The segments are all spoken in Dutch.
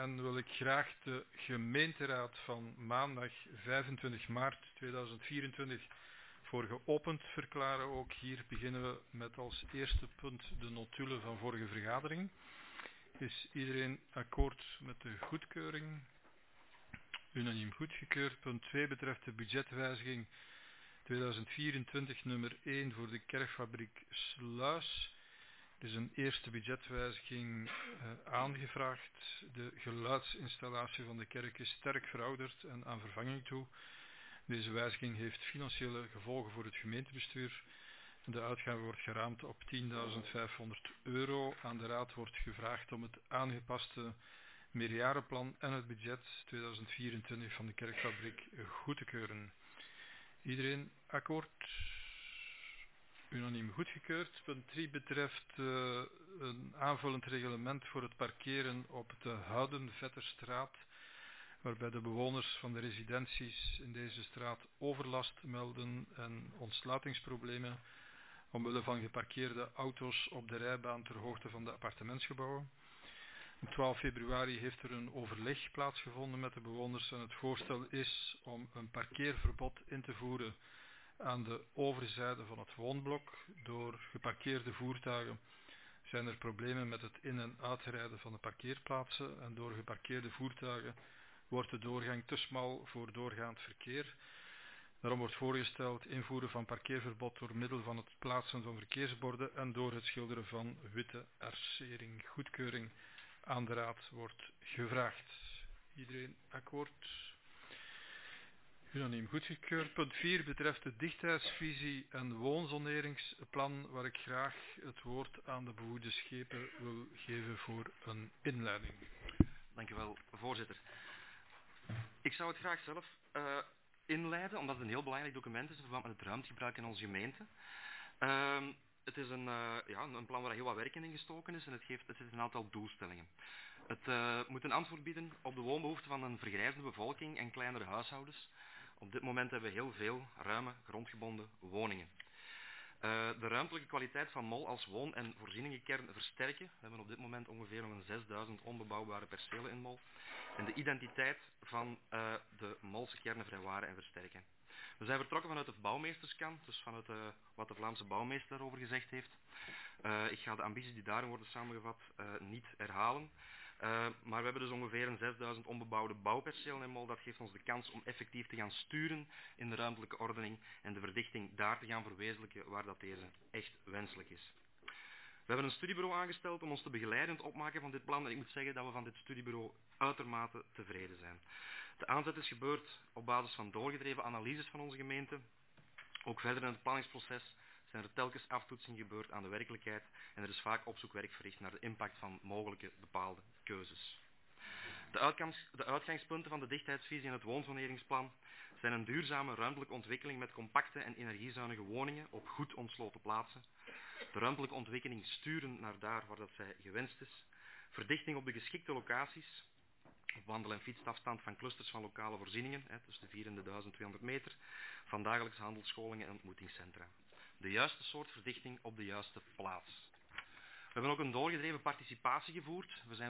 en wil ik graag de gemeenteraad van maandag 25 maart 2024 voor geopend verklaren. Ook hier beginnen we met als eerste punt de notulen van vorige vergadering. Is iedereen akkoord met de goedkeuring? Unaniem goedgekeurd. Punt 2 betreft de budgetwijziging 2024 nummer 1 voor de kerkfabriek Sluis. Er is een eerste budgetwijziging aangevraagd. De geluidsinstallatie van de kerk is sterk verouderd en aan vervanging toe. Deze wijziging heeft financiële gevolgen voor het gemeentebestuur. De uitgave wordt geraamd op €10.500. Aan de raad wordt gevraagd om het aangepaste meerjarenplan en het budget 2024 van de kerkfabriek goed te keuren. Iedereen akkoord? Unaniem goedgekeurd. Punt 3 betreft een aanvullend reglement voor het parkeren op de Houdenvetterstraat, waarbij de bewoners van de residenties in deze straat overlast melden en ontsluitingsproblemen omwille van geparkeerde auto's op de rijbaan ter hoogte van de appartementsgebouwen. Op 12 februari heeft er een overleg plaatsgevonden met de bewoners en het voorstel is om een parkeerverbod in te voeren aan de overzijde van het woonblok. Door geparkeerde voertuigen zijn er problemen met het in- en uitrijden van de parkeerplaatsen en door geparkeerde voertuigen wordt de doorgang te smal voor doorgaand verkeer. Daarom wordt voorgesteld invoeren van parkeerverbod door middel van het plaatsen van verkeersborden en door het schilderen van witte arcering. Goedkeuring aan de raad wordt gevraagd. Iedereen akkoord? Unaniem goedgekeurd. Punt 4 betreft de dichtheidsvisie en woonzoneringsplan, waar ik graag het woord aan de bevoegde schepen wil geven voor een inleiding. Dank u wel, voorzitter. Ik zou het graag zelf inleiden, omdat het een heel belangrijk document is in verband met het ruimtegebruik in onze gemeente. Het is een plan waar heel wat werk in gestoken is en het heeft een aantal doelstellingen. Het moet een antwoord bieden op de woonbehoeften van een vergrijzende bevolking en kleinere huishoudens. Op dit moment hebben we heel veel ruime, grondgebonden woningen. De ruimtelijke kwaliteit van Mol als woon- en voorzieningenkern versterken. We hebben op dit moment ongeveer een 6000 onbebouwbare percelen in Mol. En de identiteit van de Molse kernen vrijwaren en versterken. We zijn vertrokken vanuit de bouwmeesterskant, dus vanuit wat de Vlaamse bouwmeester daarover gezegd heeft. Ik ga de ambities die daarin worden samengevat niet herhalen. Maar we hebben dus ongeveer een 6000 onbebouwde bouwpercelen in Mol. Dat geeft ons de kans om effectief te gaan sturen in de ruimtelijke ordening en de verdichting daar te gaan verwezenlijken waar dat deze echt wenselijk is. We hebben een studiebureau aangesteld om ons te begeleiden in het opmaken van dit plan en ik moet zeggen dat we van dit studiebureau uitermate tevreden zijn. De aanzet is gebeurd op basis van doorgedreven analyses van onze gemeente. Ook verder in het planningsproces zijn er telkens aftoetsingen gebeurd aan de werkelijkheid en er is vaak opzoekwerk verricht naar de impact van mogelijke bepaalde keuzes. De uitgangspunten van de dichtheidsvisie en het woonzoneringsplan zijn een duurzame ruimtelijke ontwikkeling met compacte en energiezuinige woningen op goed ontsloten plaatsen, de ruimtelijke ontwikkeling sturen naar daar waar dat zij gewenst is, verdichting op de geschikte locaties, op wandel- en fietsafstand van clusters van lokale voorzieningen, tussen de 4 en de 1200 meter, van dagelijkse handelsscholingen en ontmoetingscentra. De juiste soort verdichting op de juiste plaats. We hebben ook een doorgedreven participatie gevoerd. We zijn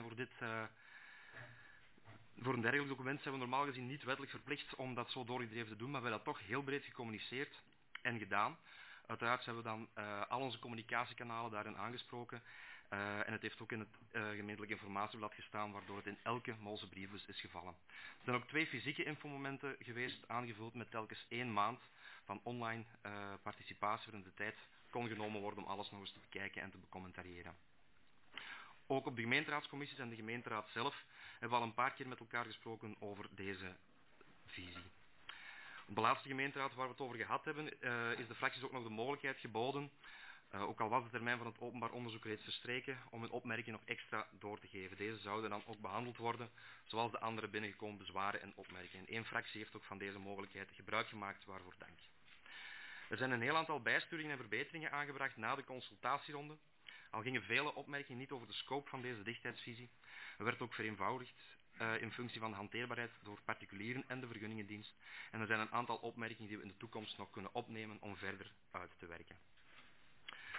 voor een dergelijk document zijn we normaal gezien niet wettelijk verplicht om dat zo doorgedreven te doen, maar we hebben dat toch heel breed gecommuniceerd en gedaan. Uiteraard zijn we dan al onze communicatiekanalen daarin aangesproken en het heeft ook in het gemeentelijk informatieblad gestaan, waardoor het in elke Molse briefbus is gevallen. Er zijn ook 2 fysieke infomomenten geweest, aangevuld met telkens 1 maand van online participatie, waarin de tijd kon genomen worden om alles nog eens te bekijken en te becommentariëren. Ook op de gemeenteraadscommissies en de gemeenteraad zelf hebben we al een paar keer met elkaar gesproken over deze visie. Op de laatste gemeenteraad waar we het over gehad hebben, is de fracties ook nog de mogelijkheid geboden, ook al was de termijn van het openbaar onderzoek reeds verstreken, om hun opmerkingen nog extra door te geven. Deze zouden dan ook behandeld worden, zoals de andere binnengekomen bezwaren en opmerkingen. Eén fractie heeft ook van deze mogelijkheid gebruik gemaakt, waarvoor dank. Er zijn een heel aantal bijsturingen en verbeteringen aangebracht na de consultatieronde. Al gingen vele opmerkingen niet over de scope van deze dichtheidsvisie. Er werd ook vereenvoudigd in functie van de hanteerbaarheid door particulieren en de vergunningendienst. En er zijn een aantal opmerkingen die we in de toekomst nog kunnen opnemen om verder uit te werken.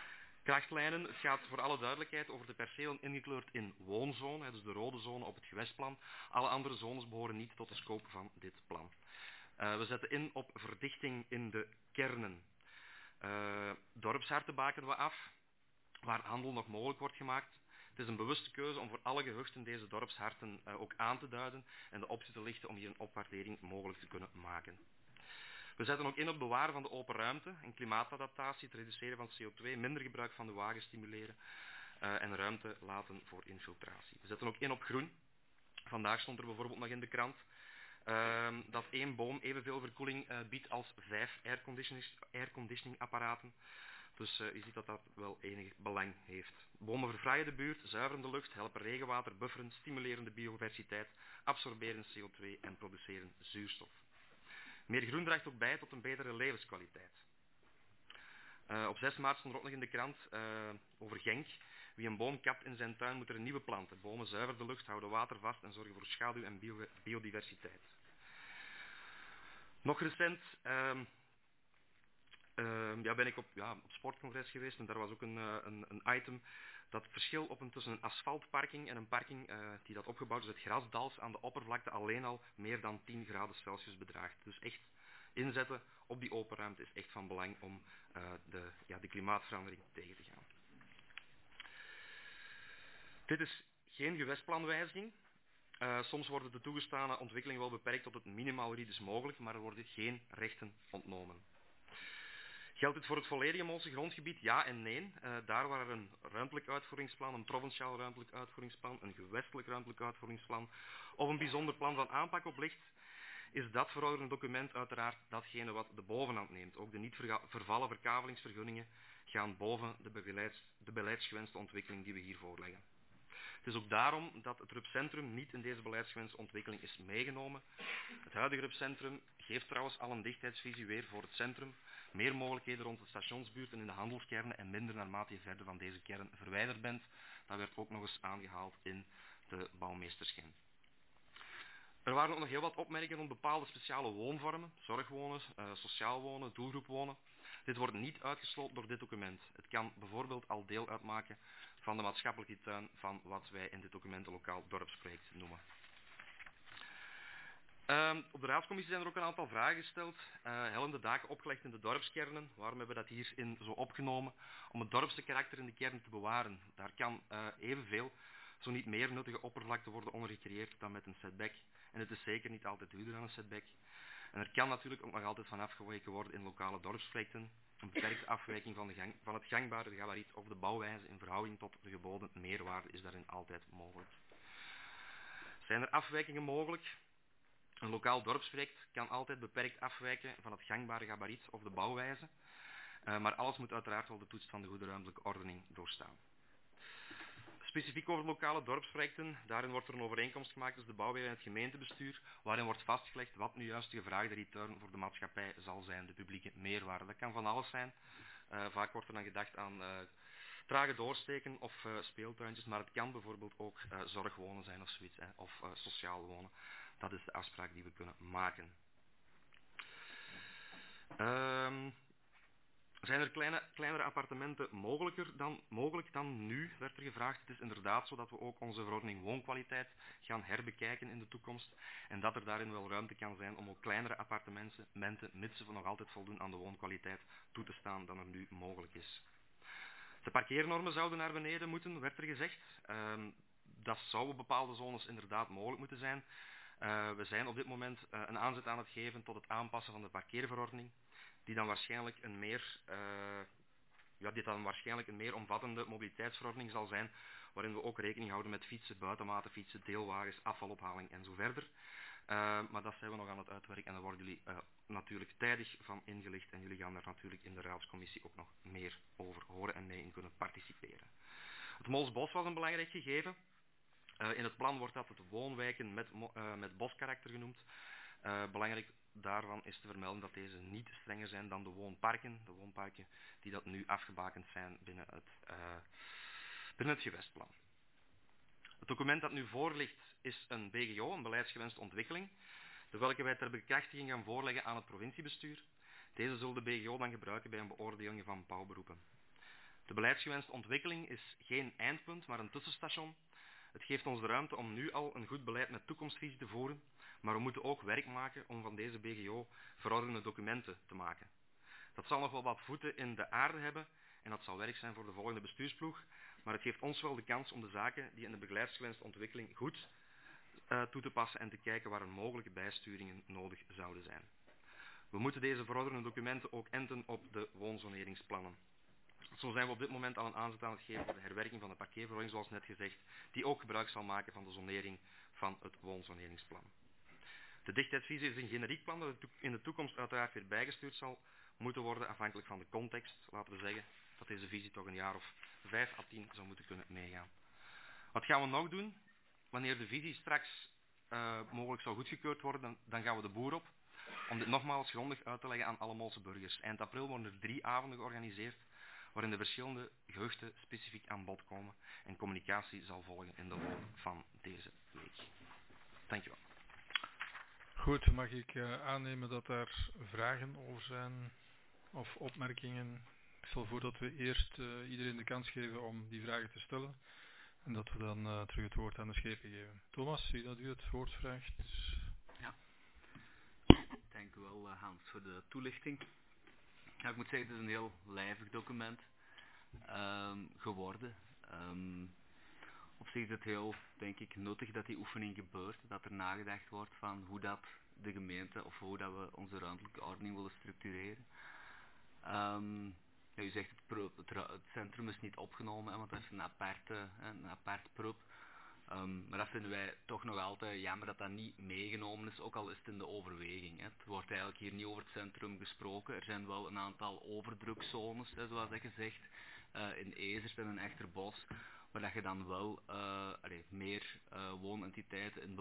Krachtlijnen, het gaat voor alle duidelijkheid over de percelen ingekleurd in woonzone, dus de rode zone op het gewestplan. Alle andere zones behoren niet tot de scope van dit plan. We zetten in op verdichting in de kernen. Dorpsharten baken we af, waar handel nog mogelijk wordt gemaakt. Het is een bewuste keuze om voor alle gehuchten deze dorpsharten ook aan te duiden en de optie te lichten om hier een opwaardering mogelijk te kunnen maken. We zetten ook in op bewaren van de open ruimte en klimaatadaptatie, het reduceren van CO2, minder gebruik van de wagen stimuleren en ruimte laten voor infiltratie. We zetten ook in op groen. Vandaag stond er bijvoorbeeld nog in de krant dat 1 boom evenveel verkoeling biedt als 5 airconditioning apparaten. Dus je ziet dat dat wel enig belang heeft. Bomen verfraaien de buurt, zuiveren de lucht, helpen regenwater bufferen, stimuleren de biodiversiteit, absorberen CO2 en produceren zuurstof. Meer groen draagt ook bij tot een betere levenskwaliteit. Op 6 maart stond er ook nog in de krant over Genk. Wie een boom kapt in zijn tuin moet er een nieuwe planten. Bomen zuiveren de lucht, houden water vast en zorgen voor schaduw en biodiversiteit. Nog recent ben ik op sportcongres geweest en daar was ook een item dat het verschil tussen een asfaltparking en een parking die dat opgebouwd is uit grasdals aan de oppervlakte alleen al meer dan 10 graden Celsius bedraagt. Dus echt inzetten op die open ruimte is echt van belang om de klimaatverandering tegen te gaan. Dit is geen gewestplanwijziging. Soms worden de toegestane ontwikkelingen wel beperkt tot het minimaal juridisch mogelijk, maar er worden geen rechten ontnomen. Geldt dit voor het volledige Moolse grondgebied? Ja en nee. Daar waar er een ruimtelijk uitvoeringsplan, een provinciaal ruimtelijk uitvoeringsplan, een gewestelijk ruimtelijk uitvoeringsplan of een bijzonder plan van aanpak op ligt, is dat verordenend document uiteraard datgene wat de bovenhand neemt. Ook de niet vervallen verkavelingsvergunningen gaan boven de beleidsgewenste ontwikkeling die we hier voorleggen. Het is ook daarom dat het RUP-centrum niet in deze beleidsgewenste ontwikkeling is meegenomen. Het huidige RUP-centrum geeft trouwens al een dichtheidsvisie weer voor het centrum. Meer mogelijkheden rond de stationsbuurt en in de handelskernen en minder naarmate je verder van deze kern verwijderd bent. Dat werd ook nog eens aangehaald in de bouwmeesterschijn. Er waren ook nog heel wat opmerkingen rond bepaalde speciale woonvormen, zorgwonen, sociaal wonen, doelgroep wonen. Dit wordt niet uitgesloten door dit document. Het kan bijvoorbeeld al deel uitmaken van de maatschappelijke tuin van wat wij in dit document een lokaal dorpsproject noemen. Op de raadscommissie zijn er ook een aantal vragen gesteld. Hellende daken opgelegd in de dorpskernen. Waarom hebben we dat hierin zo opgenomen? Om het dorpse karakter in de kern te bewaren. Daar kan evenveel, zo niet meer nuttige oppervlakte worden ondergecreëerd dan met een setback. En het is zeker niet altijd duurder dan een setback. En er kan natuurlijk ook nog altijd van afgeweken worden in lokale dorpsprojecten. Een beperkte afwijking van het gangbare gabariet of de bouwwijze in verhouding tot de geboden meerwaarde is daarin altijd mogelijk. Zijn er afwijkingen mogelijk? Een lokaal dorpsproject kan altijd beperkt afwijken van het gangbare gabariet of de bouwwijze, maar alles moet uiteraard wel de toets van de goede ruimtelijke ordening doorstaan. Specifiek over lokale dorpsprojecten, daarin wordt er een overeenkomst gemaakt tussen de bouwheer en het gemeentebestuur, waarin wordt vastgelegd wat nu juist de gevraagde return voor de maatschappij zal zijn, de publieke meerwaarde. Dat kan van alles zijn. Vaak wordt er dan gedacht aan trage doorsteken of speeltuintjes, maar het kan bijvoorbeeld ook zorgwonen zijn of zoiets, of sociaal wonen. Dat is de afspraak die we kunnen maken. Zijn er kleinere appartementen mogelijk dan nu, werd er gevraagd. Het is inderdaad zo dat we ook onze verordening woonkwaliteit gaan herbekijken in de toekomst. En dat er daarin wel ruimte kan zijn om ook kleinere appartementen, mits ze nog altijd voldoen aan de woonkwaliteit, toe te staan dan er nu mogelijk is. De parkeernormen zouden naar beneden moeten, werd er gezegd. Dat zou op bepaalde zones inderdaad mogelijk moeten zijn. We zijn op dit moment een aanzet aan het geven tot het aanpassen van de parkeerverordening, die dan waarschijnlijk een meer omvattende mobiliteitsverordening zal zijn, waarin we ook rekening houden met fietsen, buitenmaten fietsen, deelwagens, afvalophaling en zo verder. Maar dat zijn we nog aan het uitwerken en daar worden jullie natuurlijk tijdig van ingelicht en jullie gaan daar natuurlijk in de raadscommissie ook nog meer over horen en mee in kunnen participeren. Het Moolsbos was een belangrijk gegeven. In het plan wordt dat het woonwijken met boskarakter genoemd. Belangrijk daarvan is te vermelden dat deze niet strenger zijn dan de woonparken die dat nu afgebakend zijn binnen het gewestplan. Het document dat nu voor ligt is een BGO, een beleidsgewenste ontwikkeling, welke wij ter bekrachtiging gaan voorleggen aan het provinciebestuur. Deze zullen de BGO dan gebruiken bij een beoordeling van bouwberoepen. De beleidsgewenste ontwikkeling is geen eindpunt, maar een tussenstation. Het geeft ons de ruimte om nu al een goed beleid met toekomstvisie te voeren, maar we moeten ook werk maken om van deze BGO verordening documenten te maken. Dat zal nog wel wat voeten in de aarde hebben en dat zal werk zijn voor de volgende bestuursploeg, maar het geeft ons wel de kans om de zaken die in de beleidsgewenste ontwikkeling goed toe te passen en te kijken waar er mogelijke bijsturingen nodig zouden zijn. We moeten deze verordening documenten ook enten op de woonzoneringsplannen. Zo zijn we op dit moment al een aanzet aan het geven voor de herwerking van de parkeerverordening, zoals net gezegd, die ook gebruik zal maken van de zonering van het woonzoneringsplan. De dichtheidsvisie is een generiek plan dat in de toekomst uiteraard weer bijgestuurd zal moeten worden, afhankelijk van de context. Laten we zeggen dat deze visie toch een jaar of 5 à 10 zou moeten kunnen meegaan. Wat gaan we nog doen? Wanneer de visie straks mogelijk zou goedgekeurd worden, dan gaan we de boer op om dit nogmaals grondig uit te leggen aan alle Molse burgers. Eind april worden er 3 avonden georganiseerd waarin de verschillende gehuchten specifiek aan bod komen en communicatie zal volgen in de loop van deze week. Dankjewel. Goed, mag ik aannemen dat daar vragen over zijn of opmerkingen? Ik stel voor dat we eerst iedereen de kans geven om die vragen te stellen en dat we dan terug het woord aan de schepen geven. Thomas, zie dat u het woord vraagt? Ja, dank u wel Hans voor de toelichting. Ja, ik moet zeggen, het is een heel lijvig document geworden. Op zich is het heel, denk ik, nuttig dat die oefening gebeurt, dat er nagedacht wordt van hoe dat de gemeente of hoe dat we onze ruimtelijke ordening willen structureren. Ja, u zegt het centrum is niet opgenomen, hè, want dat is een apart prop. Maar dat vinden wij toch nog altijd jammer dat dat niet meegenomen is, ook al is het in de overweging. Hè. Het wordt eigenlijk hier niet over het centrum gesproken. Er zijn wel een aantal overdrukzones, hè, zoals dat gezegd, in Ezert en in Echterbos, waar dat je dan wel meer woonentiteiten in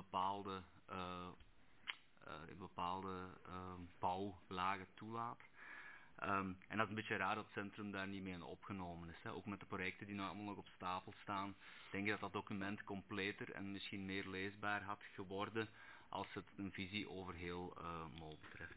bepaalde bouwlagen toelaat. En dat is een beetje raar dat het centrum daar niet mee opgenomen is. Hè. Ook met de projecten die nu allemaal nog op stapel staan, denk ik dat dat document completer en misschien meer leesbaar had geworden als het een visie over heel Mol betreft.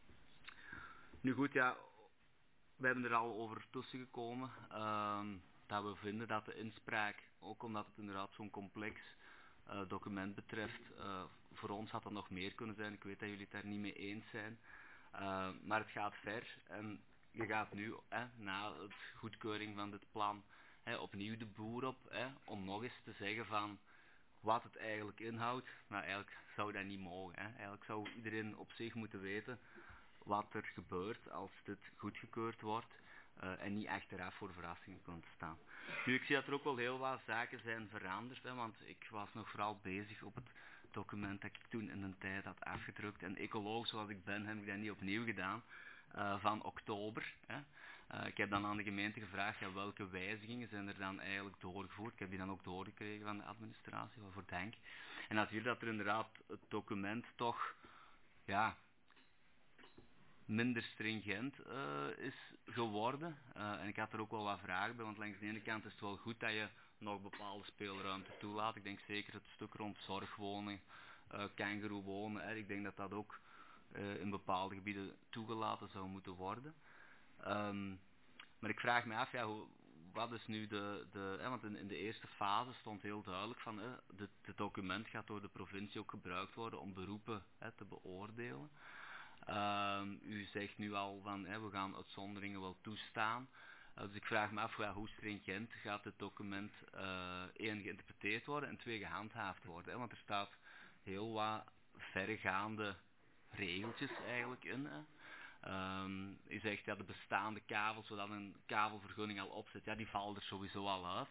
Nu goed, ja, we hebben er al over tussengekomen dat we vinden dat de inspraak, ook omdat het inderdaad zo'n complex document betreft, voor ons had dat nog meer kunnen zijn. Ik weet dat jullie het daar niet mee eens zijn. Maar het gaat ver en je gaat nu, na het goedkeuring van dit plan, opnieuw de boer op, om nog eens te zeggen van wat het eigenlijk inhoudt. Nou, eigenlijk zou dat niet mogen. Eigenlijk zou iedereen op zich moeten weten wat er gebeurt als dit goedgekeurd wordt en niet achteraf voor verrassingen komt te staan. Nu, ik zie dat er ook wel heel wat zaken zijn veranderd, want ik was nog vooral bezig op het document dat ik toen in een tijd had afgedrukt. En ecoloog zoals ik ben, heb ik dat niet opnieuw gedaan, van oktober. Ik heb dan aan de gemeente gevraagd, ja, welke wijzigingen zijn er dan eigenlijk doorgevoerd. Ik heb die dan ook doorgekregen van de administratie, waarvoor dank. En dat zie je dat er inderdaad het document toch, ja, minder stringent is geworden. En ik had er ook wel wat vragen bij, want langs de ene kant is het wel goed dat je nog bepaalde speelruimte toelaat. Ik denk zeker het stuk rond zorgwonen, kangeroe wonen, ik denk dat dat ook in bepaalde gebieden toegelaten zou moeten worden. Maar ik vraag me af, ja, wat is nu want in de eerste fase stond heel duidelijk van, dit document gaat door de provincie ook gebruikt worden om beroepen te beoordelen. U zegt nu al van, we gaan uitzonderingen wel toestaan. Dus ik vraag me af, hoe stringent gaat dit document 1 geïnterpreteerd worden en 2 gehandhaafd worden. Want er staat heel wat verregaande regeltjes eigenlijk in. U zegt, ja, de bestaande kavels, zodat een kavelvergunning al opzet, ja, die valt er sowieso al uit.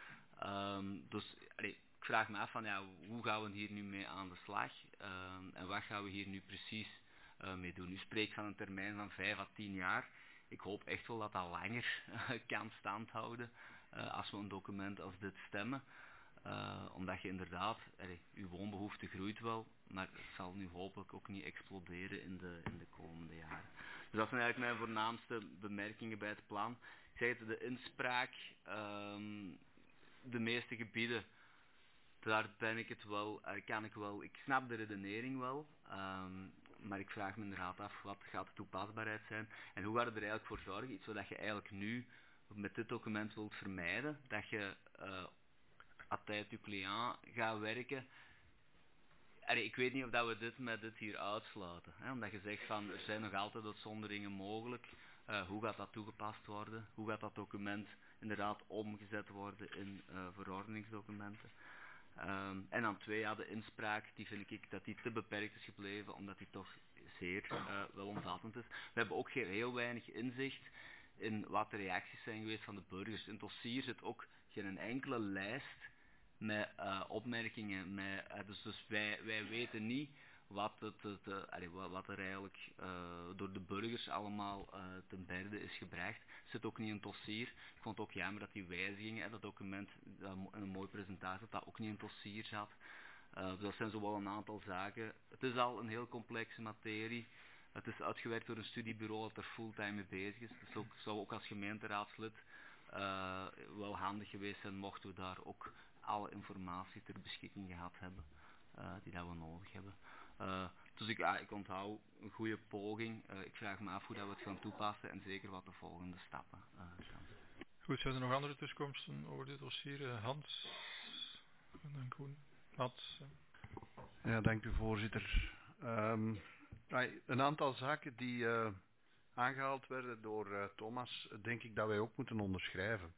Dus ik vraag me af van, ja, hoe gaan we hier nu mee aan de slag? En wat gaan we hier nu precies mee doen? U spreekt van een termijn van 5 à 10 jaar. Ik hoop echt wel dat dat langer kan standhouden als we een document als dit stemmen. Omdat je inderdaad, uw woonbehoefte groeit wel, maar het zal nu hopelijk ook niet exploderen in de komende jaren. Dus dat zijn eigenlijk mijn voornaamste bemerkingen bij het plan. Ik zei het, de inspraak, de meeste gebieden, daar ben ik het wel, ik snap de redenering wel, maar ik vraag me inderdaad af, wat gaat de toepasbaarheid zijn en hoe gaat het er eigenlijk voor zorgen, iets wat je eigenlijk nu met dit document wilt vermijden, dat je à tête nucléaire gaat werken. Ik weet niet of dat we dit met dit hier uitsluiten. Hè? Omdat je zegt van er zijn nog altijd uitzonderingen mogelijk. Hoe gaat dat toegepast worden? Hoe gaat dat document inderdaad omgezet worden in verordeningsdocumenten? En dan 2, ja, de inspraak, die vind ik dat die te beperkt is gebleven, omdat die toch zeer welomvattend is. We hebben ook heel weinig inzicht in wat de reacties zijn geweest van de burgers. In het dossier zit ook geen enkele lijst met opmerkingen. Dus wij weten niet wat er eigenlijk door de burgers allemaal ten berde is gebracht. Zit ook niet in het dossier. Ik vond het ook jammer dat die wijzigingen, dat document, een mooie presentatie, dat ook niet in het dossier zat. Dus dat zijn zo wel een aantal zaken. Het is al een heel complexe materie. Het is uitgewerkt door een studiebureau dat er fulltime mee bezig is. Dus het zou ook als gemeenteraadslid wel handig geweest zijn mochten we daar ook alle informatie ter beschikking gehad hebben die dat we nodig hebben. Dus ik onthoud een goede poging. Ik vraag me af hoe dat we het gaan toepassen en zeker wat de volgende stappen zijn. Goed, zijn er nog andere tussenkomsten over dit dossier? Hans en dan Koen. Hans. Ja, dank u voorzitter. Een aantal zaken die aangehaald werden door Thomas, denk ik dat wij ook moeten onderschrijven.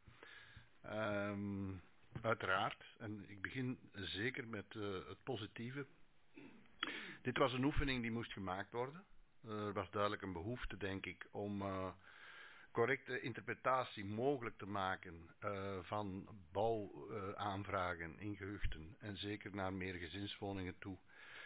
Uiteraard, en ik begin zeker met het positieve. Dit was een oefening die moest gemaakt worden. Er was duidelijk een behoefte, denk ik, om correcte interpretatie mogelijk te maken van bouwaanvragen in gehuchten en zeker naar meer gezinswoningen toe.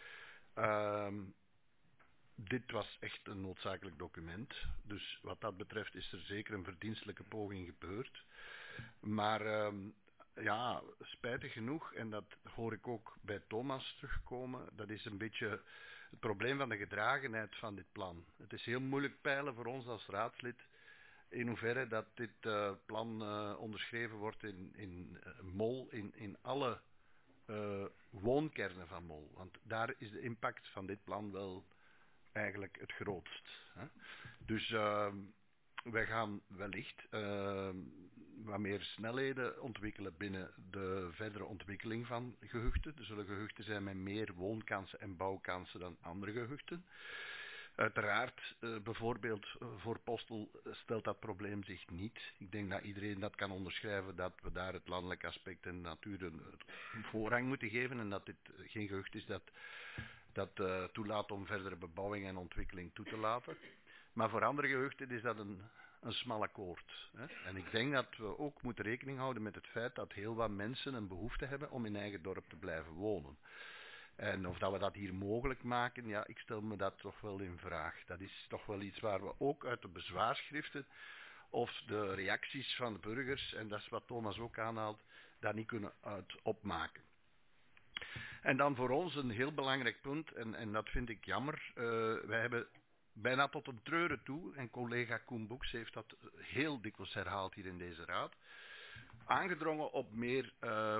Dit was echt een noodzakelijk document, dus wat dat betreft is er zeker een verdienstelijke poging gebeurd. Maar ja, spijtig genoeg, en dat hoor ik ook bij Thomas terugkomen, dat is een beetje het probleem van de gedragenheid van dit plan. Het is heel moeilijk peilen voor ons als raadslid in hoeverre dat dit plan onderschreven wordt in Mol, in alle woonkernen van Mol. Want daar is de impact van dit plan wel eigenlijk het grootst. Hè? Dus wij gaan wellicht wat meer snelheden ontwikkelen binnen de verdere ontwikkeling van gehuchten. Er zullen gehuchten zijn met meer woonkansen en bouwkansen dan andere gehuchten. Uiteraard, bijvoorbeeld voor Postel stelt dat probleem zich niet. Ik denk dat iedereen dat kan onderschrijven dat we daar het landelijk aspect en de natuur een voorrang moeten geven en dat dit geen gehucht is dat toelaat om verdere bebouwing en ontwikkeling toe te laten. Maar voor andere gehuchten is dat een smal akkoord. Hè? En ik denk dat we ook moeten rekening houden met het feit dat heel wat mensen een behoefte hebben om in eigen dorp te blijven wonen. En of dat we dat hier mogelijk maken, ja, ik stel me dat toch wel in vraag. Dat is toch wel iets waar we ook uit de bezwaarschriften of de reacties van de burgers, en dat is wat Thomas ook aanhaalt, daar niet kunnen uit opmaken. En dan voor ons een heel belangrijk punt, en dat vind ik jammer, wij hebben bijna tot een treuren toe, en collega Koen Boeks heeft dat heel dikwijls herhaald hier in deze raad, aangedrongen op meer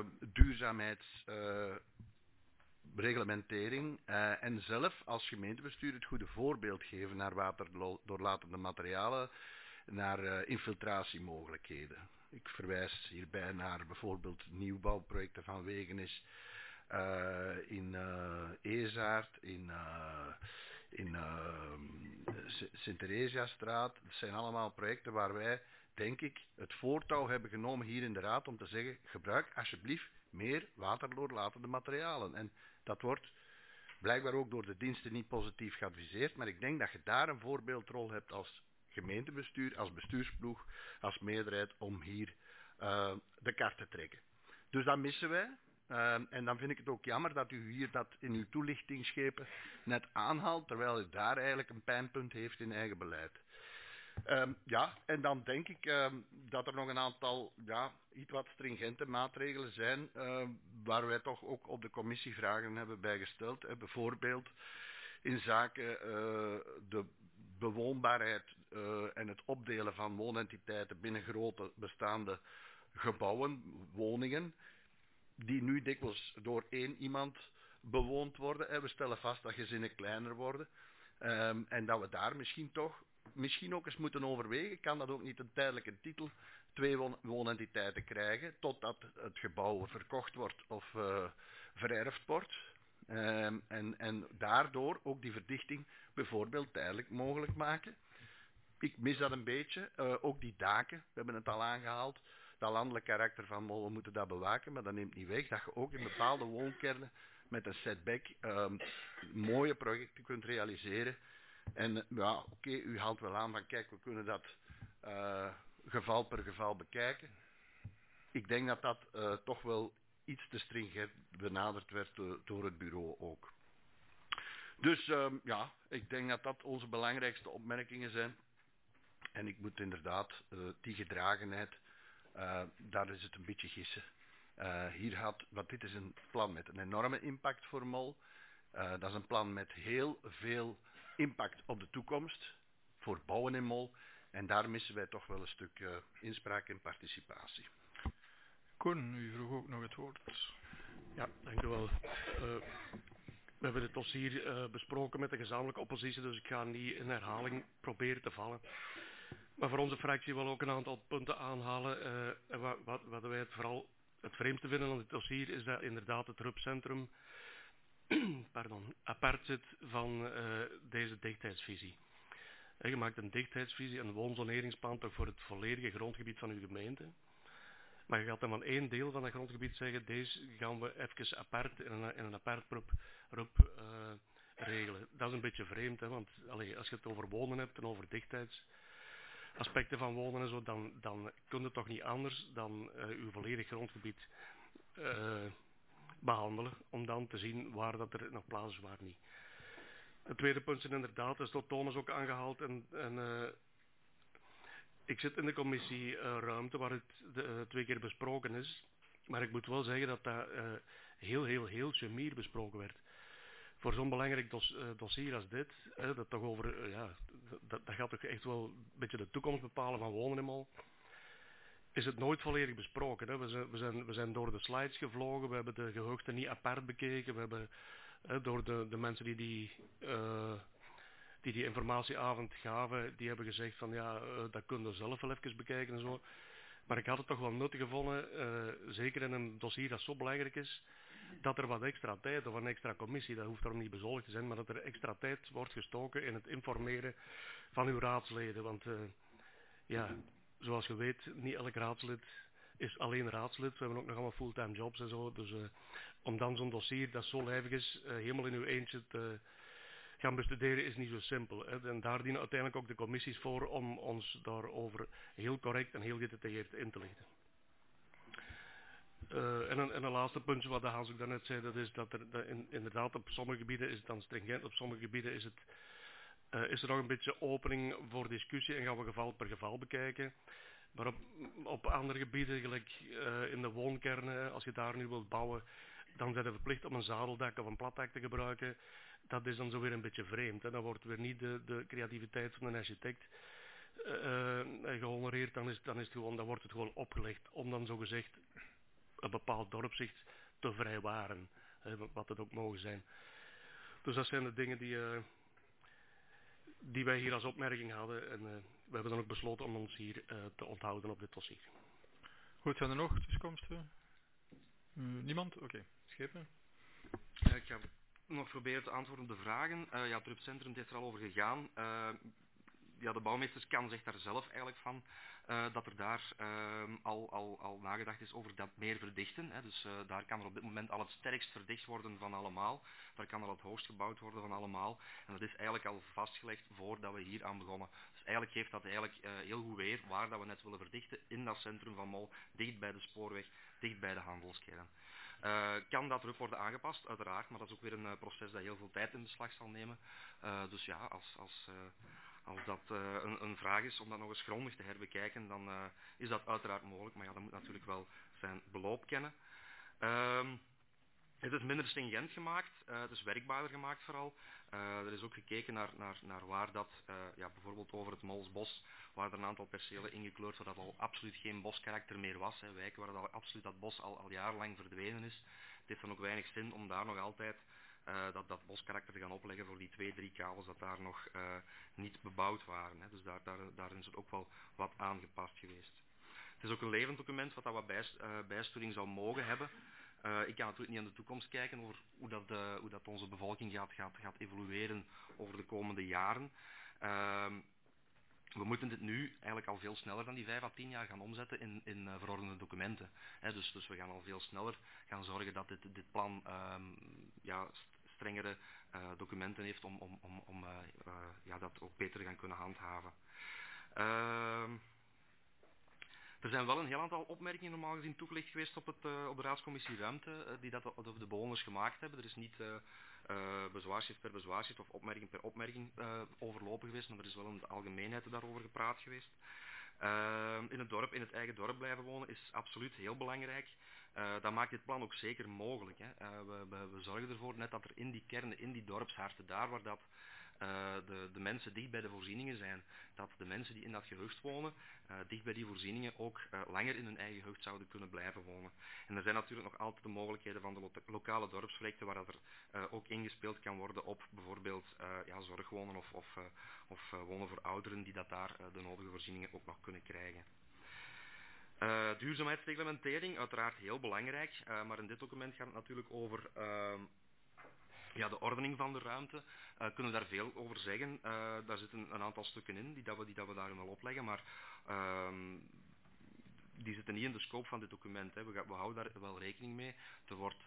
duurzaamheidsreglementering en zelf als gemeentebestuur het goede voorbeeld geven naar waterdoorlatende materialen, naar infiltratiemogelijkheden. Ik verwijs hierbij naar bijvoorbeeld nieuwbouwprojecten van Wegenis in Ezaard, in Sint-Theresiastraat. Dat zijn allemaal projecten waar wij, denk ik, het voortouw hebben genomen hier in de raad om te zeggen, gebruik alsjeblieft meer waterdoorlatende materialen. En dat wordt blijkbaar ook door de diensten niet positief geadviseerd, maar ik denk dat je daar een voorbeeldrol hebt als gemeentebestuur, als bestuursploeg, als meerderheid om hier de kaart te trekken. Dus dat missen wij. En dan vind ik het ook jammer dat u hier dat in uw toelichtingsschepen net aanhaalt, terwijl u daar eigenlijk een pijnpunt heeft in eigen beleid. Ja, en dan denk ik dat er nog een aantal iets wat stringente maatregelen zijn, waar wij toch ook op de commissie vragen hebben bij gesteld. Bijvoorbeeld in zaken de bewoonbaarheid en het opdelen van woonentiteiten binnen grote bestaande gebouwen, woningen, die nu dikwijls door één iemand bewoond worden. We stellen vast dat gezinnen kleiner worden. En dat we daar misschien ook eens moeten overwegen, kan dat ook niet een tijdelijke titel, 2 woonentiteiten krijgen, totdat het gebouw verkocht wordt of vererfd wordt. En daardoor ook die verdichting bijvoorbeeld tijdelijk mogelijk maken. Ik mis dat een beetje. Ook die daken, we hebben het al aangehaald. Dat landelijk karakter van Mol, we moeten dat bewaken, maar dat neemt niet weg dat je ook in bepaalde woonkernen met een setback mooie projecten kunt realiseren. En ja, oké, u haalt wel aan van kijk, we kunnen dat geval per geval bekijken. Ik denk dat dat toch wel iets te stringent benaderd werd door het bureau ook. Dus ja, ik denk dat dat onze belangrijkste opmerkingen zijn. En ik moet inderdaad die gedragenheid, daar is het een beetje gissen. Want dit is een plan met een enorme impact voor Mol. Dat is een plan met heel veel impact op de toekomst voor bouwen in Mol. En daar missen wij toch wel een stuk inspraak en participatie. Koen, u vroeg ook nog het woord. Ja, dank u wel. We hebben het dossier besproken met de gezamenlijke oppositie, dus ik ga niet in herhaling proberen te vallen. Maar voor onze fractie wil ook een aantal punten aanhalen. Wat wij vooral het vreemdste vinden aan dit dossier is dat inderdaad het RUP-centrum apart zit van deze dichtheidsvisie. Je maakt een dichtheidsvisie, een woonzoneringsplan toch voor het volledige grondgebied van uw gemeente. Maar je gaat dan van één deel van dat grondgebied zeggen, deze gaan we even apart in een apart RUP regelen. Dat is een beetje vreemd, hè, want als je het over wonen hebt en over dichtheidsaspecten van wonen en zo, dan kun je toch niet anders dan uw volledig grondgebied behandelen, om dan te zien waar dat er nog plaats is, waar niet. Het tweede punt is inderdaad, dat is door Thomas ook aangehaald, ik zit in de commissie ruimte waar het 2 keer besproken is, maar ik moet wel zeggen dat dat heel chemier besproken werd. Voor zo'n belangrijk dossier als dit, dat toch over, dat gaat toch echt wel een beetje de toekomst bepalen van wonen in Mol, is het nooit volledig besproken. Hè. We zijn door de slides gevlogen, we hebben de gehuchten niet apart bekeken, we hebben door de mensen die informatieavond gaven, die hebben gezegd van ja, dat kun je zelf wel even bekijken en zo. Maar ik had het toch wel nuttig gevonden, zeker in een dossier dat zo belangrijk is, dat er wat extra tijd of een extra commissie, dat hoeft daarom niet bezoldigd te zijn, maar dat er extra tijd wordt gestoken in het informeren van uw raadsleden. Want zoals je weet, niet elk raadslid is alleen raadslid. We hebben ook nog allemaal fulltime jobs en zo. Dus om dan zo'n dossier dat zo lijvig is, helemaal in uw eentje te gaan bestuderen, is niet zo simpel. Hè. En daar dienen uiteindelijk ook de commissies voor om ons daarover heel correct en heel gedetailleerd in te lichten. En een laatste puntje wat de Hans ook daarnet zei, dat is dat er inderdaad op sommige gebieden is het dan stringent, op sommige gebieden is er nog een beetje opening voor discussie en gaan we geval per geval bekijken. Maar op andere gebieden, gelijk in de woonkernen, als je daar nu wilt bouwen, dan zijn we verplicht om een zadeldak of een platdak te gebruiken. Dat is dan zo weer een beetje vreemd. Hè. Dan wordt weer niet de creativiteit van een architect gehonoreerd, dan wordt het gewoon opgelegd om dan zogezegd een bepaald dorpszicht te vrijwaren, wat het ook mogen zijn. Dus dat zijn de dingen die wij hier als opmerking hadden en we hebben dan ook besloten om ons hier te onthouden op dit dossier. Goed, zijn er nog tussenkomsten? Niemand? Oké. Schepen? Ik ga nog proberen te antwoorden op de vragen. Het RUP-centrum heeft er al over gegaan. De bouwmeesterskan zegt daar zelf eigenlijk van dat er daar al nagedacht is over dat meer verdichten. Hè. Dus daar kan er op dit moment al het sterkst verdicht worden van allemaal. Daar kan al het hoogst gebouwd worden van allemaal. En dat is eigenlijk al vastgelegd voordat we hier aan begonnen. Dus eigenlijk geeft dat heel goed weer waar dat we net willen verdichten in dat centrum van Mol, dicht bij de spoorweg, dicht bij de handelskern. Kan dat RUP worden aangepast? Uiteraard, maar dat is ook weer een proces dat heel veel tijd in beslag zal nemen. Dus ja, als dat een vraag is om dat nog eens grondig te herbekijken, dan is dat uiteraard mogelijk. Maar ja, dat moet natuurlijk wel zijn beloop kennen. Het is minder stringent gemaakt, het is werkbaarder gemaakt vooral. Er is ook gekeken naar waar dat, bijvoorbeeld over het Molsbos, waar er een aantal percelen ingekleurd waar dat al absoluut geen boskarakter meer was. Hè, wijken waar dat absoluut dat bos al jarenlang verdwenen is. Het heeft dan ook weinig zin om daar nog altijd dat boskarakter te gaan opleggen voor die 2-3 kavels dat daar nog niet bebouwd waren. Hè. Dus daarin is het ook wel wat aangepast geweest. Het is ook een levend document wat wat bijsturing zou mogen hebben. Ik kan natuurlijk niet aan de toekomst kijken over hoe dat onze bevolking gaat evolueren over de komende jaren. We moeten dit nu eigenlijk al veel sneller dan die 5 à 10 jaar gaan omzetten in verordende documenten. Dus we gaan al veel sneller gaan zorgen dat dit plan strengere documenten heeft om dat ook beter gaan kunnen handhaven. Er zijn wel een heel aantal opmerkingen normaal gezien toegelicht geweest op de Raadscommissie Ruimte die dat de bewoners gemaakt hebben. Er is niet bezwaarschrift per bezwaarschrift of opmerking per opmerking overlopen geweest, maar er is wel in de algemeenheid daarover gepraat geweest. In het eigen dorp blijven wonen is absoluut heel belangrijk. Dat maakt dit plan ook zeker mogelijk. Hè. We zorgen ervoor net dat er in die kernen, in die dorpsharten, daar waar dat de mensen dicht bij de voorzieningen zijn, dat de mensen die in dat gehucht wonen, dicht bij die voorzieningen ook langer in hun eigen gehucht zouden kunnen blijven wonen. En er zijn natuurlijk nog altijd de mogelijkheden van de lokale dorpsprojecten waar dat er ook ingespeeld kan worden op bijvoorbeeld zorgwonen of wonen voor ouderen die dat daar de nodige voorzieningen ook nog kunnen krijgen. Duurzaamheidsreglementering, uiteraard heel belangrijk, maar in dit document gaat het natuurlijk over de ordening van de ruimte. Kunnen we daar veel over zeggen. Daar zitten een aantal stukken in die dat we daarin wel opleggen, maar die zitten niet in de scope van dit document. Hè. We houden daar wel rekening mee. Er wordt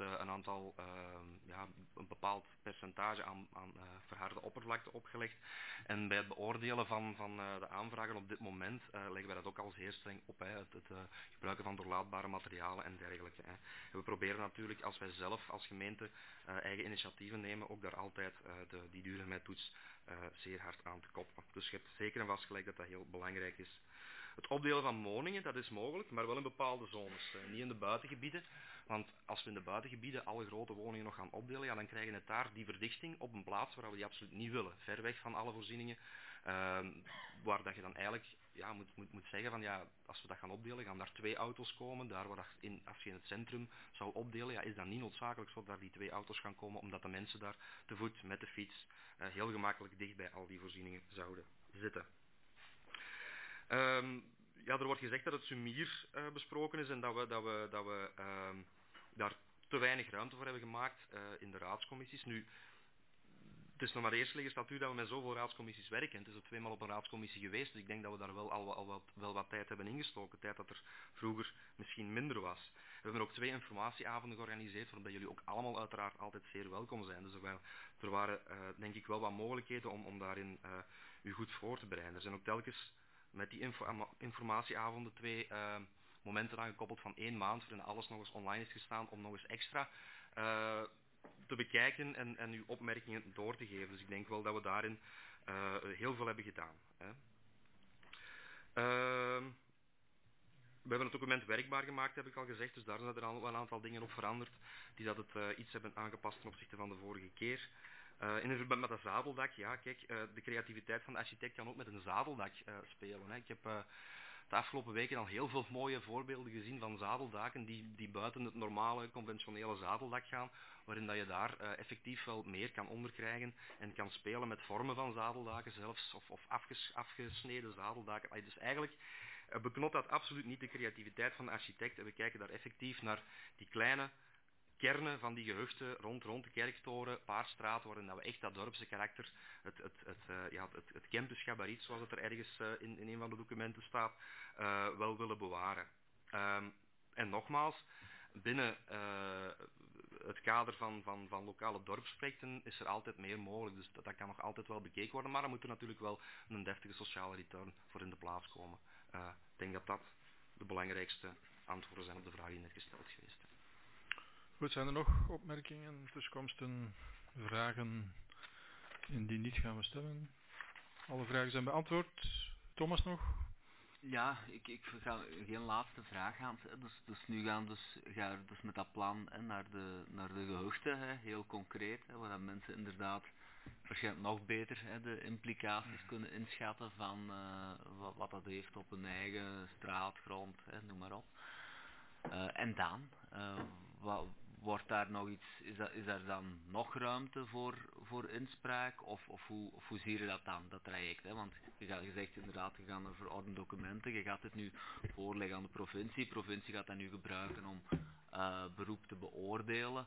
een bepaald percentage aan verharde oppervlakte opgelegd. En bij het beoordelen van de aanvragen op dit moment leggen wij dat ook al zeer streng op. Hè. Het gebruiken van doorlaatbare materialen en dergelijke. Hè. En we proberen natuurlijk, als wij zelf als gemeente eigen initiatieven nemen, ook daar altijd die duurzaamheidstoets zeer hard aan te koppelen. Dus je hebt zeker en vast gelijk dat dat heel belangrijk is. Het opdelen van woningen, dat is mogelijk, maar wel in bepaalde zones. Niet in de buitengebieden, want als we in de buitengebieden alle grote woningen nog gaan opdelen, dan krijgen we net daar die verdichting op een plaats waar we die absoluut niet willen. Ver weg van alle voorzieningen, waar dat je dan eigenlijk moet zeggen van als we dat gaan opdelen, gaan daar 2 auto's komen. Daar waar als je in het centrum zou opdelen, is dat niet noodzakelijk zo dat die 2 auto's gaan komen, omdat de mensen daar te voet met de fiets heel gemakkelijk dicht bij al die voorzieningen zouden zitten. Er wordt gezegd dat het sumier besproken is en dat we daar te weinig ruimte voor hebben gemaakt in de raadscommissies. Nu, het is nog maar de eerste legislatuur dat we met zoveel raadscommissies werken. Het is ook 2 maal op een raadscommissie geweest, dus ik denk dat we daar wel wat tijd hebben ingestoken. Tijd dat er vroeger misschien minder was. We hebben ook 2 informatieavonden georganiseerd, waarbij jullie ook allemaal uiteraard altijd zeer welkom zijn. Dus er waren denk ik wel wat mogelijkheden om daarin u goed voor te bereiden. Er zijn ook telkens met die informatieavonden 2 momenten aangekoppeld van 1 maand, waarin alles nog eens online is gestaan om nog eens extra te bekijken en uw opmerkingen door te geven. Dus ik denk wel dat we daarin heel veel hebben gedaan. Hè. We hebben het document werkbaar gemaakt, heb ik al gezegd, dus daar zijn er al wel een aantal dingen op veranderd die dat het iets hebben aangepast ten opzichte van de vorige keer. In verband met dat zadeldak, de creativiteit van de architect kan ook met een zadeldak spelen. Hè. Ik heb de afgelopen weken al heel veel mooie voorbeelden gezien van zadeldaken die buiten het normale, conventionele zadeldak gaan, waarin dat je daar effectief wel meer kan onderkrijgen en kan spelen met vormen van zadeldaken zelfs, of afgesneden zadeldaken. Dus eigenlijk beknot dat absoluut niet de creativiteit van de architect en we kijken daar effectief naar die kleine kernen van die gehuchten rond de Kerktoren, Paardstraat, waarin dat we echt dat dorpse karakter, het campusgabariet, zoals het er ergens in een van de documenten staat, wel willen bewaren. En nogmaals, binnen het kader van lokale dorpsprojecten is er altijd meer mogelijk, dus dat kan nog altijd wel bekeken worden, maar dan moet er natuurlijk wel een deftige sociale return voor in de plaats komen. Ik denk dat dat de belangrijkste antwoorden zijn op de vraag die net gesteld geweest is. Goed, zijn er nog opmerkingen, tussenkomsten, vragen? Indien niet, gaan we stemmen. Alle vragen zijn beantwoord. Thomas nog? Ja, ik ga geen laatste vraag aan. Dus nu gaan we met dat plan naar de gehuchten, heel concreet, waar dat mensen inderdaad waarschijnlijk nog beter de implicaties kunnen inschatten van wat dat heeft op hun eigen straatgrond, noem maar op. En dan, wordt daar nog iets, is daar dan nog ruimte voor inspraak? Of hoe zie je dat dan, dat traject? Hè? Want je zegt inderdaad, je gaat naar verordende documenten, je gaat het nu voorleggen aan de provincie. De provincie gaat dat nu gebruiken om beroep te beoordelen.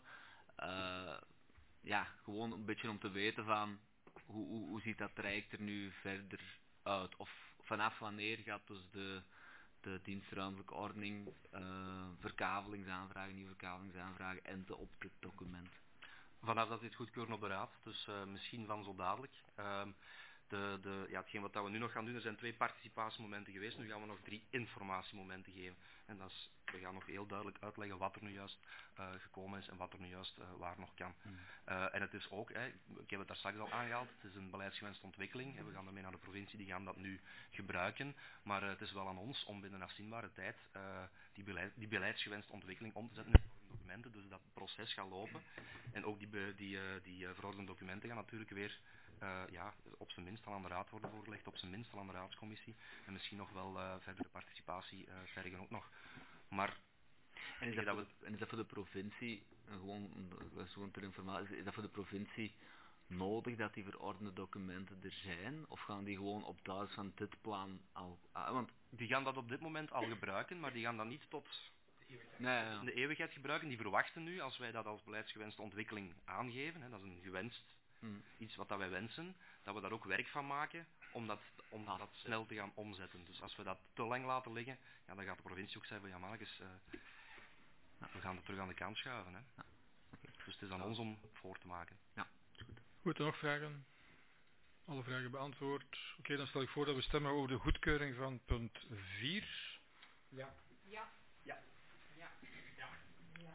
Gewoon een beetje om te weten van, hoe ziet dat traject er nu verder uit? Of vanaf wanneer gaat dus de dienstruimtelijke ordening, verkavelingsaanvragen, nieuwe verkavelingsaanvragen enten op dit document? Vanaf dat dit goedkeuren op de raad, dus misschien van zo dadelijk. Hetgeen wat we nu nog gaan doen, er zijn 2 participatiemomenten geweest, nu gaan we nog 3 informatiemomenten geven. En we gaan nog heel duidelijk uitleggen wat er nu juist gekomen is en wat er nu juist waar nog kan. En het is ook, ik heb het daar straks al aangehaald, het is een beleidsgewenste ontwikkeling. We gaan daarmee naar de provincie, die gaan dat nu gebruiken. Maar het is wel aan ons om binnen afzienbare tijd die beleidsgewenste ontwikkeling om te zetten in documenten, dus dat proces gaat lopen. En ook die verordende documenten gaan natuurlijk weer op zijn minst al aan de raad worden voorgelegd, op zijn minst al aan de raadscommissie. En misschien nog wel verdere participatie vergen ook nog. Maar En is dat voor de provincie, gewoon ter informatie, is dat voor de provincie nodig dat die verordende documenten er zijn? Of gaan die gewoon op basis van dit plan al... want die gaan dat op dit moment al gebruiken, maar die gaan dat niet tot de eeuwigheid gebruiken. Die verwachten nu, als wij dat als beleidsgewenste ontwikkeling aangeven, dat is een gewenst iets wat dat wij wensen, dat we daar ook werk van maken om dat snel te gaan omzetten. Dus als we dat te lang laten liggen, dan gaat de provincie ook zeggen van mannetjes, we gaan het terug aan de kant schuiven. Hè. Ja. Okay. Dus het is aan ons om voor te maken. Ja, is goed. Goed, nog vragen? Alle vragen beantwoord. Oké, dan stel ik voor dat we stemmen over de goedkeuring van punt 4. Ja. Ja. Ja. Ja. Ja. Ja.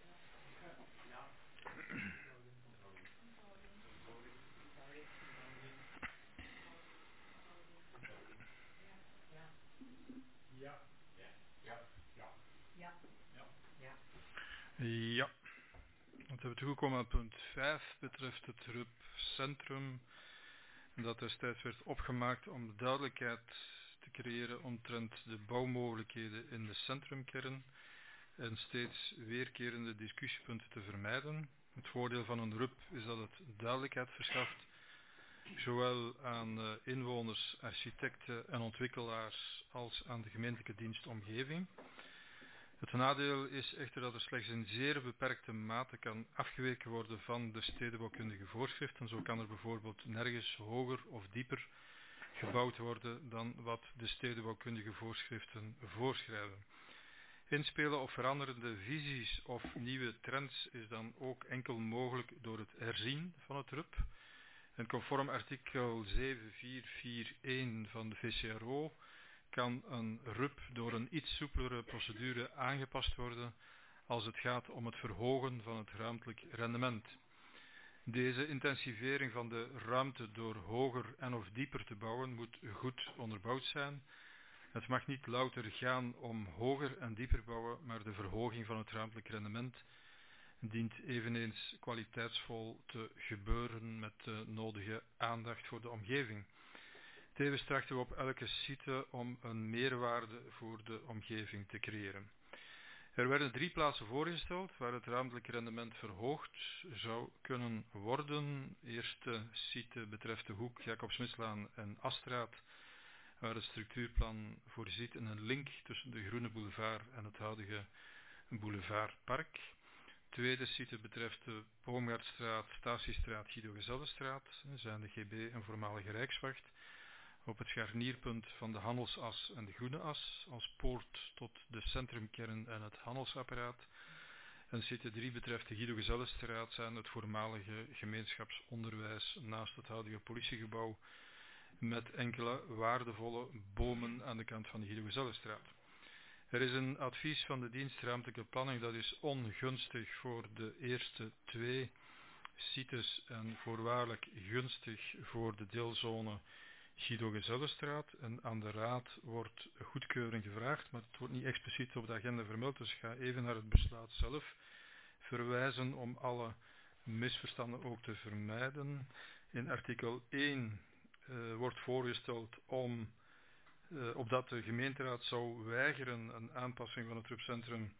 Ja. Dan hebben we toegekomen aan punt 5, betreft het RUP Centrum. Dat destijds werd opgemaakt om duidelijkheid te creëren omtrent de bouwmogelijkheden in de centrumkern en steeds weerkerende discussiepunten te vermijden. Het voordeel van een RUP is dat het duidelijkheid verschaft, zowel aan inwoners, architecten en ontwikkelaars als aan de gemeentelijke dienstomgeving. Het nadeel is echter dat er slechts in zeer beperkte mate kan afgeweken worden van de stedenbouwkundige voorschriften. Zo kan er bijvoorbeeld nergens hoger of dieper gebouwd worden dan wat de stedenbouwkundige voorschriften voorschrijven. Inspelen op veranderende visies of nieuwe trends is dan ook enkel mogelijk door het herzien van het RUP. En conform artikel 7441 van de VCRO kan een RUP door een iets soepelere procedure aangepast worden als het gaat om het verhogen van het ruimtelijk rendement. Deze intensivering van de ruimte door hoger en of dieper te bouwen moet goed onderbouwd zijn. Het mag niet louter gaan om hoger en dieper bouwen, maar de verhoging van het ruimtelijk rendement dient eveneens kwaliteitsvol te gebeuren met de nodige aandacht voor de omgeving. Tevens trachten we op elke site om een meerwaarde voor de omgeving te creëren. Er werden 3 plaatsen voorgesteld waar het ruimtelijk rendement verhoogd zou kunnen worden. Eerste site betreft de hoek Jacob-Smitslaan en Asstraat, waar het structuurplan voorziet in een link tussen de Groene Boulevard en het huidige Boulevardpark. Tweede site betreft de Boomgaardstraat, Statiestraat, Guido Gezellenstraat, zijn de GB en voormalige Rijkswacht, op het scharnierpunt van de handelsas en de groene as, als poort tot de centrumkern en het handelsapparaat. En site 3 betreft de Guido Gezellenstraat, zijn het voormalige gemeenschapsonderwijs naast het huidige politiegebouw, met enkele waardevolle bomen aan de kant van de Guido Gezellenstraat. Er is een advies van de dienst ruimtelijke planning dat is ongunstig voor de eerste 2 sites en voorwaardelijk gunstig voor de deelzone Guido Gezellenstraat. En aan de raad wordt goedkeuring gevraagd, maar het wordt niet expliciet op de agenda vermeld, dus ik ga even naar het besluit zelf verwijzen om alle misverstanden ook te vermijden. In artikel 1 wordt voorgesteld opdat de gemeenteraad zou weigeren een aanpassing van het RUP-centrum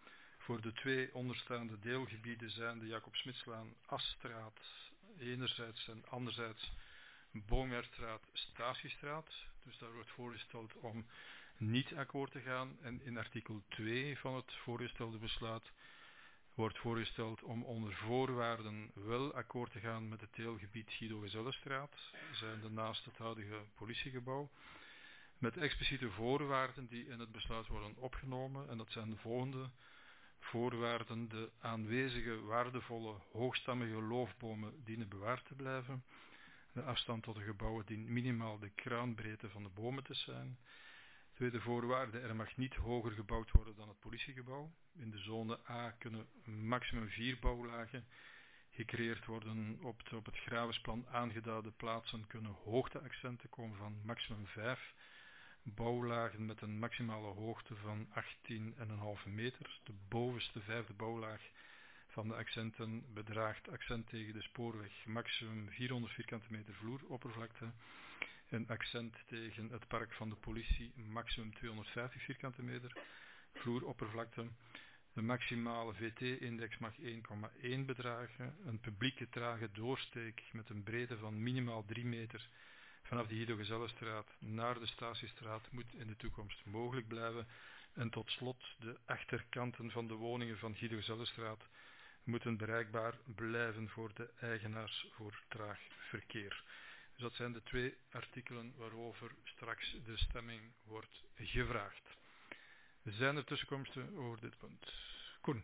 Voor de 2 onderstaande deelgebieden zijn de Jacob Smitslaan Asstraat enerzijds en anderzijds Boomjaardstraat Statiestraat. Dus daar wordt voorgesteld om niet akkoord te gaan. En in artikel 2 van het voorgestelde besluit wordt voorgesteld om onder voorwaarden wel akkoord te gaan met het deelgebied Guido Gezellenstraat, zijnde naast het huidige politiegebouw, met expliciete voorwaarden die in het besluit worden opgenomen. En dat zijn de volgende voorwaarden: de aanwezige waardevolle hoogstammige loofbomen dienen bewaard te blijven. De afstand tot de gebouwen dient minimaal de kraanbreedte van de bomen te zijn. Tweede voorwaarde: er mag niet hoger gebouwd worden dan het politiegebouw. In de zone A kunnen maximum 4 bouwlagen gecreëerd worden. Op het gravensplan aangeduide plaatsen kunnen hoogteaccenten komen van maximum 5 bouwlagen met een maximale hoogte van 18,5 meter. De bovenste 5e bouwlaag van de accenten bedraagt accent tegen de spoorweg maximum 400 vierkante meter vloeroppervlakte. Een accent tegen het park van de politie maximum 250 vierkante meter vloeroppervlakte. De maximale VT-index mag 1,1 bedragen. Een publieke trage doorsteek met een breedte van minimaal 3 meter vanaf de Guido Gezellenstraat naar de Statiestraat moet in de toekomst mogelijk blijven. En tot slot, de achterkanten van de woningen van Guido Gezellenstraat moeten bereikbaar blijven voor de eigenaars voor traag verkeer. Dus dat zijn de 2 artikelen waarover straks de stemming wordt gevraagd. Zijn er tussenkomsten over dit punt? Koen.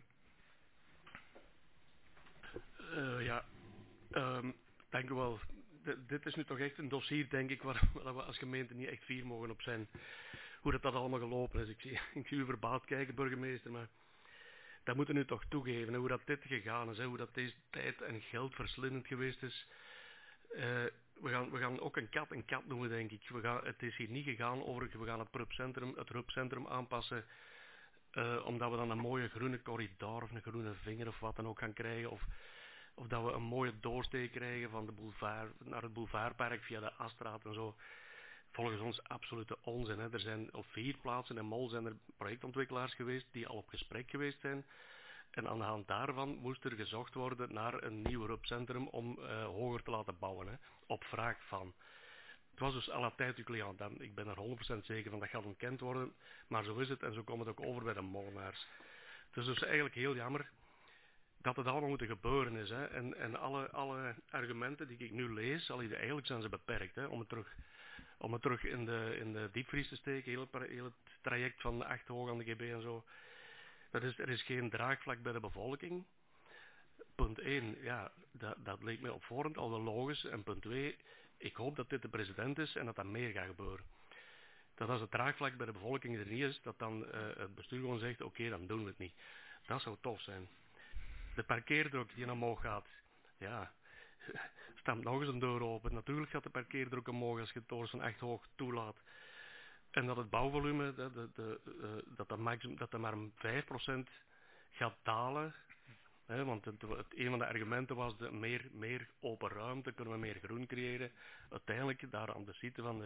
Dank u wel. Dit is nu toch echt een dossier, denk ik, waar we als gemeente niet echt fier mogen op zijn. Hoe dat allemaal gelopen is. Ik zie u verbaasd kijken, burgemeester, maar dat moeten we nu toch toegeven. Hè, hoe dat dit gegaan is, hè, hoe dat deze tijd en geld verslindend geweest is. We gaan ook een kat noemen, denk ik. Het is hier niet gegaan over, we gaan het RUP-centrum aanpassen, omdat we dan een mooie groene corridor of een groene vinger of wat dan ook gaan krijgen. Of dat we een mooie doorsteek krijgen van de boulevard naar het boulevardpark via de Asstraat en zo. Volgens ons absolute onzin. Hè. Er zijn op 4 plaatsen in Mol zijn er projectontwikkelaars geweest die al op gesprek geweest zijn. En aan de hand daarvan moest er gezocht worden naar een nieuw RUP-centrum om hoger te laten bouwen. Hè. Op vraag van. Het was dus à la tijd client. Ik ben er 100% zeker van, dat gaat ontkend worden. Maar zo is het en zo komt het ook over bij de molenaars. Het is dus eigenlijk heel jammer dat het allemaal moet gebeuren is. Hè. En alle argumenten die ik nu lees, eigenlijk zijn ze beperkt. Hè, om het terug in de diepvries te steken, heel het traject van 8 hoog aan de GB en zo. Er is geen draagvlak bij de bevolking. Punt 1, ja, dat leek mij op voorhand al wel logisch. En punt 2, ik hoop dat dit de president is en dat meer gaat gebeuren. Dat als het draagvlak bij de bevolking er niet is, dat dan het bestuur gewoon zegt, oké, dan doen we het niet. Dat zou tof zijn. De parkeerdruk die omhoog gaat, ja, staat nog eens een deur open. Natuurlijk gaat de parkeerdruk omhoog als je het torens van 8 hoog toelaat. En dat het bouwvolume, dat maar 5% gaat dalen. Hè, want een van de argumenten was meer open ruimte, kunnen we meer groen creëren. Uiteindelijk, daar aan de site van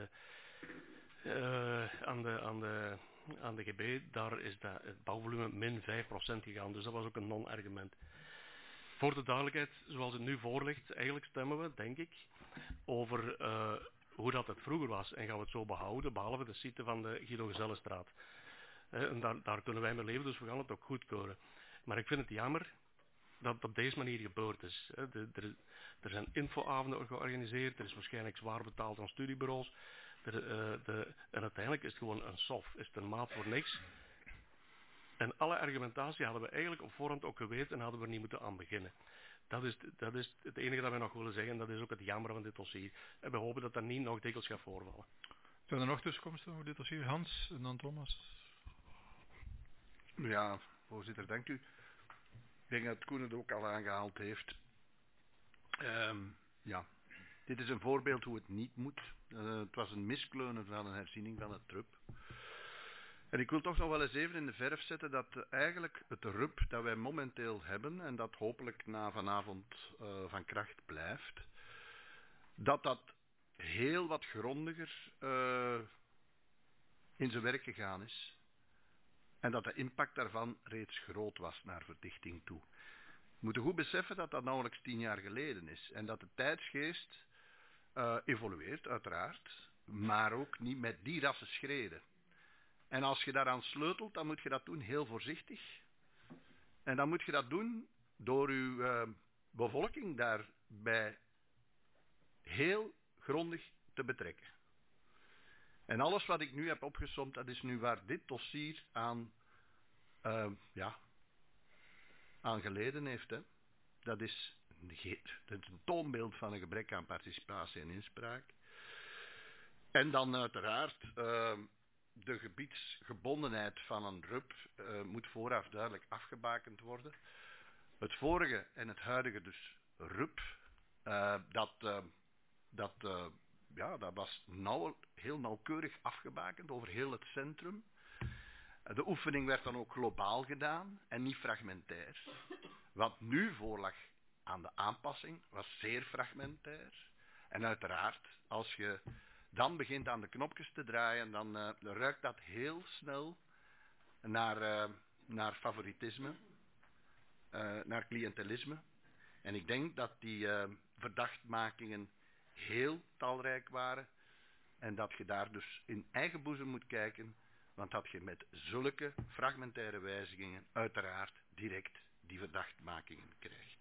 aan de GB, daar is het bouwvolume min 5% gegaan. Dus dat was ook een non-argument. Voor de duidelijkheid, zoals het nu voor ligt, eigenlijk stemmen we, denk ik, over hoe dat het vroeger was. En gaan we het zo behouden, behalve de site van de Guido Gezellenstraat. En daar kunnen wij mee leven, dus we gaan het ook goedkeuren. Maar ik vind het jammer dat het op deze manier gebeurd is. Er zijn infoavonden georganiseerd, er is waarschijnlijk zwaar betaald aan studiebureaus. En uiteindelijk is het gewoon een sof, is het een maat voor niks. En alle argumentatie hadden we eigenlijk op voorhand ook geweten en hadden we er niet moeten aan beginnen. Dat is het enige dat wij nog willen zeggen en dat is ook het jammer van dit dossier. En we hopen dat dat niet nog dikwijls gaat voorvallen. Zijn er nog tussenkomsten over dit dossier? Hans en dan Thomas. Ja, voorzitter, dank u. Ik denk dat Koen het ook al aangehaald heeft. Ja, dit is een voorbeeld hoe het niet moet. Het was een miskleunen van een herziening van het RUP. En ik wil toch nog wel eens even in de verf zetten dat eigenlijk het RUP dat wij momenteel hebben, en dat hopelijk na vanavond van kracht blijft, dat heel wat grondiger in zijn werk gegaan is. En dat de impact daarvan reeds groot was naar verdichting toe. We moeten goed beseffen dat dat nauwelijks 10 jaar geleden is. En dat de tijdsgeest evolueert, uiteraard. Maar ook niet met die rasse schreden. En als je daaraan sleutelt, dan moet je dat doen heel voorzichtig. En dan moet je dat doen door je bevolking daarbij heel grondig te betrekken. En alles wat ik nu heb opgesomd, dat is nu waar dit dossier aan geleden heeft. Hè. Dat is een toonbeeld van een gebrek aan participatie en inspraak. En dan uiteraard de gebiedsgebondenheid van een RUP moet vooraf duidelijk afgebakend worden. Het vorige en het huidige dus RUP, dat was heel nauwkeurig afgebakend over heel het centrum. De oefening werd dan ook globaal gedaan en niet fragmentair. Wat nu voorlag aan de aanpassing was zeer fragmentair. En uiteraard, als je dan begint aan de knopjes te draaien, dan ruikt dat heel snel naar favoritisme, naar cliëntelisme. En ik denk dat die verdachtmakingen heel talrijk waren en dat je daar dus in eigen boezem moet kijken, want dat je met zulke fragmentaire wijzigingen uiteraard direct die verdachtmakingen krijgt.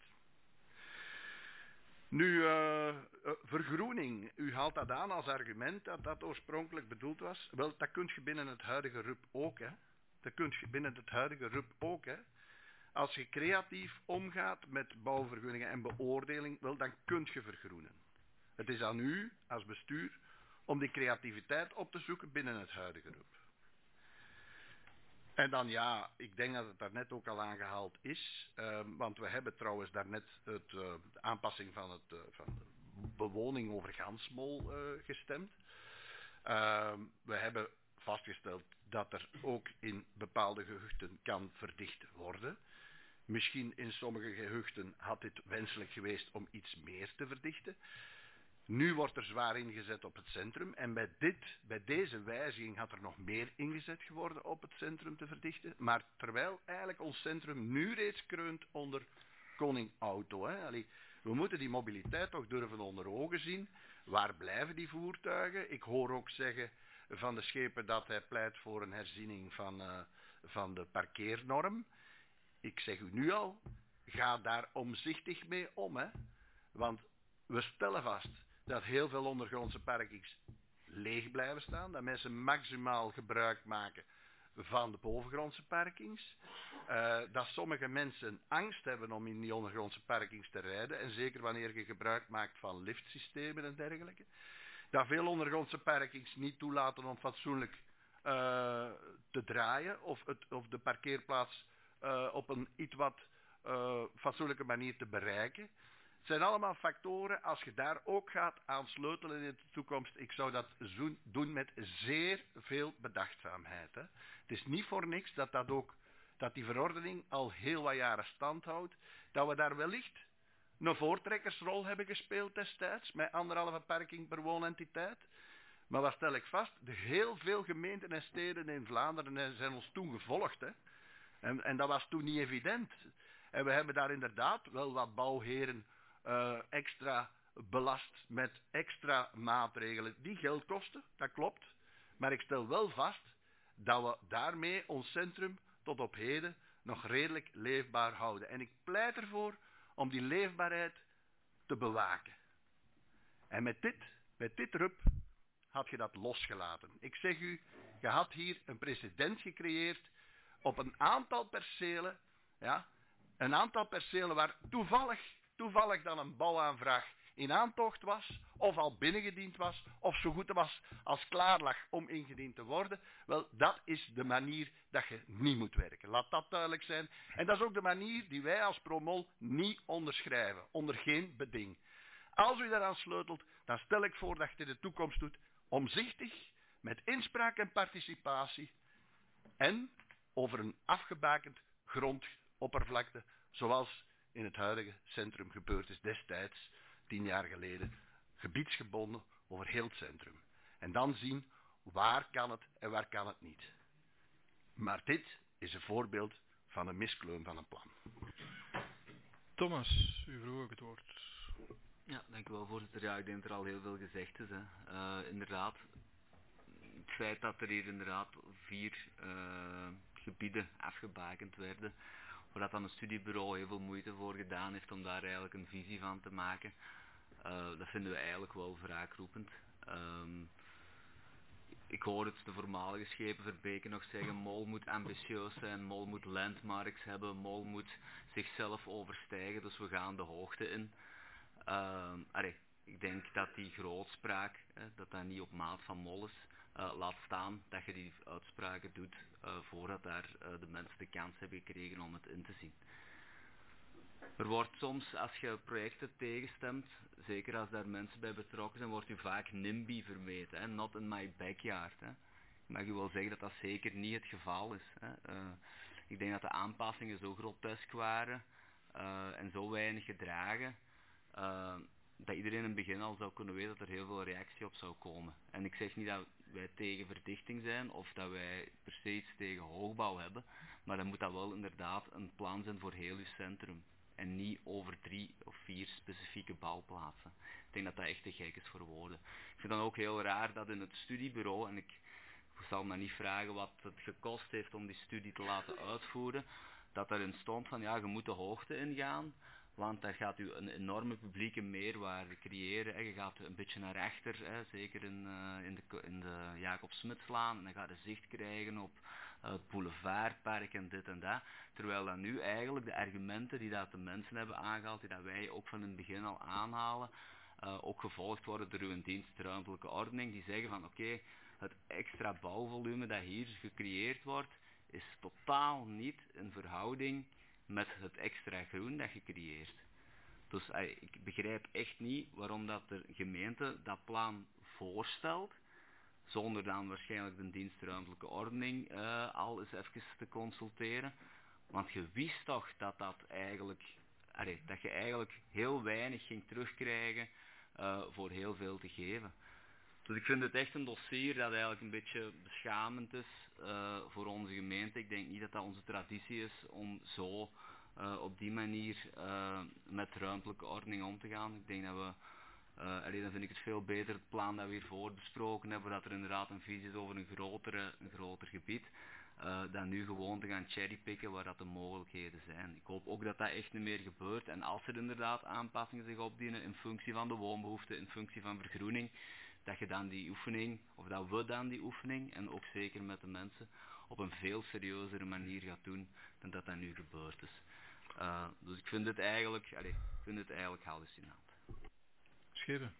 Nu, vergroening. U haalt dat aan als argument dat dat oorspronkelijk bedoeld was. Wel, dat kun je binnen het huidige RUP ook, hè. Dat kun je binnen het huidige RUP ook, hè. Als je creatief omgaat met bouwvergunningen en beoordeling, wel, dan kun je vergroenen. Het is aan u, als bestuur, om die creativiteit op te zoeken binnen het huidige RUP. En dan ja, ik denk dat het daarnet ook al aangehaald is, want we hebben trouwens daarnet de aanpassing van de bewoning over Gansmol gestemd. We hebben vastgesteld dat er ook in bepaalde gehuchten kan verdicht worden. Misschien in sommige gehuchten had het wenselijk geweest om iets meer te verdichten. Nu wordt er zwaar ingezet op het centrum en bij deze wijziging had er nog meer ingezet geworden op het centrum te verdichten. Maar terwijl eigenlijk ons centrum nu reeds kreunt onder koning auto. Hè. Allee, we moeten die mobiliteit toch durven onder ogen zien. Waar blijven die voertuigen? Ik hoor ook zeggen van de schepen dat hij pleit voor een herziening van de parkeernorm. Ik zeg u nu al, ga daar omzichtig mee om. Hè. Want we stellen vast dat heel veel ondergrondse parkings leeg blijven staan. Dat mensen maximaal gebruik maken van de bovengrondse parkings. Dat sommige mensen angst hebben om in die ondergrondse parkings te rijden. En zeker wanneer je gebruik maakt van liftsystemen en dergelijke. Dat veel ondergrondse parkings niet toelaten om fatsoenlijk te draaien. Of de parkeerplaats op een iets wat fatsoenlijke manier te bereiken. Het zijn allemaal factoren, als je daar ook gaat aan sleutelen in de toekomst, ik zou dat doen met zeer veel bedachtzaamheid. Hè. Het is niet voor niks dat die verordening al heel wat jaren stand houdt, dat we daar wellicht een voortrekkersrol hebben gespeeld destijds, met 1,5 parking per woonentiteit. Maar wat stel ik vast, heel veel gemeenten en steden in Vlaanderen zijn ons toen gevolgd. Hè. En dat was toen niet evident. En we hebben daar inderdaad wel wat bouwheren extra belast met extra maatregelen die geld kosten, dat klopt. Maar ik stel wel vast dat we daarmee ons centrum tot op heden nog redelijk leefbaar houden. En ik pleit ervoor om die leefbaarheid te bewaken. En met dit RUP had je dat losgelaten. Ik zeg u, je had hier een precedent gecreëerd op een aantal percelen, ja, een aantal percelen waar toevallig dan een bouwaanvraag in aantocht was, of al binnengediend was, of zo goed was als klaar lag om ingediend te worden. Wel, dat is de manier dat je niet moet werken. Laat dat duidelijk zijn. En dat is ook de manier die wij als Promol niet onderschrijven, onder geen beding. Als u daaraan sleutelt, dan stel ik voor dat je dit in de toekomst doet, omzichtig, met inspraak en participatie, en over een afgebakend grondoppervlakte, zoals in het huidige centrum gebeurd is destijds, 10 jaar geleden, gebiedsgebonden over heel het centrum. En dan zien waar kan het en waar kan het niet. Maar dit is een voorbeeld van een miskleun van een plan. Thomas, u vroeg ook het woord. Ja, dank u wel, voorzitter. Ja, ik denk dat er al heel veel gezegd is. Hè. Inderdaad, het feit dat er hier inderdaad 4 gebieden afgebakend werden, waar dat dan een studiebureau heel veel moeite voor gedaan heeft om daar eigenlijk een visie van te maken, dat vinden we eigenlijk wel wraakroepend. Ik hoor het de voormalige schepen Verbeke nog zeggen, Mol moet ambitieus zijn, Mol moet landmarks hebben, Mol moet zichzelf overstijgen, dus we gaan de hoogte in. Ik denk dat die grootspraak, dat dat niet op maat van Mol is, laat staan dat je die uitspraken doet voordat daar de mensen de kans hebben gekregen om het in te zien. Er wordt soms, als je projecten tegenstemt, zeker als daar mensen bij betrokken zijn, wordt u vaak NIMBY vermeten, hè? Not in my backyard. Hè? Ik mag u wel zeggen dat dat zeker niet het geval is. Hè? Ik denk dat de aanpassingen zo grotesk waren en zo weinig gedragen, dat iedereen in het begin al zou kunnen weten dat er heel veel reactie op zou komen. En ik zeg niet dat wij tegen verdichting zijn of dat wij per se iets tegen hoogbouw hebben, maar dan moet dat wel inderdaad een plan zijn voor heel uw centrum. En niet over 3 of 4 specifieke bouwplaatsen. Ik denk dat dat echt te gek is voor woorden. Ik vind dan ook heel raar dat in het studiebureau, en ik zal me niet vragen wat het gekost heeft om die studie te laten uitvoeren, dat erin stond van ja, je moet de hoogte ingaan, want dat gaat u een enorme publieke meerwaarde creëren. Hè. Je gaat een beetje naar rechter, hè, zeker in de Jacob Smutslaan, en dan gaat je zicht krijgen op het boulevardpark en dit en dat. Terwijl dan nu eigenlijk de argumenten die dat de mensen hebben aangehaald, die dat wij ook van in het begin al aanhalen, ook gevolgd worden door uw dienst ruimtelijke ordening, die zeggen van oké, het extra bouwvolume dat hier gecreëerd wordt, is totaal niet in verhouding met het extra groen dat je creëert. Dus ik begrijp echt niet waarom dat de gemeente dat plan voorstelt, zonder dan waarschijnlijk de dienst ruimtelijke ordening al eens even te consulteren. Want je wist toch dat dat je eigenlijk heel weinig ging terugkrijgen voor heel veel te geven. Dus ik vind het echt een dossier dat eigenlijk een beetje beschamend is voor onze gemeente. Ik denk niet dat dat onze traditie is om zo op die manier met ruimtelijke ordening om te gaan. Ik denk dat we, dan vind ik het veel beter het plan dat we hiervoor besproken hebben, dat er inderdaad een visie is over een groter gebied, dan nu gewoon te gaan cherrypicken waar dat de mogelijkheden zijn. Ik hoop ook dat dat echt niet meer gebeurt en als er inderdaad aanpassingen zich opdienen in functie van de woonbehoeften, in functie van vergroening, dat je dan die oefening, of dat we dan die oefening, en ook zeker met de mensen, op een veel serieuzere manier gaat doen dan dat nu gebeurd is. Dus ik vind het eigenlijk hallucinant. Schepen.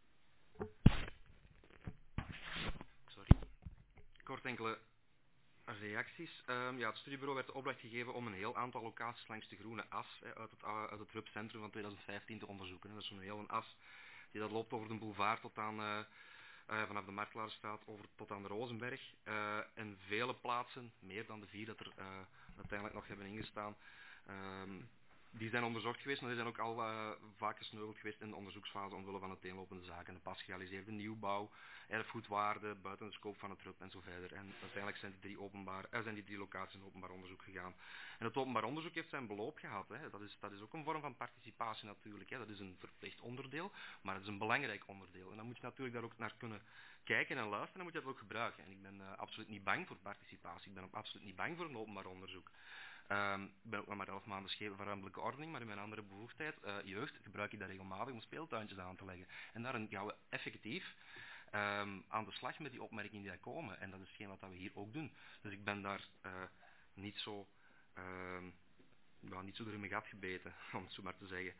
Sorry. Kort enkele reacties. Het studiebureau werd de opdracht gegeven om een heel aantal locaties langs de groene as uit het RUP-centrum van 2015 te onderzoeken. Dat is zo'n hele as die dat loopt over de boulevard tot aan, vanaf de Martelaarstraat tot aan de Rozenberg. En vele plaatsen, meer dan de 4 dat er uiteindelijk nog hebben ingestaan, die zijn onderzocht geweest, maar die zijn ook al vaak gesneuveld geweest in de onderzoeksfase omwille van uiteenlopende zaken. De pas gerealiseerde nieuwbouw, erfgoedwaarde, buiten de scope van het RUP en zo verder. En uiteindelijk zijn die 3 locaties in openbaar onderzoek gegaan. En het openbaar onderzoek heeft zijn beloop gehad. Hè. Dat is ook een vorm van participatie natuurlijk. Hè. Dat is een verplicht onderdeel, maar het is een belangrijk onderdeel. En dan moet je natuurlijk daar ook naar kunnen kijken en luisteren en dan moet je dat ook gebruiken. En ik ben absoluut niet bang voor participatie. Ik ben ook absoluut niet bang voor een openbaar onderzoek. Ik ben ook nog maar 11 maanden schepen van ruimtelijke ordening, maar in mijn andere bevoegdheid, jeugd, gebruik ik dat regelmatig om speeltuintjes aan te leggen. En daarin gaan we effectief aan de slag met die opmerkingen die daar komen. En dat is hetgeen wat we hier ook doen. Dus ik ben daar niet zo door in mijn gat gebeten, om het zo maar te zeggen.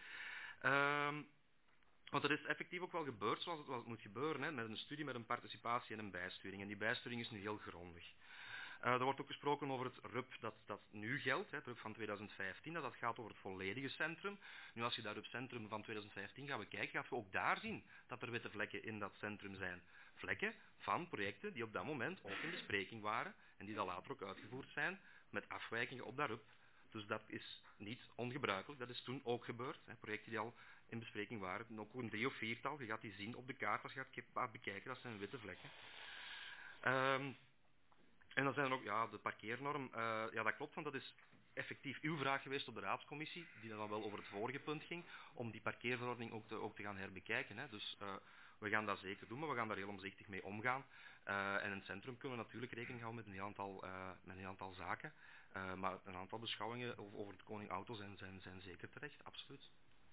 Want er is effectief ook wel gebeurd zoals het moet gebeuren, hè, met een studie, met een participatie en een bijsturing. En die bijsturing is nu heel grondig. Er wordt ook gesproken over het RUP dat nu geldt, het RUP van 2015, dat gaat over het volledige centrum. Nu als je dat RUP-centrum van 2015 gaat bekijken, gaat je ook daar zien dat er witte vlekken in dat centrum zijn. Vlekken van projecten die op dat moment ook in bespreking waren en die dan later ook uitgevoerd zijn met afwijkingen op dat RUP. Dus dat is niet ongebruikelijk, dat is toen ook gebeurd. Projecten die al in bespreking waren, ook een 3 of 4-tal, je gaat die zien op de kaart als je gaat bekijken, dat zijn witte vlekken. En dan zijn er ook de parkeernorm. Ja, dat klopt, want dat is effectief uw vraag geweest op de raadscommissie, die dan wel over het vorige punt ging, om die parkeerverordening ook te gaan herbekijken. Hè. Dus we gaan dat zeker doen, maar we gaan daar heel omzichtig mee omgaan. En in het centrum kunnen we natuurlijk rekening houden met een heel aantal zaken. Maar een aantal beschouwingen over het Koning Auto zijn zeker terecht, absoluut.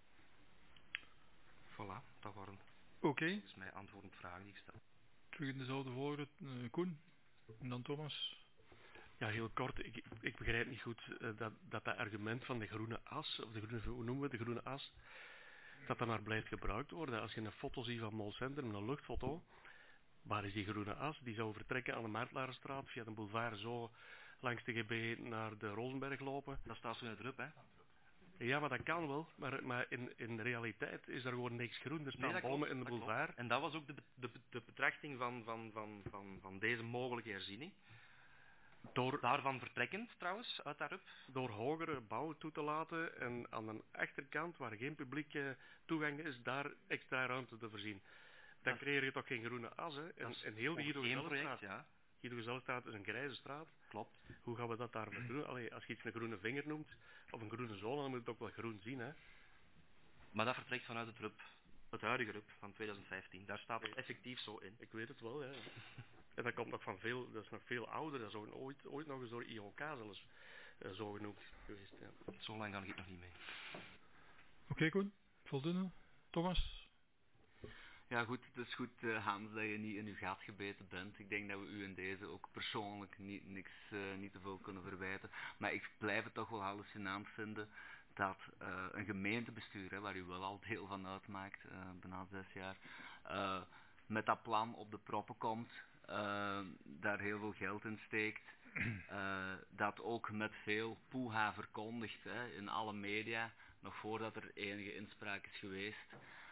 Voilà, dat waren volgens mij antwoorden op vragen die ik stel. Terug in dezelfde volgorde, Koen en dan Thomas. Ja, heel kort. Ik begrijp niet goed dat argument van de groene as, of hoe noemen we de groene as, dat maar blijft gebruikt worden. Als je een foto ziet van Molcentrum, een luchtfoto, waar is die groene as? Die zou vertrekken aan de Martelaarstraat, via de boulevard zo langs de GB naar de Rozenberg lopen. Dat staat zo in het RUP, hè? Ja, maar dat kan wel, maar in de realiteit is er gewoon niks groen. Er staan bomen in de boulevard. Klopt. En dat was ook de betrachting van deze mogelijke herziening. Daarvan vertrekkend trouwens, uit dat RUP. Door hogere bouw toe te laten en aan de achterkant, waar geen publiek toegang is, daar extra ruimte te voorzien. Dan creëer je toch geen groene as, hè? En heel die Guido-Gezellenstraat. Guido-Gezellenstraat is een grijze straat. Klopt. Hoe gaan we dat daar doen? Allee, als je iets een groene vinger noemt, of een groene zone, dan moet het ook wel groen zien, hè? Maar dat vertrekt vanuit het RUP. Het huidige RUP van 2015. Daar staat het effectief zo in. Ik weet het wel, ja. En dat komt nog van dat is nog veel ouder. Dat is ook ooit nog eens door IOK zelfs zo genoemd geweest. Ja. Zo lang kan ik nog niet mee. Oké, Koen. Voldoende. Thomas? Ja goed, het is goed Hans dat je niet in uw gat gebeten bent. Ik denk dat we u in deze ook persoonlijk niet te veel kunnen verwijten. Maar ik blijf het toch wel hallucinant vinden dat een gemeentebestuur, hè, waar u wel al deel van uitmaakt, bijna 6 jaar, met dat plan op de proppen komt, daar heel veel geld in steekt, dat ook met veel poeha verkondigt, hè, in alle media, nog voordat er enige inspraak is geweest.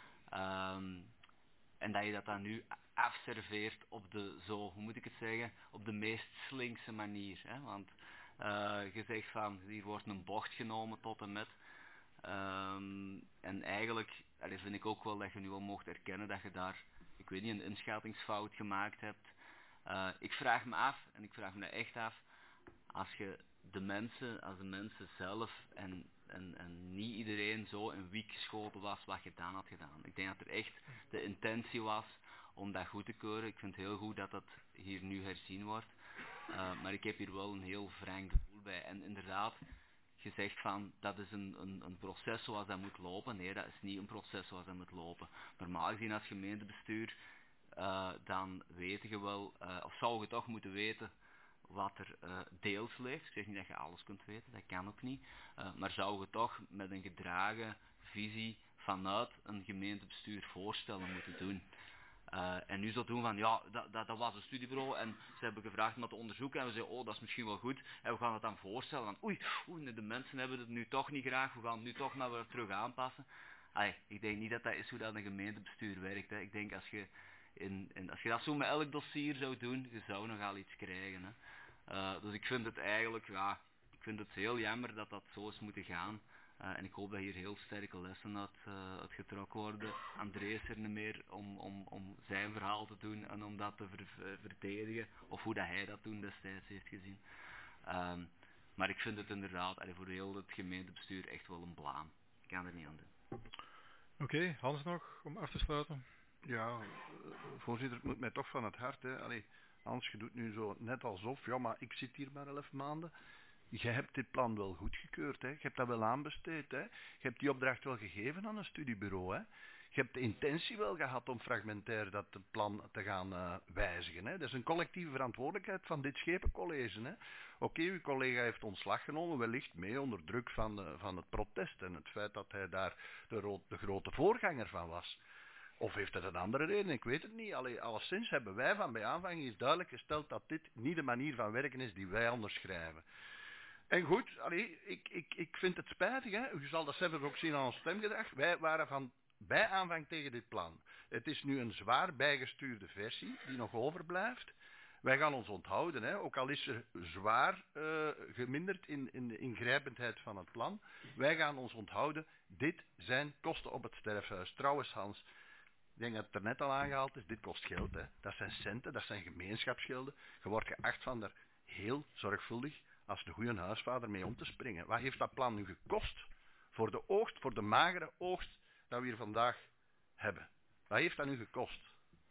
En dat je dat dan nu afserveert op de, hoe moet ik het zeggen, op de meest slinkse manier. Hè? Want je zegt van, hier wordt een bocht genomen tot en met. En eigenlijk vind ik ook wel dat je nu wel mocht erkennen dat je daar, ik weet niet, een inschattingsfout gemaakt hebt. Ik vraag me af, en ik vraag me echt af, als de mensen zelf en niet iedereen zo in wiek geschoten was wat je dan had gedaan. Ik denk dat er echt de intentie was om dat goed te keuren. Ik vind het heel goed dat dat hier nu herzien wordt. Maar ik heb hier wel een heel wrang gevoel bij. En inderdaad, je zegt van, dat is een proces zoals dat moet lopen. Nee, dat is niet een proces zoals dat moet lopen. Normaal gezien als gemeentebestuur, dan weet je wel, of zou je toch moeten weten wat er deels leeft. Ik zeg niet dat je alles kunt weten, dat kan ook niet. Maar zou je toch met een gedragen visie vanuit een gemeentebestuur voorstellen moeten doen. En nu zo doen van, ja, dat was een studiebureau en ze hebben gevraagd om dat te onderzoeken en we zeggen, oh, dat is misschien wel goed en we gaan het dan voorstellen. Want oei, de mensen hebben het nu toch niet graag, we gaan het nu toch maar weer terug aanpassen. Ik denk niet dat dat is hoe dat een gemeentebestuur werkt. Hè. Ik denk als je dat zo met elk dossier zou doen, je zou nogal iets krijgen. Hè. Dus ik vind het eigenlijk, ik vind het heel jammer dat dat zo is moeten gaan. En ik hoop dat hier heel sterke lessen uit getrokken worden. André is er niet meer om zijn verhaal te doen en om dat te verdedigen. Of hoe dat hij dat toen destijds heeft gezien. Maar ik vind het inderdaad voor heel het gemeentebestuur echt wel een blaam. Ik kan er niet aan doen. Oké, Hans nog, om af te sluiten. Ja, voorzitter, het moet mij toch van het hart. Hè. Allee, Hans, je doet nu zo net alsof, ja, maar ik zit hier maar 11 maanden. Je hebt dit plan wel goedgekeurd, hè. Je hebt dat wel aanbesteed, hè. Je hebt die opdracht wel gegeven aan een studiebureau, hè. Je hebt de intentie wel gehad om fragmentair dat plan te gaan wijzigen, hè. Dat is een collectieve verantwoordelijkheid van dit Schepencollege, hè. Oké, uw collega heeft ontslag genomen, wellicht mee onder druk van het protest en het feit dat hij daar de grote voorganger van was. Of heeft het een andere reden? Ik weet het niet. Alleszins hebben wij van bij aanvang eens duidelijk gesteld dat dit niet de manier van werken is die wij onderschrijven. En goed, ik vind het spijtig. Hè? U zal dat zelf ook zien aan ons stemgedrag. Wij waren van bij aanvang tegen dit plan. Het is nu een zwaar bijgestuurde versie die nog overblijft. Wij gaan ons onthouden, hè? Ook al is er zwaar geminderd in de ingrijpendheid van het plan. Wij gaan ons onthouden. Dit zijn kosten op het sterfhuis. Trouwens, Hans, ik denk dat het er net al aangehaald is, dit kost geld. Hè. Dat zijn centen, dat zijn gemeenschapsgelden. Je wordt geacht van er heel zorgvuldig als de goede huisvader mee om te springen. Wat heeft dat plan nu gekost voor de oogst, voor de magere oogst dat we hier vandaag hebben? Wat heeft dat nu gekost?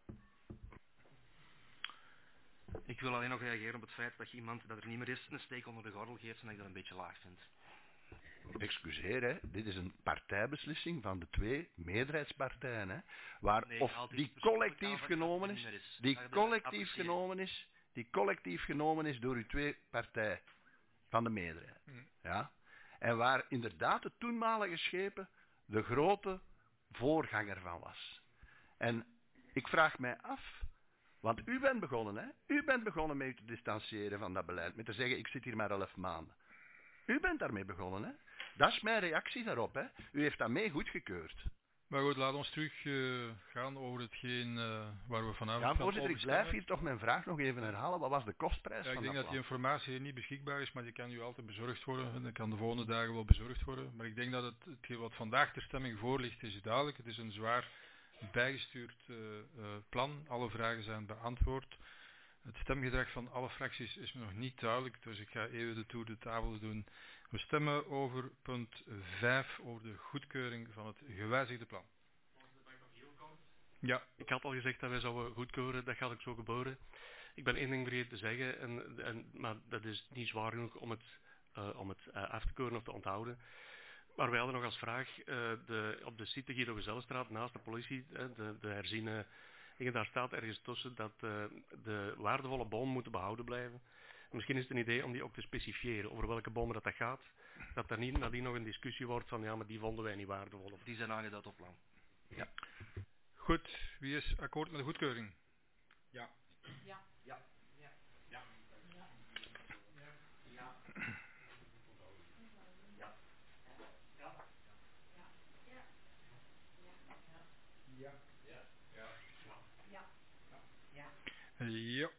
Ik wil alleen nog reageren op het feit dat je iemand dat er niet meer is een steek onder de gordel geeft en dat ik dat een beetje laag vind. Excuseer, hè. Dit is een partijbeslissing van de 2 meerderheidspartijen. Hè, waar Nee, of altijd die persoonlijk collectief aan genomen dat is, het niet meer is. die Dat je dat collectief apprecieert. genomen is door uw 2 partijen van de meerderheid. Mm. Ja? En waar inderdaad de toenmalige schepen de grote voorganger van was. En ik vraag mij af, want u bent begonnen, hè? U bent begonnen met u te distancieren van dat beleid, met te zeggen, ik zit hier maar 11 maanden. U bent daarmee begonnen, hè? Dat is mijn reactie daarop, hè? U heeft dat mee goedgekeurd. Maar goed, laat ons terug gaan over hetgeen waar we vanavond Ja, van voorzitter, ik over blijf stemmen. hier toch mijn vraag nog even herhalen. Wat was de kostprijs Ja, ik van denk dat dat die plan? informatie hier niet beschikbaar is, maar die kan u altijd bezorgd worden. En dat kan de volgende dagen wel bezorgd worden. Maar ik denk dat hetgeen wat vandaag ter stemming voor ligt, is duidelijk. Het is een zwaar bijgestuurd plan. Alle vragen zijn beantwoord. Het stemgedrag van alle fracties is me nog niet duidelijk, dus ik ga even de toer de tafel doen. We stemmen over punt 5, over de goedkeuring van het gewijzigde plan. Ja, Ik had al gezegd dat wij zouden goedkeuren, dat gaat ook zo gebeuren. Ik ben één ding vergeten te zeggen, maar dat is niet zwaar genoeg om het af te keuren of te onthouden. Maar wij hadden nog als vraag, op de site Guido Gezellenstraat, naast de politie, de herziene dingen, daar staat ergens tussen dat de waardevolle bomen moeten behouden blijven. Misschien is het een idee om die ook te specifiëren, over welke bomen dat gaat. Dat er niet nadien nog een discussie wordt van, ja, maar die vonden wij niet waardevol. Die zijn aangeduid op plan. goed. Wie is akkoord met de goedkeuring? Ja. Ja. Ja. Ja. Ja.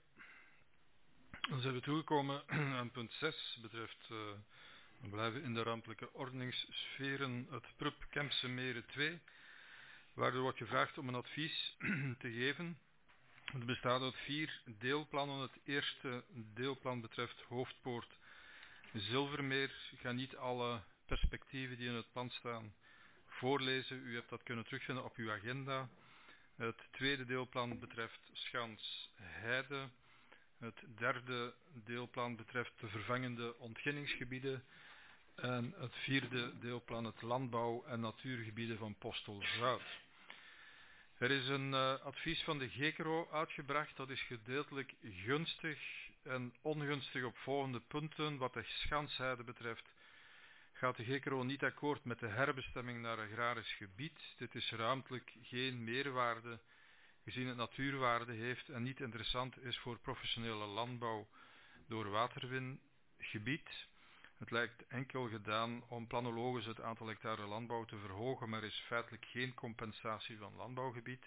Dan zijn we toegekomen aan punt 6, betreft, we blijven in de ruimtelijke ordeningssferen, het PRUP Kempse Meren 2, waar er wordt gevraagd om een advies te geven. Het bestaat uit 4 deelplannen. Het eerste deelplan betreft Hoofdpoort Zilvermeer. Ik ga niet alle perspectieven die in het plan staan voorlezen. U hebt dat kunnen terugvinden op uw agenda. Het tweede deelplan betreft Schans Heide. Het derde deelplan betreft de vervangende ontginningsgebieden. En het vierde deelplan het landbouw- en natuurgebieden van Postel Zuid. Er is een advies van de GECRO uitgebracht. Dat is gedeeltelijk gunstig en ongunstig op volgende punten. Wat de Schansheide betreft gaat de GECRO niet akkoord met de herbestemming naar agrarisch gebied. Dit is ruimtelijk geen meerwaarde, gezien het natuurwaarde heeft en niet interessant is voor professionele landbouw door waterwingebied. Het lijkt enkel gedaan om planologisch het aantal hectare landbouw te verhogen, maar is feitelijk geen compensatie van landbouwgebied.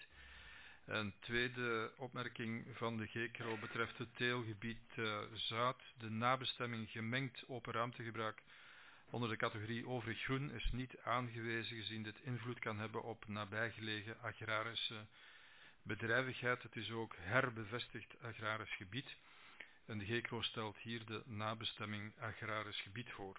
Een tweede opmerking van de GECRO betreft het teelgebied Zuid. De nabestemming gemengd open ruimtegebruik onder de categorie overig groen is niet aangewezen, gezien dit invloed kan hebben op nabijgelegen agrarische bedrijvigheid. Het is ook herbevestigd agrarisch gebied. En de GECRO stelt hier de nabestemming agrarisch gebied voor.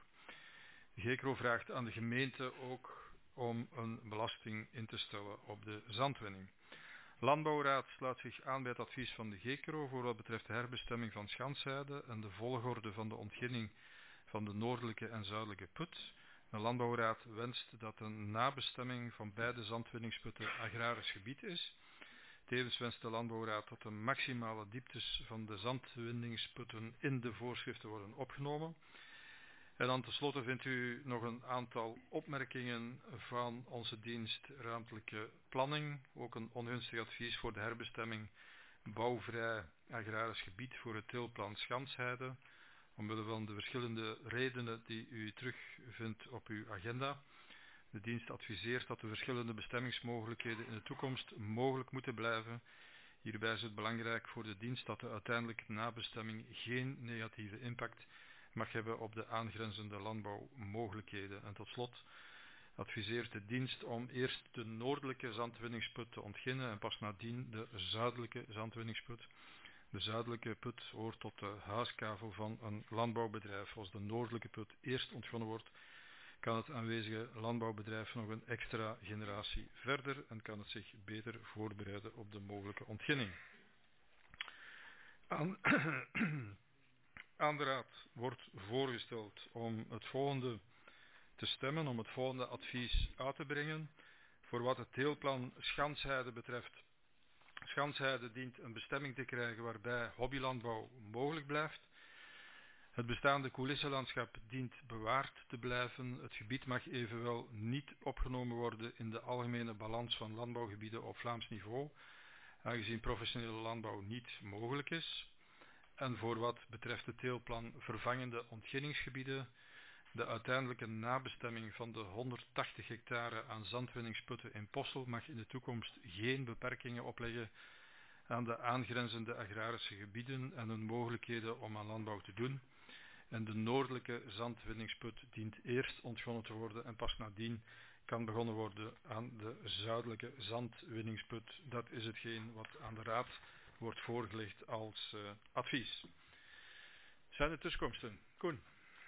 De GECRO vraagt aan de gemeente ook om een belasting in te stellen op de zandwinning. Landbouwraad sluit zich aan bij het advies van de GECRO voor wat betreft de herbestemming van Schansheide en de volgorde van de ontginning van de noordelijke en zuidelijke put. De Landbouwraad wenst dat een nabestemming van beide zandwinningsputten agrarisch gebied is. Tevens wenst de Landbouwraad dat de maximale dieptes van de zandwinningsputten in de voorschriften worden opgenomen. En dan tenslotte vindt u nog een aantal opmerkingen van onze dienst ruimtelijke planning. Ook een ongunstig advies voor de herbestemming bouwvrij agrarisch gebied voor het teelplan Schansheide. Omwille van de verschillende redenen die u terugvindt op uw agenda. De dienst adviseert dat de verschillende bestemmingsmogelijkheden in de toekomst mogelijk moeten blijven. Hierbij is het belangrijk voor de dienst dat de uiteindelijke nabestemming geen negatieve impact mag hebben op de aangrenzende landbouwmogelijkheden. En tot slot adviseert de dienst om eerst de noordelijke zandwinningsput te ontginnen en pas nadien de zuidelijke zandwinningsput. De zuidelijke put hoort tot de huiskavel van een landbouwbedrijf. Als de noordelijke put eerst ontgonnen wordt, kan het aanwezige landbouwbedrijf nog een extra generatie verder en kan het zich beter voorbereiden op de mogelijke ontginning. Aan de Raad wordt voorgesteld om het volgende te stemmen, om het volgende advies uit te brengen. Voor wat het teelplan Schansheide betreft. Schansheide dient een bestemming te krijgen waarbij hobbylandbouw mogelijk blijft. Het bestaande coulissenlandschap dient bewaard te blijven. Het gebied mag evenwel niet opgenomen worden in de algemene balans van landbouwgebieden op Vlaams niveau, aangezien professionele landbouw niet mogelijk is. En voor wat betreft het teelplan vervangende ontginningsgebieden, de uiteindelijke nabestemming van de 180 hectare aan zandwinningsputten in Possel mag in de toekomst geen beperkingen opleggen aan de aangrenzende agrarische gebieden en hun mogelijkheden om aan landbouw te doen. En de noordelijke zandwinningsput dient eerst ontgonnen te worden en pas nadien kan begonnen worden aan de zuidelijke zandwinningsput. Dat is hetgeen wat aan de Raad wordt voorgelegd als advies. Zijn er tussenkomsten? Koen?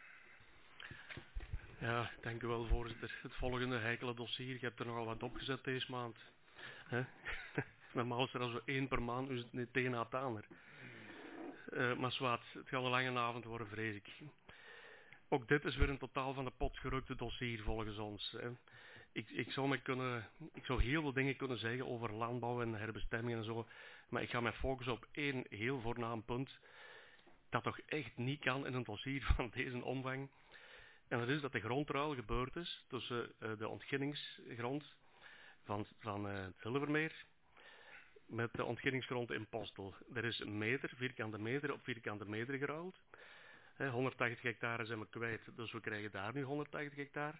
Ja, dank u wel, voorzitter. Het volgende heikele dossier, je hebt er nogal wat opgezet deze maand. Normaal is er al zo 1 per maand, dus het niet tegen na het ander. Maar zwaar, het gaat een lange avond worden, vrees ik. Ook dit is weer een totaal van de pot gerukte dossier volgens ons. Ik zou heel veel dingen kunnen zeggen over landbouw en herbestemming en zo, maar ik ga mij focussen op 1 heel voornaam punt dat toch echt niet kan in een dossier van deze omvang. En dat is dat de grondruil gebeurd is tussen de ontginningsgrond van het Zilvermeer met de ontginningsgrond in Postel. Er is een meter, vierkante meter op vierkante meter geruild. 180 hectare zijn we kwijt, dus we krijgen daar nu 180 hectare.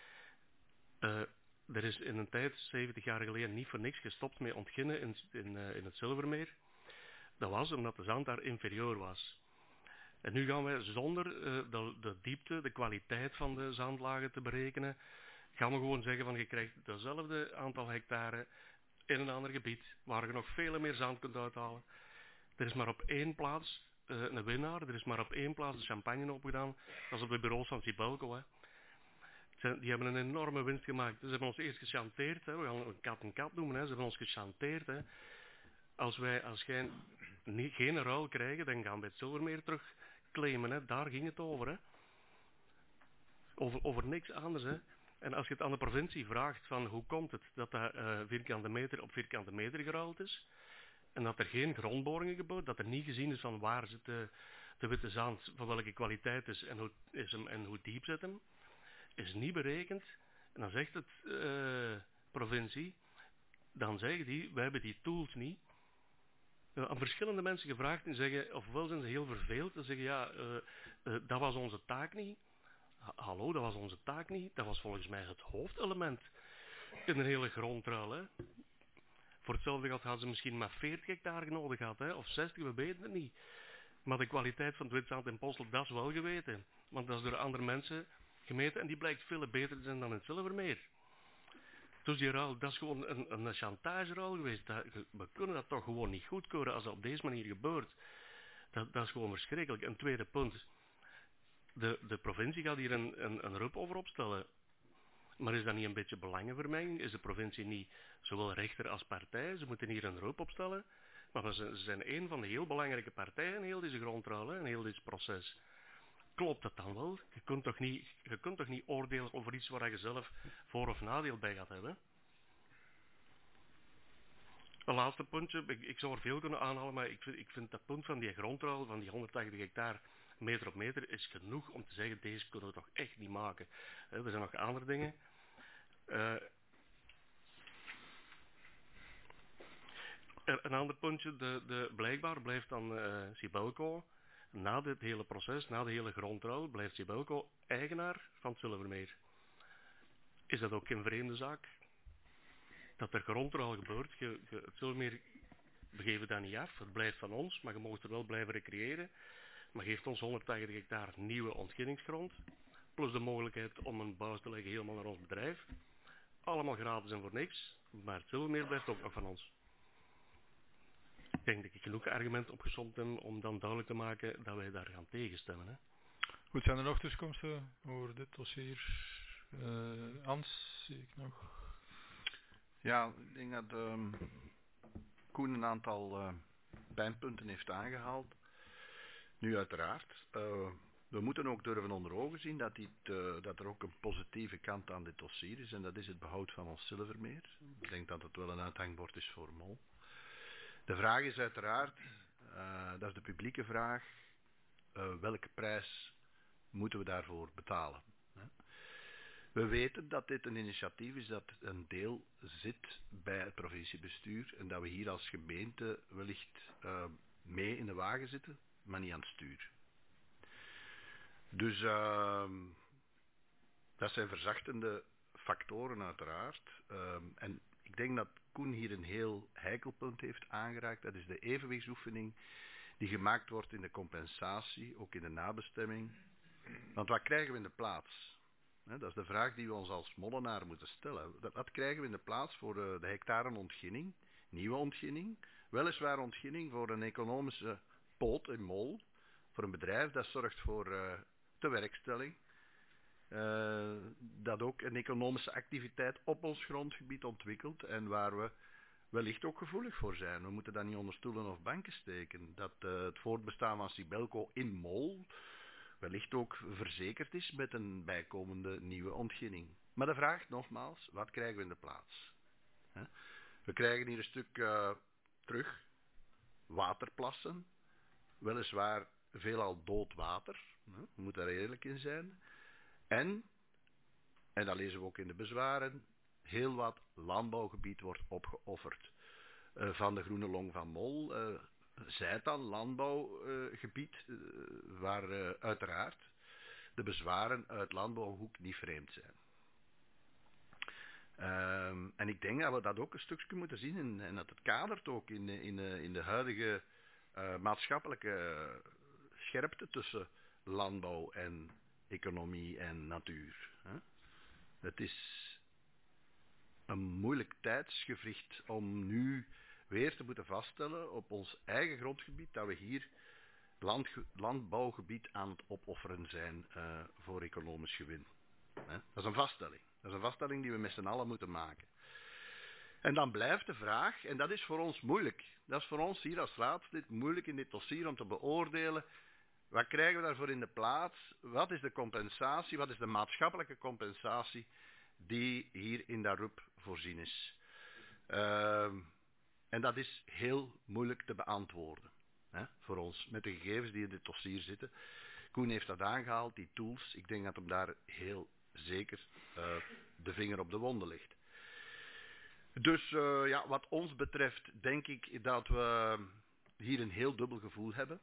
Er is in een tijd, 70 jaar geleden, niet voor niks gestopt met ontginnen in het Zilvermeer. Dat was omdat de zand daar inferieur was. En nu gaan wij zonder de diepte, de kwaliteit van de zandlagen te berekenen, gaan we gewoon zeggen van je krijgt dezelfde aantal hectare in een ander gebied, waar je nog veel meer zand kunt uithalen. Er is maar op 1 plaats een winnaar, er is maar op 1 plaats de champagne opgedaan, dat is op de bureaus van Sibelco. Die hebben een enorme winst gemaakt. Ze hebben ons eerst gechanteerd, we gaan een kat en kat noemen, ze hebben ons gechanteerd. Als jij geen ruil krijgen, dan gaan we het Zilvermeer terug claimen, daar ging het over. Over niks anders. En als je het aan de provincie vraagt van hoe komt het dat dat vierkante meter op vierkante meter geruild is, en dat er geen grondboringen gebeurd, dat er niet gezien is van waar zit de witte zand, van welke kwaliteit is hem en hoe diep zit hem, is niet berekend. En dan zegt het provincie, dan zeggen die, wij hebben die tools niet. Aan verschillende mensen gevraagd en zeggen, ofwel zijn ze heel verveeld en zeggen, ja, dat was onze taak niet. Hallo, dat was onze taak niet. Dat was volgens mij het hoofdelement in een hele grondruil. Voor hetzelfde geld hadden ze misschien maar 40 hectare nodig gehad, of 60, we weten het niet. Maar de kwaliteit van het witzand in Postel, dat is wel geweten. Want dat is door andere mensen gemeten en die blijkt veel beter te zijn dan in het Zilvermeer. Dus die ruil, dat is gewoon een chantageruil geweest. We kunnen dat toch gewoon niet goedkeuren als dat op deze manier gebeurt. Dat is gewoon verschrikkelijk. Een tweede punt. De provincie gaat hier een rup over opstellen. Maar is dat niet een beetje belangenvermenging? Is de provincie niet zowel rechter als partij? Ze moeten hier een rup opstellen. Maar ze zijn een van de heel belangrijke partijen in heel deze grondruil, in heel dit proces. Klopt dat dan wel? Je kunt toch niet oordelen over iets waar je zelf voor- of nadeel bij gaat hebben? Een laatste puntje, ik zou er veel kunnen aanhalen, maar ik vind dat punt van die grondruil, van die 180 hectare meter op meter, is genoeg om te zeggen, deze kunnen we toch echt niet maken. Er zijn nog andere dingen. Een ander puntje, blijkbaar blijft dan Sibelco, na dit hele proces, na de hele grondruil, blijft Sibelco eigenaar van het Zilvermeer. Is dat ook geen vreemde zaak? Dat er grondruil gebeurt, het Zilvermeer begeven dat niet af, het blijft van ons, maar je mag er wel blijven recreëren. Maar geeft ons 180 hectare nieuwe ontginningsgrond, plus de mogelijkheid om een buis te leggen helemaal naar ons bedrijf. Allemaal gratis en voor niks, maar het Zilvermeer blijft ook nog van ons. denk dat ik genoeg argumenten opgesomd heb om dan duidelijk te maken dat wij daar gaan tegenstemmen. Hè. Goed, zijn er nog tussenkomsten over dit dossier? Ans, zie ik nog. Ja, ik denk dat Koen een aantal pijnpunten heeft aangehaald. Nu uiteraard, we moeten ook durven onder ogen zien dat er ook een positieve kant aan dit dossier is en dat is het behoud van ons Zilvermeer. Ik denk dat het wel een uithangbord is voor MOL. De vraag is uiteraard, dat is de publieke vraag, welke prijs moeten we daarvoor betalen? We weten dat dit een initiatief is dat een deel zit bij het provinciebestuur en dat we hier als gemeente wellicht mee in de wagen zitten, maar niet aan het stuur. Dus dat zijn verzachtende factoren uiteraard. En ik denk dat Koen hier een heel heikel punt heeft aangeraakt. Dat is de evenwichtsoefening die gemaakt wordt in de compensatie, ook in de nabestemming. Want wat krijgen we in de plaats? Dat is de vraag die we ons als molenaar moeten stellen. Wat krijgen we in de plaats voor de hectareontginning? Nieuwe ontginning. Weliswaar ontginning voor een economische poot in Mol. Voor een bedrijf dat zorgt voor tewerkstelling. Dat ook een economische activiteit op ons grondgebied ontwikkelt. En waar we wellicht ook gevoelig voor zijn. We moeten dat niet onder stoelen of banken steken. Dat het voortbestaan van Sibelco in Mol wellicht ook verzekerd is met een bijkomende nieuwe ontginning. Maar de vraag nogmaals, wat krijgen we in de plaats? We krijgen hier een stuk terug, waterplassen, weliswaar veelal dood water, we moeten daar eerlijk in zijn. En dat lezen we ook in de bezwaren, heel wat landbouwgebied wordt opgeofferd. Van de Groene Long van Mol, zij het dan landbouwgebied, waar uiteraard de bezwaren uit landbouwhoek niet vreemd zijn. En ik denk dat we dat ook een stukje moeten zien en dat het kadert ook in de huidige maatschappelijke scherpte tussen landbouw en economie en natuur. Het is een moeilijk tijdsgevricht om nu weer te moeten vaststellen op ons eigen grondgebied dat we hier landbouwgebied aan het opofferen zijn voor economisch gewin. Dat is een vaststelling. Dat is een vaststelling die we met z'n allen moeten maken. En dan blijft de vraag, en dat is voor ons moeilijk. Dat is voor ons hier als raadslid moeilijk in dit dossier om te beoordelen. Wat krijgen we daarvoor in de plaats? Wat is de compensatie? Wat is de maatschappelijke compensatie die hier in dat RUP voorzien is? En dat is heel moeilijk te beantwoorden. Voor ons, met de gegevens die in dit dossier zitten. Koen heeft dat aangehaald, die tools. Ik denk dat hem daar heel zeker de vinger op de wonden ligt. Dus wat ons betreft denk ik dat we hier een heel dubbel gevoel hebben.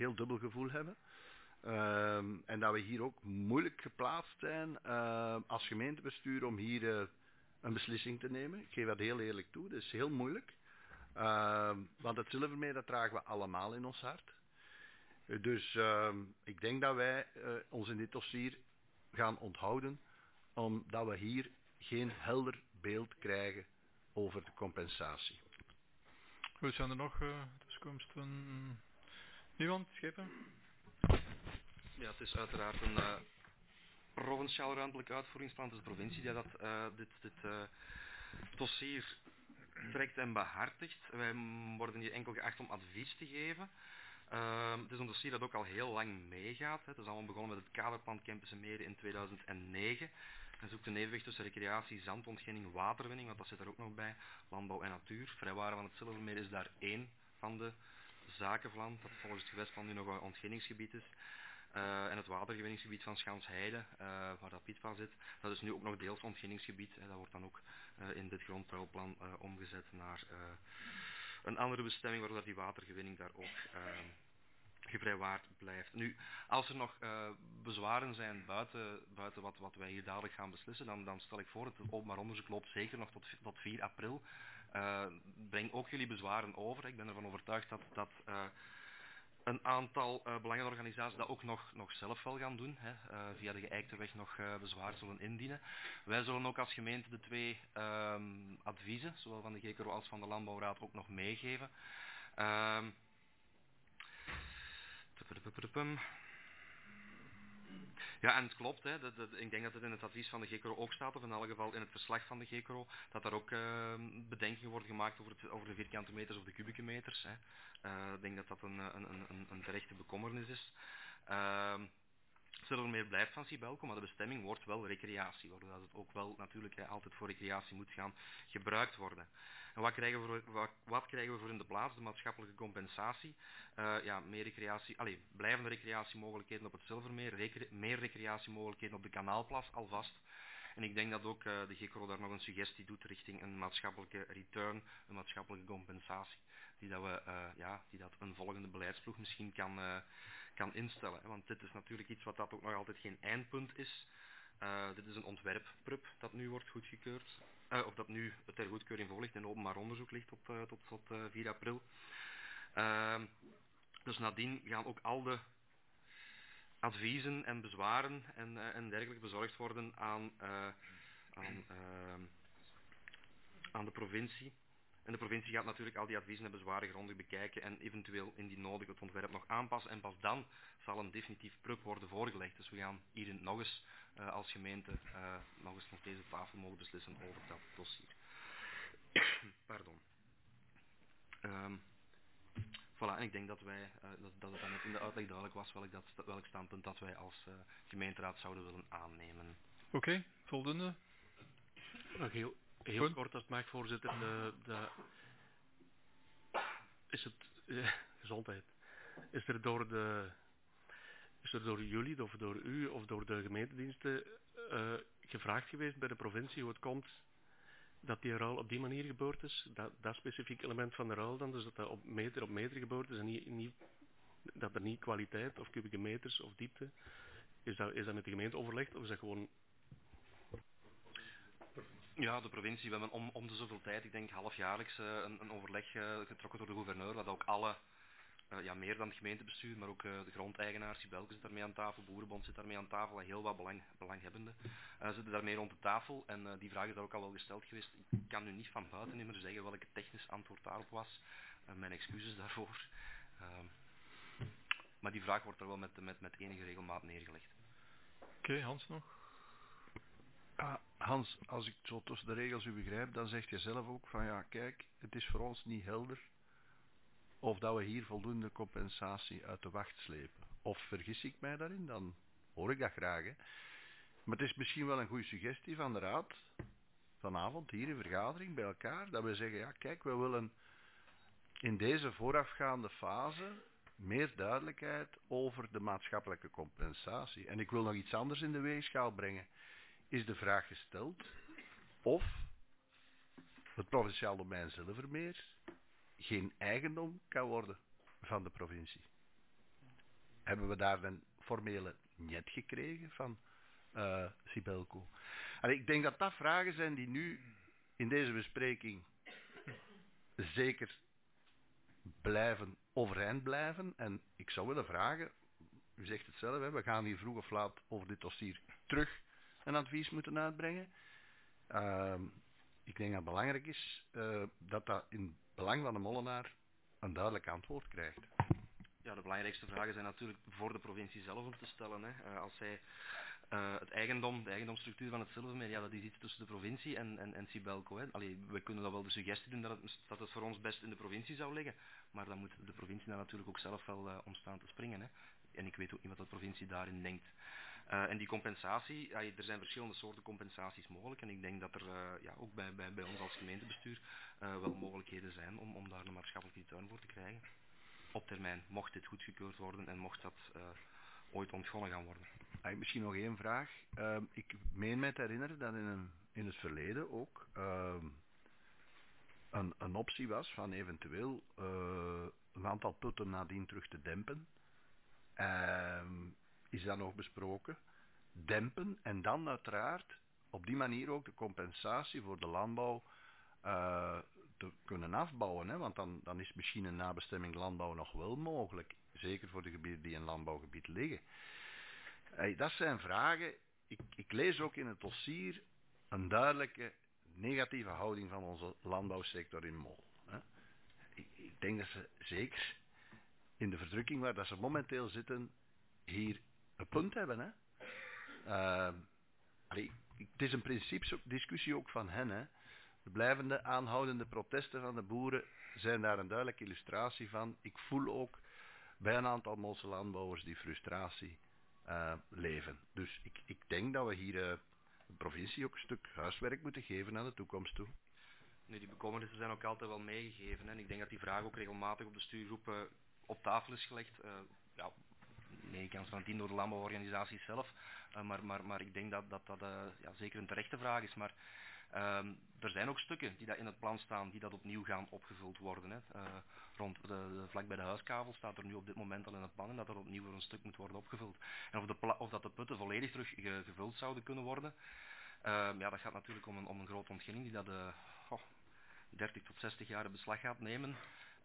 En dat we hier ook moeilijk geplaatst zijn als gemeentebestuur om hier een beslissing te nemen. Ik geef dat heel eerlijk toe, dat is heel moeilijk. Want het Zilvermeer, dat dragen we allemaal in ons hart. Dus ik denk dat wij ons in dit dossier gaan onthouden, omdat we hier geen helder beeld krijgen over de compensatie. Goed, zijn er nog tussenkomsten? Niemand? Schepen? Ja, het is uiteraard een provinciaal ruimtelijk uitvoeringsplan. Het is de provincie die dit dossier trekt en behartigt. Wij worden hier enkel geacht om advies te geven. Het is een dossier dat ook al heel lang meegaat. Het is allemaal begonnen met het kaderplan Kempense en Meren in 2009. En zoekt een evenwicht tussen recreatie, zandontginning, waterwinning, want dat zit er ook nog bij, landbouw en natuur. Vrijwaren van het Zilvermeer is daar één van de zaken van, dat volgens het gewestplan nu nog een ontginningsgebied is. En het watergewinningsgebied van Schansheide, waar dat Piet van zit, dat is nu ook nog deels ontginningsgebied. Dat wordt dan ook in dit grondbouwplan omgezet naar een andere bestemming, waardoor die watergewinning daar ook gevrijwaard blijft. Nu, als er nog bezwaren zijn buiten wat wij hier dadelijk gaan beslissen, dan stel ik voor, het openbaar onderzoek loopt zeker nog tot 4 april. Breng ook jullie bezwaren over. Ik ben ervan overtuigd dat een aantal belangenorganisaties dat ook nog zelf wel gaan doen, via de geëikte weg nog bezwaar zullen indienen. Wij zullen ook als gemeente de 2 adviezen, zowel van de GKRO als van de Landbouwraad, ook nog meegeven. Ja, en het klopt. Hè. Ik denk dat het in het advies van de GECRO ook staat, of in elk geval in het verslag van de GECRO, dat er ook bedenkingen worden gemaakt over de vierkante meters of de kubieke meters. Hè. Ik denk dat dat een terechte bekommernis is. Zullen er meer blijft van Sibelco, maar de bestemming wordt wel recreatie, waardoor het ook wel natuurlijk altijd voor recreatie moet gaan gebruikt worden. En wat krijgen we voor in de plaats? De maatschappelijke compensatie. Meer recreatie, blijvende recreatiemogelijkheden op het Zilvermeer, meer recreatiemogelijkheden op de Kanaalplas alvast. En ik denk dat ook de GECRO daar nog een suggestie doet richting een maatschappelijke return, een maatschappelijke compensatie, die dat een volgende beleidsploeg misschien kan instellen. Want dit is natuurlijk iets wat dat ook nog altijd geen eindpunt is. Dit is een ontwerpprub dat nu wordt goedgekeurd, of dat nu ter goedkeuring voor ligt en openbaar onderzoek ligt tot 4 april. Dus nadien gaan ook al de adviezen en bezwaren en dergelijke bezorgd worden aan de provincie. En de provincie gaat natuurlijk al die adviezen en bezwaren grondig bekijken en eventueel indien nodig het ontwerp nog aanpassen. En pas dan zal een definitief prub worden voorgelegd. Dus we gaan hier nog eens als gemeente nog eens op deze tafel mogen beslissen over dat dossier. Pardon. Voilà, en ik denk dat het dan net in de uitleg duidelijk was welk standpunt dat wij als gemeenteraad zouden willen aannemen. Oké, voldoende. Nog heel kort als het mag, voorzitter. Is het gezondheid? Is er door jullie, of door u, of door de gemeentediensten gevraagd geweest bij de provincie hoe het komt dat die ruil op die manier gebeurd is? Dat specifiek element van de ruil dan, dus dat op meter gebeurd is en dat er niet kwaliteit of kubieke meters of diepte. Is dat met de gemeente overlegd of is dat gewoon... Ja, de provincie, we hebben om de zoveel tijd, ik denk halfjaarlijks, een overleg getrokken door de gouverneur, dat ook alle, meer dan het gemeentebestuur, maar ook de grondeigenaars, Sibelco zit daarmee aan tafel, Boerenbond zit daarmee aan tafel, en heel wat belanghebbenden zitten daarmee rond de tafel. En die vraag is daar ook al wel gesteld geweest. Ik kan nu niet van buiten niet meer zeggen welk het technisch antwoord daarop was. Mijn excuses daarvoor. Maar die vraag wordt er wel met enige regelmaat neergelegd. Oké, Hans nog? Hans, als ik zo tussen de regels u begrijp, dan zegt je zelf ook van ja, kijk, het is voor ons niet helder of dat we hier voldoende compensatie uit de wacht slepen. Of vergis ik mij daarin, dan hoor ik dat graag. Hè. Maar het is misschien wel een goede suggestie van de raad, vanavond hier in vergadering bij elkaar, dat we zeggen, ja kijk, we willen in deze voorafgaande fase meer duidelijkheid over de maatschappelijke compensatie. En ik wil nog iets anders in de weegschaal brengen. Is de vraag gesteld of het provinciaal domein Zilvermeer geen eigendom kan worden van de provincie. Hebben we daar een formele niet gekregen van Sibelco? En ik denk dat dat vragen zijn die nu in deze bespreking zeker overeind blijven. En ik zou willen vragen, u zegt het zelf, hè, we gaan hier vroeg of laat over dit dossier terug een advies moeten uitbrengen. Ik denk dat het belangrijk is dat dat in het belang van de molenaar een duidelijk antwoord krijgt. Ja, de belangrijkste vragen zijn natuurlijk voor de provincie zelf om te stellen. Hè. Als zij de eigendomsstructuur van het Zilvermeer, ja, dat is iets tussen de provincie en Sibelco. Hè. We kunnen dan wel de suggestie doen dat het voor ons best in de provincie zou liggen, maar dan moet de provincie daar natuurlijk ook zelf wel om staan te springen. Hè. En ik weet ook niet wat de provincie daarin denkt. En die compensatie, er zijn verschillende soorten compensaties mogelijk. En ik denk dat er ook bij ons als gemeentebestuur wel mogelijkheden zijn om daar een maatschappelijke return voor te krijgen. Op termijn, mocht dit goedgekeurd worden en mocht dat ooit ontgonnen gaan worden. Misschien nog één vraag. Ik meen mij te herinneren dat in het verleden ook een optie was van eventueel een aantal putten nadien terug te dempen. Is dat nog besproken? Dempen en dan uiteraard op die manier ook de compensatie voor de landbouw te kunnen afbouwen. Hè? Want dan is misschien een nabestemming landbouw nog wel mogelijk. Zeker voor de gebieden die in landbouwgebied liggen. Dat zijn vragen. Ik lees ook in het dossier een duidelijke negatieve houding van onze landbouwsector in Mol. Hè? denk dat ze zeker in de verdrukking waar dat ze momenteel zitten, hier een punt hebben. Hè? Het is een principediscussie ook van hen. Hè? De blijvende aanhoudende protesten van de boeren zijn daar een duidelijke illustratie van. Ik voel ook bij een aantal Molse landbouwers die frustratie leven. Dus ik denk dat we hier de provincie ook een stuk huiswerk moeten geven naar de toekomst toe. Nu, die bekommernissen zijn ook altijd wel meegegeven. En ik denk dat die vraag ook regelmatig op de stuurgroep op tafel is gelegd. Ja, meekans van 10 door de landbouworganisaties zelf. Maar ik denk dat ja, zeker een terechte vraag is. Maar er zijn ook stukken die dat in het plan staan die dat opnieuw gaan opgevuld worden. Hè. Rond vlak bij de huiskavel staat er nu op dit moment al in het plan dat er opnieuw voor een stuk moet worden opgevuld. En of dat de putten volledig terug gevuld zouden kunnen worden, ja, dat gaat natuurlijk om een grote ontginning die dat 30 tot 60 jaar in beslag gaat nemen.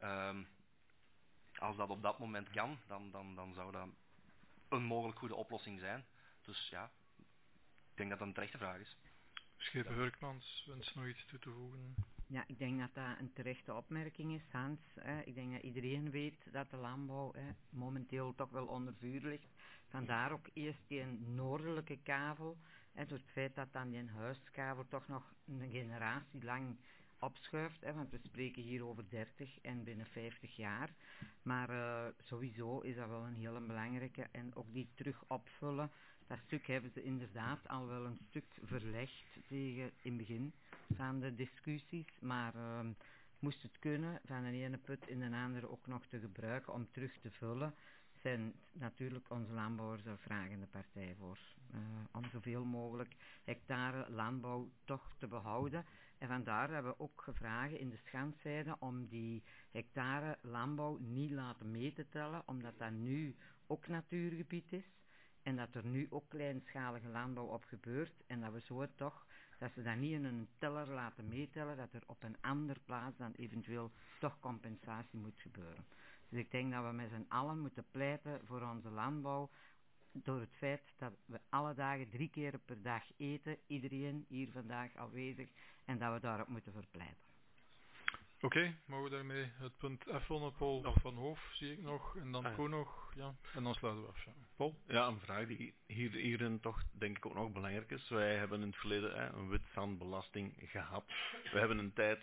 Als dat op dat moment kan, dan zou dat een mogelijk goede oplossing zijn. Dus ja, ik denk dat dat een terechte vraag is. Schepen Hurkmans wens nog iets toe te voegen. Ja, ik denk dat dat een terechte opmerking is, Hans. Ik denk dat iedereen weet dat de landbouw momenteel toch wel onder vuur ligt. Vandaar ook eerst die noordelijke kavel. Door het feit dat dan die huiskavel toch nog een generatie lang opschuift. Want we spreken hier over 30 en binnen 50 jaar. Maar sowieso is dat wel een hele belangrijke. En ook die terug opvullen. Dat stuk hebben ze inderdaad al wel een stuk verlegd tegen in het begin van de discussies. Maar moest het kunnen van de ene put in de andere ook nog te gebruiken om terug te vullen, zijn natuurlijk onze landbouwers er vragende partij voor. Om zoveel mogelijk hectare landbouw toch te behouden. En vandaar hebben we ook gevraagd in de Schanszijde om die hectare landbouw niet laten mee te tellen, omdat dat nu ook natuurgebied is. En dat er nu ook kleinschalige landbouw op gebeurt. En dat we zo toch, dat ze dat niet in een teller laten meetellen, dat er op een andere plaats dan eventueel toch compensatie moet gebeuren. Dus ik denk dat we met z'n allen moeten pleiten voor onze landbouw. Door het feit dat we alle dagen 3 keer per dag eten. Iedereen hier vandaag aanwezig. En dat we daarop moeten verpleiten. Oké, mogen we daarmee het punt afronden? Paul van Hoof zie ik nog. En dan Koen nog. Ja. En dan sluiten we af. Ja. Paul? Ja, een vraag die hierin toch denk ik ook nog belangrijk is. Wij hebben in het verleden een witzandbelasting gehad. We hebben een tijd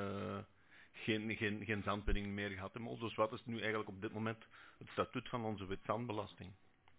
geen zandwinning meer gehad in Mol. Dus wat is nu eigenlijk op dit moment het statuut van onze witzandbelasting?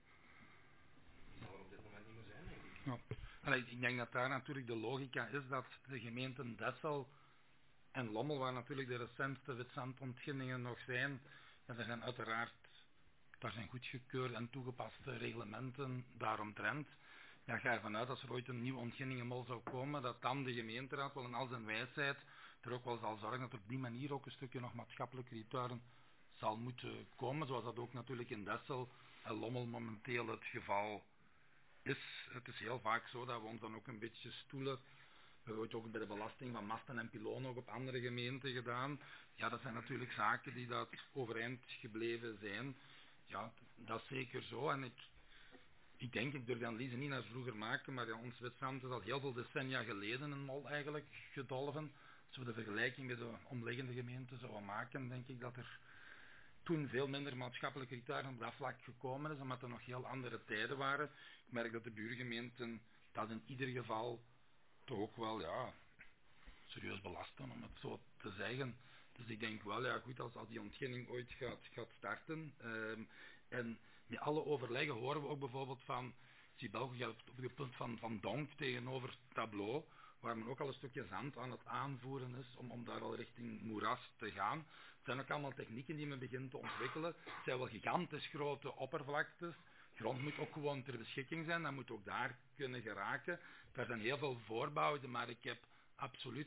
Dat zal er op dit moment niet meer zijn, denk ik. Ja. Ik denk dat daar natuurlijk de logica is dat de gemeenten Dessel en Lommel, waar natuurlijk de recentste witzandontginningen nog zijn, en er zijn uiteraard, daar zijn goedgekeurde en toegepaste reglementen daaromtrent. Ja, ga ervan uit als er ooit een nieuwe ontginning in Mol zou komen, dat dan de gemeenteraad wel in al zijn wijsheid er ook wel zal zorgen dat er op die manier ook een stukje nog maatschappelijk return zal moeten komen, zoals dat ook natuurlijk in Dessel en Lommel momenteel het geval is. Het is heel vaak zo dat we ons dan ook een beetje stoelen. We hebben het ook bij de belasting van masten en pilonen ook op andere gemeenten gedaan. Ja, dat zijn natuurlijk zaken die dat overeind gebleven zijn. Ja, dat is zeker zo. En ik denk, ik durf de analyse niet naar vroeger maken, maar ja, ons witzand is al heel veel decennia geleden in Mol eigenlijk gedolven. Als we de vergelijking met de omliggende gemeenten zouden maken, denk ik dat er toen veel minder maatschappelijk return op dat vlak gekomen is, omdat er nog heel andere tijden waren. Ik merk dat de buurgemeenten dat in ieder geval toch ook wel, ja, serieus belasten, om het zo te zeggen. Dus ik denk wel, ja goed, als die ontginning ooit gaat starten, en met alle overleggen horen we ook bijvoorbeeld van, zie België op het punt van Donk tegenover Tableau, waar men ook al een stukje zand aan het aanvoeren is om daar al richting moeras te gaan. Het zijn ook allemaal technieken die men begint te ontwikkelen. Het zijn wel gigantisch grote oppervlaktes. Grond moet ook gewoon ter beschikking zijn, dat moet ook daar kunnen geraken. Er zijn heel veel voorbouwen, maar ik heb absoluut,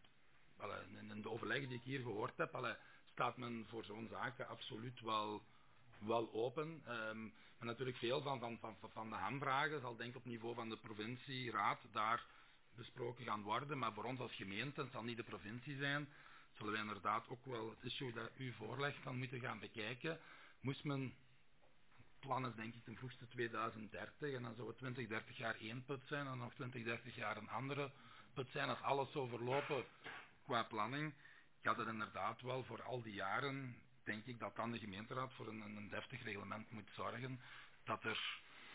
in de overleggen die ik hier gehoord heb, staat men voor zo'n zaken absoluut wel open. Maar natuurlijk veel van de hamvragen zal denk ik op niveau van de provincieraad daar besproken gaan worden, maar voor ons als gemeente, het zal niet de provincie zijn, zullen wij inderdaad ook wel het issue dat u voorlegt dan moeten gaan bekijken. Moest men, plan is denk ik ten vroegste 2030 en dan zou het 20, 30 jaar één put zijn en nog 20, 30 jaar een andere put zijn. Als alles zou verlopen qua planning, gaat het inderdaad wel voor al die jaren, denk ik dat dan de gemeenteraad voor een deftig reglement moet zorgen, dat er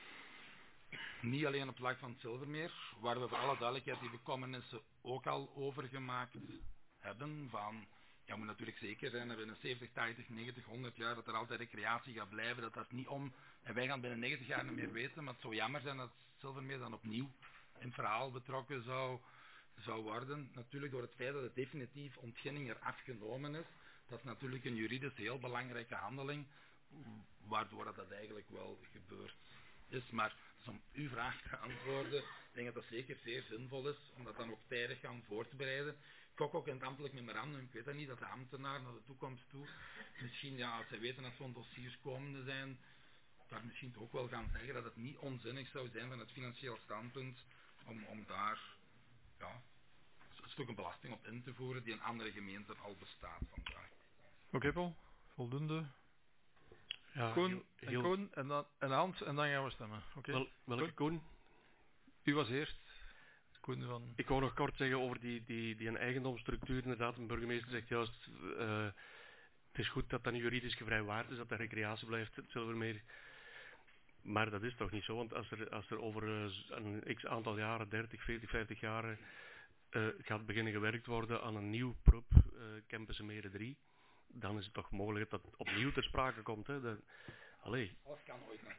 niet alleen op het vlak van het Zilvermeer, waar we voor alle duidelijkheid die bekommernissen ook al overgemaakt hebben, van, ja, moet natuurlijk zeker zijn dat binnen 70, 80, 90, 100 jaar dat er altijd recreatie gaat blijven, dat niet om, en wij gaan binnen 90 jaar niet meer weten, maar het zou jammer zijn dat Zilvermeer dan opnieuw in het verhaal betrokken zou worden. Natuurlijk door het feit dat het definitief ontginning er afgenomen is, dat is natuurlijk een juridisch heel belangrijke handeling, waardoor dat eigenlijk wel gebeurd is. Maar om uw vraag te antwoorden, ik denk dat dat zeker zeer zinvol is, om dat dan ook tijdig gaan voor te bereiden. Ik ook in het ambtelijk memorandum, ik weet dat niet, dat de ambtenaren naar de toekomst toe, misschien ja, als zij weten dat zo'n dossiers komende zijn, daar misschien toch ook wel gaan zeggen dat het niet onzinnig zou zijn van het financieel standpunt om daar ja, een stuk een belasting op in te voeren die in andere gemeenten al bestaat vandaag. Oké, Paul, voldoende. Ja, Koen en Hans en dan gaan we stemmen. Okay. Welke Koen? U was eerst. Koen van... Ik wou nog kort zeggen over die een eigendomsstructuur. Inderdaad, een burgemeester zegt juist, het is goed dat dat niet juridisch gevrijwaard is, dat dat recreatie blijft, het Zilvermeer. Maar dat is toch niet zo, want als er over een x aantal jaren, 30, 40, 50 jaar, gaat beginnen gewerkt worden aan een nieuw PRUP, Campus Meren 3, dan is het toch mogelijk dat het opnieuw ter sprake komt. Hè? Allee. Alles kan ooit nog.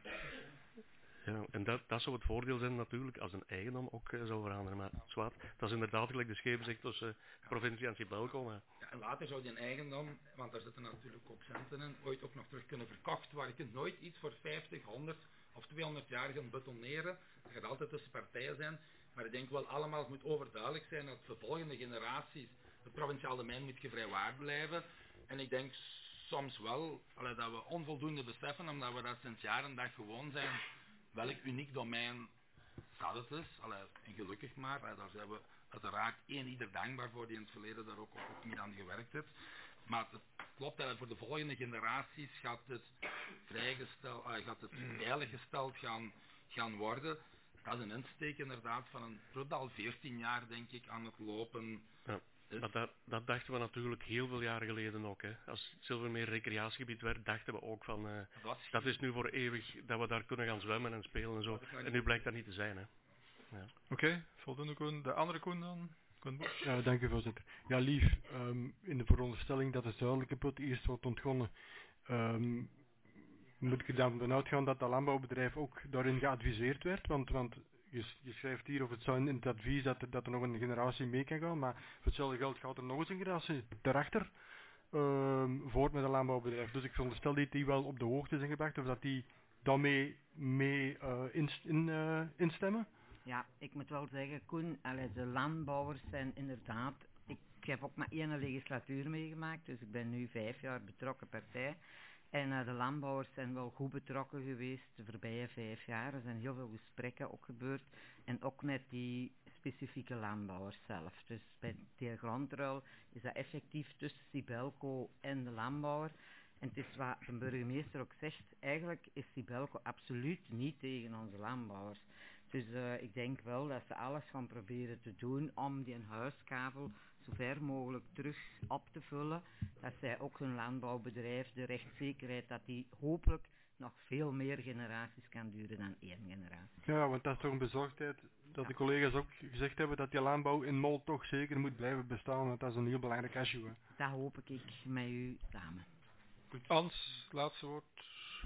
Ja, en dat zou het voordeel zijn natuurlijk, als een eigendom ook zou veranderen. Maar zwaar, dat is inderdaad gelijk de scheep zegt tussen provincie en Sibelco. Ja, en later zou die een eigendom, want daar zitten natuurlijk ook centen in, ooit ook nog terug kunnen verkocht worden. Je kunt nooit iets voor 50, 100 of 200 jaar gaan betoneren. Dat gaat altijd tussen partijen zijn. Maar ik denk wel allemaal, het moet overduidelijk zijn dat voor volgende generaties het provinciaal domein moet gevrijwaard blijven. En ik denk soms wel dat we onvoldoende beseffen, omdat we dat sinds jaren dag gewoon zijn, welk uniek domein dat het is. En gelukkig maar, daar zijn we uiteraard ieder dankbaar voor die in het verleden daar ook niet aan gewerkt heeft. Maar het klopt dat voor de volgende generaties gaat het vrijgesteld, gaat het veiliggesteld gaan worden. Dat is een insteek inderdaad van een product al 14 jaar denk ik aan het lopen. Ja. Dat dachten we natuurlijk heel veel jaren geleden ook. Hè. Als het Zilvermeer recreatiegebied werd, dachten we ook van dat is nu voor eeuwig dat we daar kunnen gaan zwemmen en spelen en zo. En nu blijkt dat niet te zijn. Hè. Ja. Oké, voldoende Koen. De andere Koen dan? Ja, dank u voorzitter. Ja, lief, in de veronderstelling dat de zuidelijke put eerst wordt ontgonnen, moet ik er dan van uitgaan dat dat landbouwbedrijf ook daarin geadviseerd werd, want je schrijft hier of het zou in het advies dat er nog een generatie mee kan gaan, maar voor hetzelfde geld gaat er nog eens een generatie daarachter voort met een landbouwbedrijf. Dus ik veronderstel dat die wel op de hoogte zijn gebracht of dat die daarmee instemmen. Ja, ik moet wel zeggen, Koen, de landbouwers zijn inderdaad, ik heb ook maar 1 legislatuur meegemaakt, dus ik ben nu 5 jaar betrokken partij. En de landbouwers zijn wel goed betrokken geweest de voorbije 5 jaar. Er zijn heel veel gesprekken ook gebeurd. En ook met die specifieke landbouwers zelf. Dus bij de grondruil is dat effectief tussen Sibelco en de landbouwer. En het is wat de burgemeester ook zegt, eigenlijk is Sibelco absoluut niet tegen onze landbouwers. Dus ik denk wel dat ze alles gaan proberen te doen om die huiskavel zo ver mogelijk terug op te vullen. Dat zij ook hun landbouwbedrijf, de rechtszekerheid, dat die hopelijk nog veel meer generaties kan duren dan 1 generatie. Ja, want dat is toch een bezorgdheid dat de collega's ook gezegd hebben dat die landbouw in Mol toch zeker moet blijven bestaan. Want dat is een heel belangrijk issue. Hè. Dat hoop ik met u samen. Goed. Hans, laatste woord.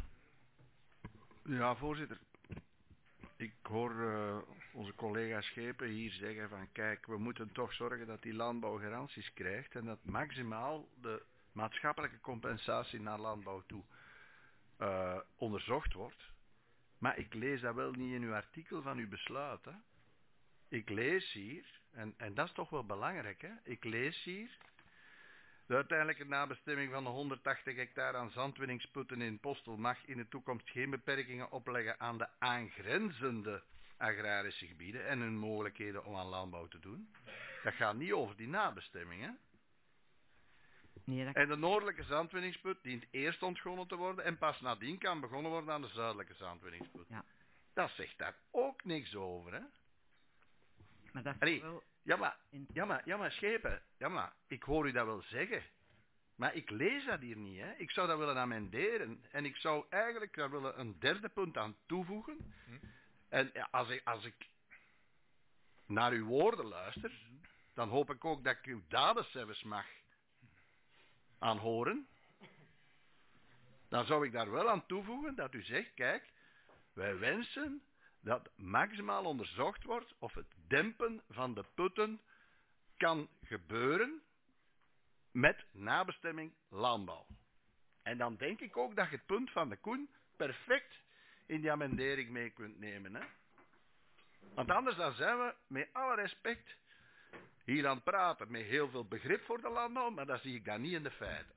Ja, voorzitter. Ik hoor onze collega Schepen hier zeggen van kijk, we moeten toch zorgen dat die landbouw garanties krijgt en dat maximaal de maatschappelijke compensatie naar landbouw toe onderzocht wordt. Maar ik lees dat wel niet in uw artikel van uw besluit. Hè. Ik lees hier, en dat is toch wel belangrijk, hè? Ik lees hier, de uiteindelijke nabestemming van de 180 hectare aan zandwinningsputten in Postel mag in de toekomst geen beperkingen opleggen aan de aangrenzende agrarische gebieden en hun mogelijkheden om aan landbouw te doen. Dat gaat niet over die nabestemming, hè? Nee, dat... En de noordelijke zandwinningsput dient eerst ontgonnen te worden en pas nadien kan begonnen worden aan de zuidelijke zandwinningsput. Ja. Dat zegt daar ook niks over, hè? Maar dat Allee, wel... Ja, maar schepen. Ja, maar ik hoor u dat wel zeggen. Maar ik lees dat hier niet, hè. Ik zou dat willen amenderen. En ik zou eigenlijk daar willen een derde punt aan toevoegen. En ja, als ik naar uw woorden luister, dan hoop ik ook dat ik uw daden zelfs mag aanhoren. Dan zou ik daar wel aan toevoegen dat u zegt, kijk, wij wensen dat maximaal onderzocht wordt of het dempen van de putten kan gebeuren met nabestemming landbouw. En dan denk ik ook dat je het punt van de Koen perfect in die amendering mee kunt nemen. Hè? Want anders dan zijn we, met alle respect, hier aan het praten met heel veel begrip voor de landbouw, maar dat zie ik dan niet in de feiten.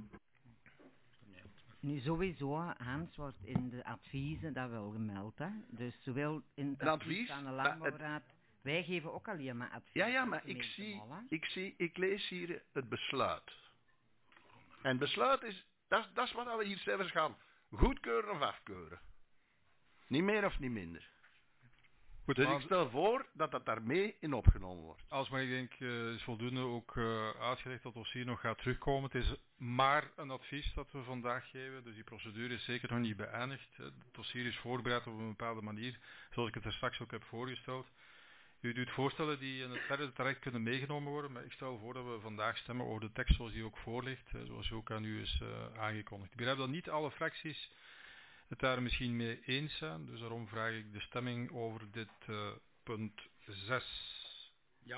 Nu sowieso, Hans, wordt in de adviezen dat wel gemeld, hè. Dus zowel in het Een advies advies, van de maar Landbouwraad, wij geven ook alleen maar advies. Ja, maar aan de gemeente Molle. ik lees hier het besluit. En het besluit is, dat is wat we hier zelfs gaan goedkeuren of afkeuren. Niet meer of niet minder. Goed, Dus maar ik stel voor dat dat daarmee in opgenomen wordt. als maar ik denk is voldoende ook uitgelegd dat ons hier nog gaat terugkomen. Het is maar een advies dat we vandaag geven, dus die procedure is zeker nog niet beëindigd. Het dossier is voorbereid op een bepaalde manier, zoals ik het er straks ook heb voorgesteld. U doet voorstellen die in het verder traject kunnen meegenomen worden, maar ik stel voor dat we vandaag stemmen over de tekst zoals die ook voor ligt, zoals ook aan u is aangekondigd. Ik begrijp dat niet alle fracties het daar misschien mee eens zijn, dus daarom vraag ik de stemming over dit punt 6. Ja.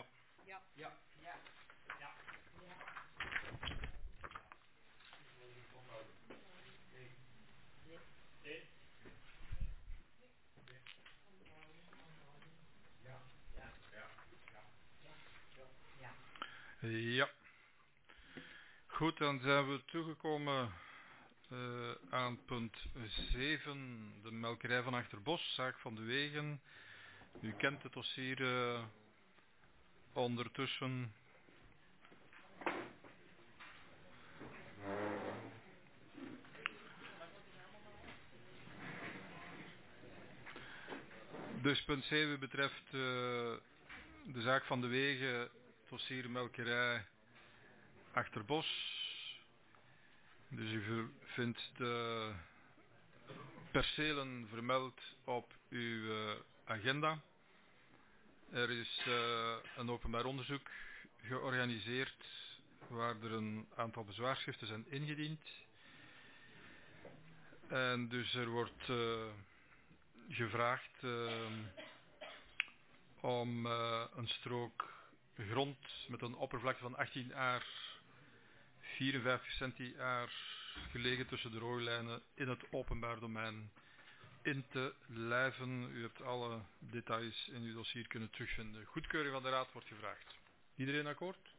Ja. Goed, dan zijn we toegekomen aan punt 7, de melkerij van Achterbos, zaak van de wegen. U kent het dossier ondertussen. Dus punt 7 betreft de zaak van de wegen, dossier melkerij Achterbos. Dus u vindt de percelen vermeld op uw agenda. Er is een openbaar onderzoek georganiseerd waar er een aantal bezwaarschriften zijn ingediend. En dus er wordt gevraagd om een strook grond met een oppervlakte van 18 aar, 54 centi-aar, gelegen tussen de rooilijnen in het openbaar domein in te lijven. U hebt alle details in uw dossier kunnen terugvinden. Goedkeuring van de raad wordt gevraagd. Iedereen akkoord?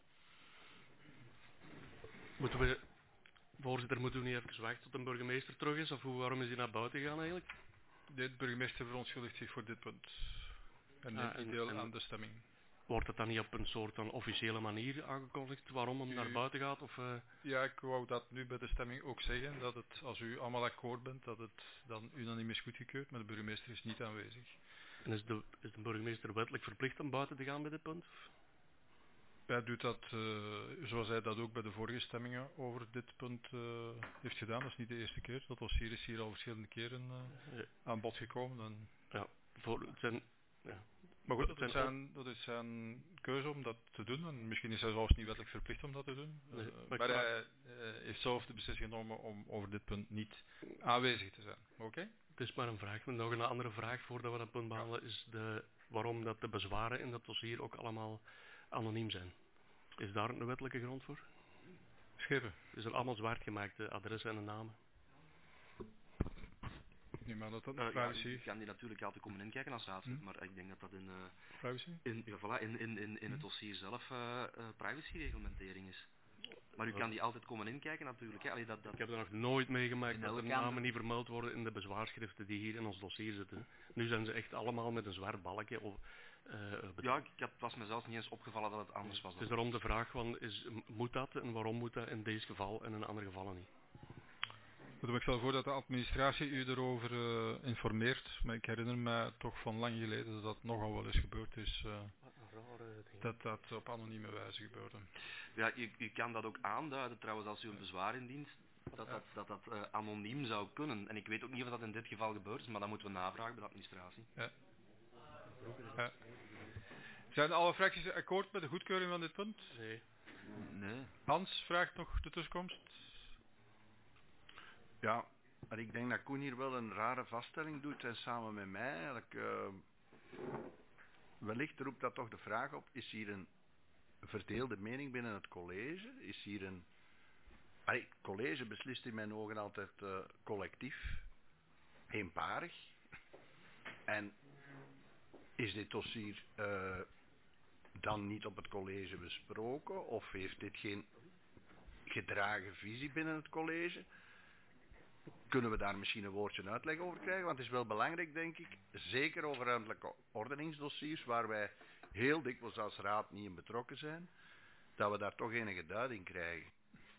Voorzitter, moeten we niet even wachten tot de burgemeester terug is? Of waarom is hij naar buiten gegaan eigenlijk? De burgemeester verontschuldigt zich voor dit punt. En neemt niet deel aan de stemming. Wordt het dan niet op een soort van officiële manier aangekondigd waarom hem naar buiten gaat? Of, Ja, ik wou dat nu bij de stemming ook zeggen, dat het, als u allemaal akkoord bent, dat het dan unaniem is goedgekeurd, maar de burgemeester is niet aanwezig. En is de burgemeester wettelijk verplicht om buiten te gaan bij dit punt? Hij doet dat zoals hij dat ook bij de vorige stemmingen over dit punt heeft gedaan. Dat is niet de eerste keer. Dat dossier is hier al verschillende keren aan bod gekomen. En... Ja, het zijn... Ja. Maar goed, dat is zijn keuze om dat te doen. En misschien is hij zelfs niet wettelijk verplicht om dat te doen. Nee, maar hij heeft zelf de beslissing genomen om over dit punt niet aanwezig te zijn. Oké? Het is maar een vraag. Nog een andere vraag voordat we dat punt behandelen is waarom dat de bezwaren in dat dossier ook allemaal anoniem zijn. Is daar een wettelijke grond voor? Schepen. Is er allemaal zwart gemaakte adressen en namen? Nee, maar dat privacy. Je kan die natuurlijk altijd komen inkijken als raadslid, maar ik denk dat dat privacy? In het dossier zelf privacyreglementering is. Maar u kan die altijd komen inkijken natuurlijk. Hè. Ik heb er nog noonooit meegemaakt dat de namen niet vermeld worden in de bezwaarschriften die hier in ons dossier zitten. Nu zijn ze echt allemaal met een zwart balkje. Het was me zelfs niet eens opgevallen dat het anders was. Het is daarom de vraag van, moet dat en waarom moet dat in deze geval en in andere gevallen niet? Goed, ik stel voor dat de administratie u erover informeert, maar ik herinner me toch van lang geleden dat dat nogal wel eens gebeurd is. rare ding. dat dat op anonieme wijze gebeurde. Ja, u kan dat ook aanduiden trouwens als u een bezwaar indient, dat anoniem zou kunnen. En ik weet ook niet of dat in dit geval gebeurd is, maar dat moeten we navragen bij de administratie. Ja. Ja. Zijn alle fracties akkoord met de goedkeuring van dit punt? Nee. Nee. Hans vraagt nog de tussenkomst. Ja, maar ik denk dat Koen hier wel een rare vaststelling doet en samen met mij eigenlijk... wellicht roept dat toch de vraag op, is hier een verdeelde mening binnen het college? Is hier een... Het college beslist in mijn ogen altijd collectief, eenparig. En is dit dossier dan niet op het college besproken? Of heeft dit geen gedragen visie binnen het college? Kunnen we daar misschien een woordje uitleg over krijgen? Want het is wel belangrijk, denk ik, zeker over ruimtelijke ordeningsdossiers, waar wij heel dikwijls als raad niet in betrokken zijn, dat we daar toch enige duiding krijgen.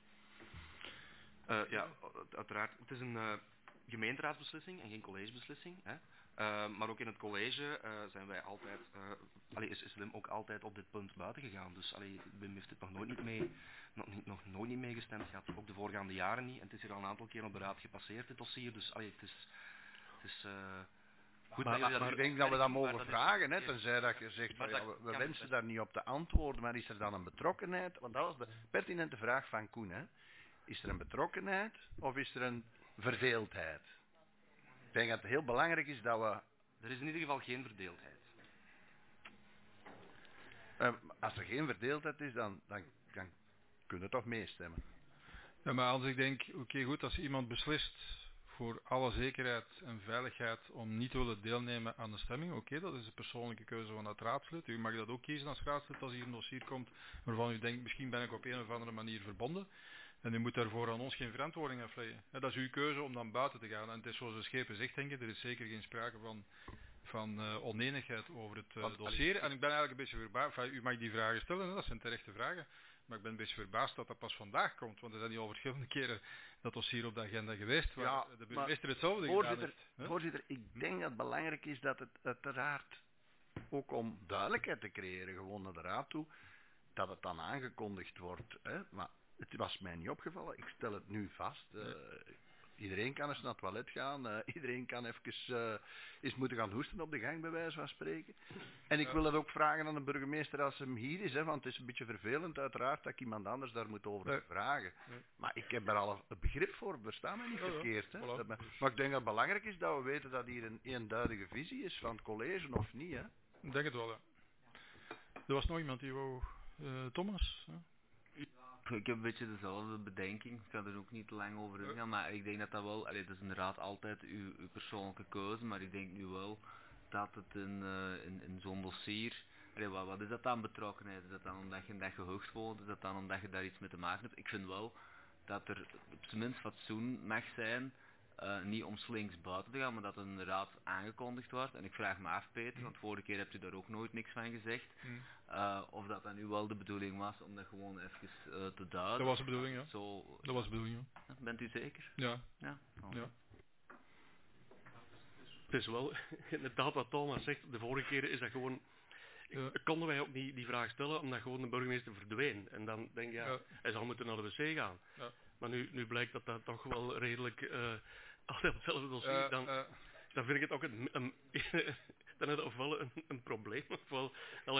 Ja, uiteraard. Het is een gemeenteraadsbeslissing en geen collegebeslissing. Hè. Maar ook in het college zijn wij altijd, is Slim ook altijd op dit punt buiten gegaan. Dus Wim heeft dit nog nooit niet meegestemd gehad. Ook de voorgaande jaren niet. En het is hier al een aantal keer op de raad gepasseerd, dit dossier. Dus het is goed. Maar ik denk dat we dat mogen vragen, hè, tenzij dat je zegt, we wensen daar niet op te antwoorden, maar is er dan een betrokkenheid? Want dat was de pertinente vraag van Koen, hè. Is er een betrokkenheid of is er een verdeeldheid? Ik denk dat het heel belangrijk is dat we... Er is in ieder geval geen verdeeldheid. Als er geen verdeeldheid is, dan kunnen we toch meestemmen. Ja, maar als ik denk, oké, goed, als iemand beslist voor alle zekerheid en veiligheid om niet te willen deelnemen aan de stemming, oké, dat is de persoonlijke keuze van dat raadslid. U mag dat ook kiezen als raadslid als hier een dossier komt waarvan u denkt, misschien ben ik op een of andere manier verbonden. En u moet daarvoor aan ons geen verantwoording afleggen. Dat is uw keuze om dan buiten te gaan. En het is zoals de schepen zegt, denk ik, er is zeker geen sprake van onenigheid over het dossier. En ik ben eigenlijk een beetje verbaasd. U mag die vragen stellen, hè, dat zijn terechte vragen. Maar ik ben een beetje verbaasd dat dat pas vandaag komt. Want er zijn niet al verschillende keren dat dossier op de agenda geweest, waar de burgemeester hetzelfde gedaan heeft. Voorzitter, ik denk dat het belangrijk is dat het uiteraard, ook om duidelijkheid te creëren, gewoon naar de raad toe, dat het dan aangekondigd wordt. Hè? Maar het was mij niet opgevallen. Ik stel het nu vast. Iedereen kan eens naar het toilet gaan. Iedereen kan even eens moeten gaan hoesten op de gang, bij wijze van spreken. En ik wil het ook vragen aan de burgemeester als hem hier is. Hè, want het is een beetje vervelend uiteraard dat ik iemand anders daar moet over vragen. Maar ik heb daar al een begrip voor. Verstaan mij niet verkeerd. Hè. Voilà. Maar ik denk dat het belangrijk is dat we weten dat hier een eenduidige visie is van het college of niet. Hè. Ik denk het wel, ja. Er was nog iemand die wou... Thomas? Hè? Ik heb een beetje dezelfde bedenking, ik ga er ook niet te lang over ingaan, maar ik denk dat dat wel, het is inderdaad altijd uw persoonlijke keuze, maar ik denk nu wel dat het in zo'n dossier, wat is dat dan betrokkenheid? Is dat dan omdat je in dat gehucht woont? Is dat dan omdat je daar iets mee te maken hebt? Ik vind wel dat er op zijn minst fatsoen mag zijn, niet om slinks buiten te gaan, maar dat het inderdaad aangekondigd wordt. En ik vraag me af, Peter, want vorige keer hebt u daar ook nooit niks van gezegd, of dat dan nu wel de bedoeling was om dat gewoon even te duiden. Dat was de bedoeling, ja. Zo, dat was de bedoeling, ja. Bent u zeker? Ja. Ja. Ja. Het is wel inderdaad wat Thomas zegt, de vorige keer is dat gewoon... Konden wij ook niet die vraag stellen, omdat gewoon de burgemeester verdween. En dan denk je, hij zal moeten naar de wc gaan. Ja. Maar nu blijkt dat dat toch wel redelijk altijd hetzelfde dossier. Dan vind ik het ook dan is het ofwel een probleem, ofwel...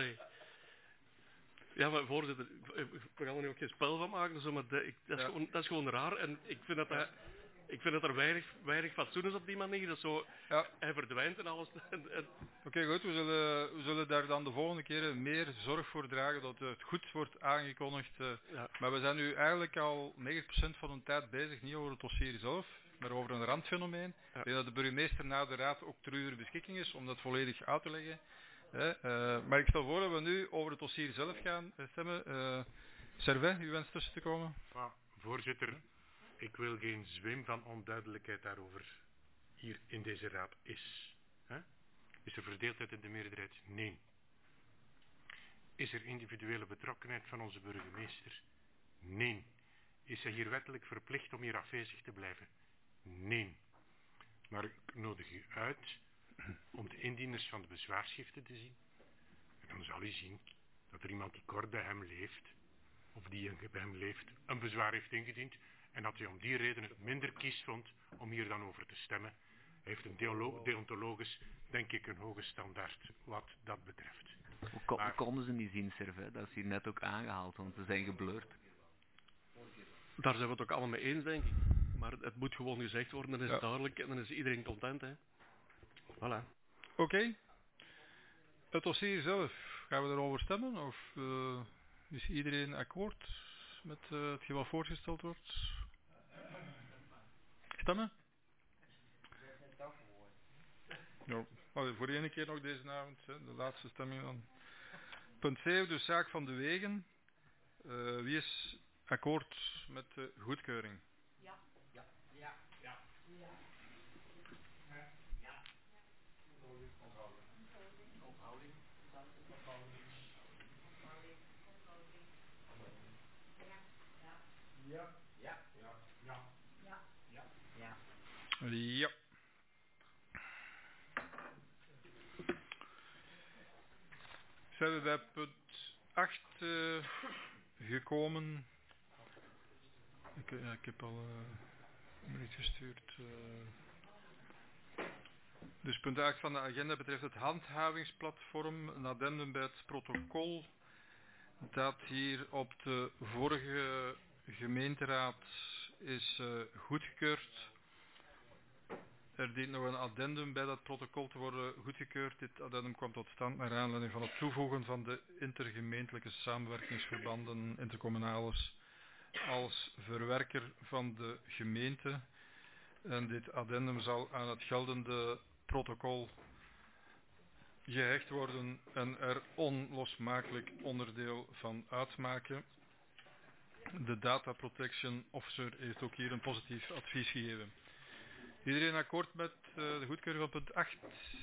Ja, maar voorzitter, we gaan er nu ook geen spel van maken, zo, maar dat is gewoon raar. En ik vind dat er weinig fatsoen is op die manier. Dat zo, hij verdwijnt en alles. Oké, goed. We zullen daar dan de volgende keer meer zorg voor dragen dat het goed wordt aangekondigd. Maar we zijn nu eigenlijk al 90% van de tijd bezig, niet over het dossier zelf, maar over een randfenomeen. Ik denk dat de burgemeester na de raad ook ter uw beschikking is om dat volledig uit te leggen. Maar ik stel voor dat we nu over het dossier zelf gaan stemmen. Servet, u wenst tussen te komen? Voorzitter, ik wil geen zwem van onduidelijkheid daarover hier in deze raad is. Is er verdeeldheid in de meerderheid? Nee. Is er individuele betrokkenheid van onze burgemeester? Nee. Is hij hier wettelijk verplicht om hier afwezig te blijven? Nee. Maar ik nodig u uit om de indieners van de bezwaarschriften te zien. dan zal hij zien dat er iemand die kort bij hem leeft, of die bij hem leeft, een bezwaar heeft ingediend en dat hij om die reden het minder kies vond om hier dan over te stemmen. Hij heeft een deontologisch, denk ik, een hoge standaard wat dat betreft. Hoe konden ze niet zien, Servet? Dat is hier net ook aangehaald, want ze zijn geblurred. Daar zijn we het ook allemaal mee eens, denk ik. Maar het moet gewoon gezegd worden, dan is het duidelijk en dan is iedereen content, hè. Voilà. Oké. Het dossier zelf, gaan we erover stemmen? Of is iedereen akkoord met hetgeen wat voorgesteld wordt? Stemmen? Ja, voor één keer nog deze avond, hè, de laatste stemming dan. Punt 7, de zaak van de wegen. Wie is akkoord met de goedkeuring? Ja. Zijn we bij punt 8 gekomen? Ik heb al een bericht gestuurd. Dus punt 8 van de agenda betreft het handhavingsplatform, een addendum bij het protocol dat hier op de vorige gemeenteraad is goedgekeurd. Er dient nog een addendum bij dat protocol te worden goedgekeurd. Dit addendum kwam tot stand naar aanleiding van het toevoegen van de intergemeentelijke samenwerkingsverbanden intercommunales als verwerker van de gemeente. En dit addendum zal aan het geldende protocol gehecht worden en er onlosmakelijk onderdeel van uitmaken. De Data Protection Officer heeft ook hier een positief advies gegeven. Iedereen akkoord met de goedkeuring van punt 8?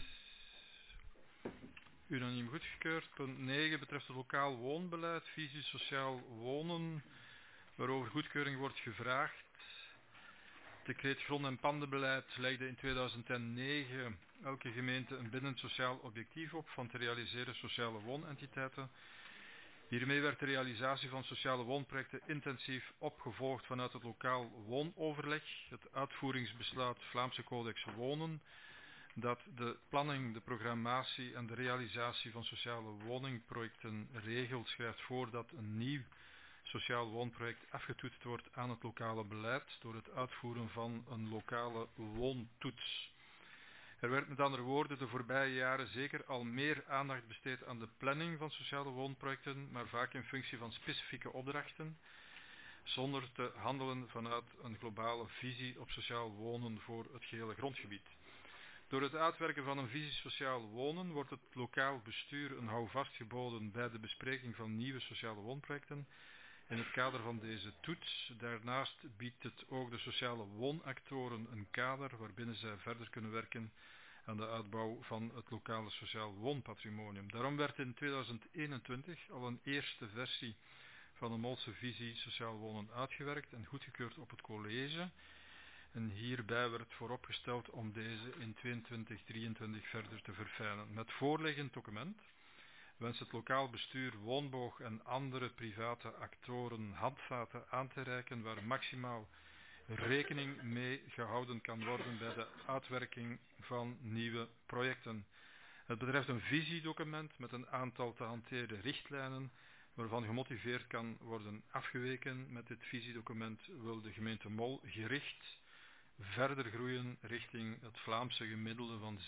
Unaniem goedgekeurd. Punt 9 betreft het lokaal woonbeleid, visie sociaal wonen, waarover goedkeuring wordt gevraagd. Decreet grond- en pandenbeleid legde in 2009 elke gemeente een bindend sociaal objectief op van te realiseren sociale woonentiteiten. Hiermee werd de realisatie van sociale woonprojecten intensief opgevolgd vanuit het lokaal woonoverleg, het uitvoeringsbesluit Vlaamse Codex Wonen, dat de planning, de programmatie en de realisatie van sociale woningprojecten regelt, schrijft voor dat een nieuw sociaal woonproject afgetoetst wordt aan het lokale beleid door het uitvoeren van een lokale woontoets. Er werd met andere woorden de voorbije jaren zeker al meer aandacht besteed aan de planning van sociale woonprojecten, maar vaak in functie van specifieke opdrachten, zonder te handelen vanuit een globale visie op sociaal wonen voor het gehele grondgebied. Door het uitwerken van een visie sociaal wonen wordt het lokaal bestuur een houvast geboden bij de bespreking van nieuwe sociale woonprojecten in het kader van deze toets. Daarnaast biedt het ook de sociale woonactoren een kader waarbinnen zij verder kunnen werken aan de uitbouw van het lokale sociaal woonpatrimonium. Daarom werd in 2021 al een eerste versie van een Molse visie sociaal wonen uitgewerkt en goedgekeurd op het college. En hierbij werd vooropgesteld om deze in 2022-2023 verder te verfijnen. Met voorliggend document wenst het lokaal bestuur Woonboog en andere private actoren handvaten aan te reiken waar maximaal rekening mee gehouden kan worden bij de uitwerking van nieuwe projecten. Het betreft een visiedocument met een aantal te hanteren richtlijnen waarvan gemotiveerd kan worden afgeweken. Met dit visiedocument wil de gemeente Mol gericht verder groeien richting het Vlaamse gemiddelde van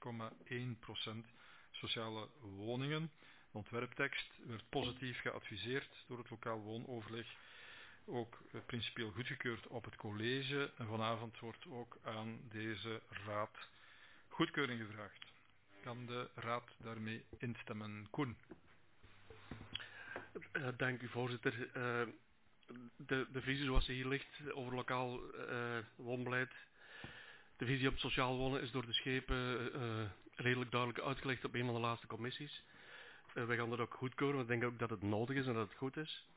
6,1% sociale woningen. De ontwerptekst werd positief geadviseerd door het lokaal woonoverleg, ook principieel goedgekeurd op het college en vanavond wordt ook aan deze raad goedkeuring gevraagd. Kan de raad daarmee instemmen? Koen. Dank u, voorzitter. De visie zoals die hier ligt over lokaal woonbeleid, de visie op sociaal wonen is door de schepen redelijk duidelijk uitgelegd op een van de laatste commissies. Wij gaan dat ook goedkeuren, we denken ook dat het nodig is en dat het goed is.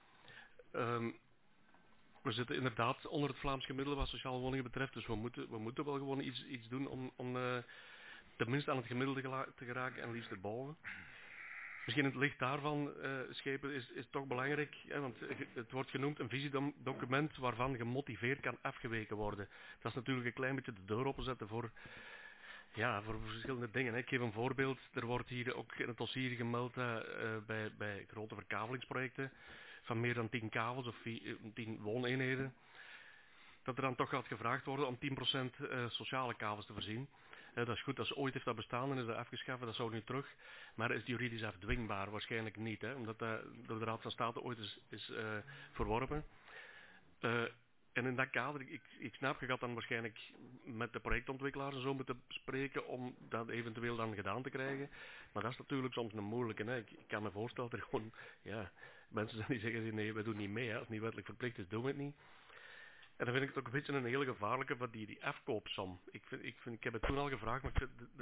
We zitten inderdaad onder het Vlaams gemiddelde wat sociale woningen betreft, dus we moeten wel gewoon iets doen om tenminste aan het gemiddelde te geraken en liefst erboven. Misschien in het licht daarvan, Schepen, is toch belangrijk, want het wordt genoemd een visiedocument waarvan gemotiveerd kan afgeweken worden. Dat is natuurlijk een klein beetje de deur openzetten voor verschillende dingen. Ik geef een voorbeeld. Er wordt hier ook in het dossier gemeld bij grote verkavelingsprojecten van meer dan 10 kavels of 10 wooneenheden, dat er dan toch gaat gevraagd worden om 10% sociale kavels te voorzien. Dat is goed, dat is ooit heeft dat bestaan en is dat afgeschaft, dat zou nu terug. Maar is het juridisch afdwingbaar? Waarschijnlijk niet, omdat dat door de Raad van State ooit is verworpen. En in dat kader, ik snap, je gaat dan waarschijnlijk met de projectontwikkelaars en zo moeten spreken om dat eventueel dan gedaan te krijgen. Maar dat is natuurlijk soms een moeilijke. Hè. Ik kan me voorstellen dat er gewoon mensen zijn die zeggen, nee, we doen niet mee. Hè. Als het niet wettelijk verplicht is, doen we het niet. En dan vind ik het ook een beetje een hele gevaarlijke van die afkoopsom. Ik heb het toen al gevraagd, maar ik vind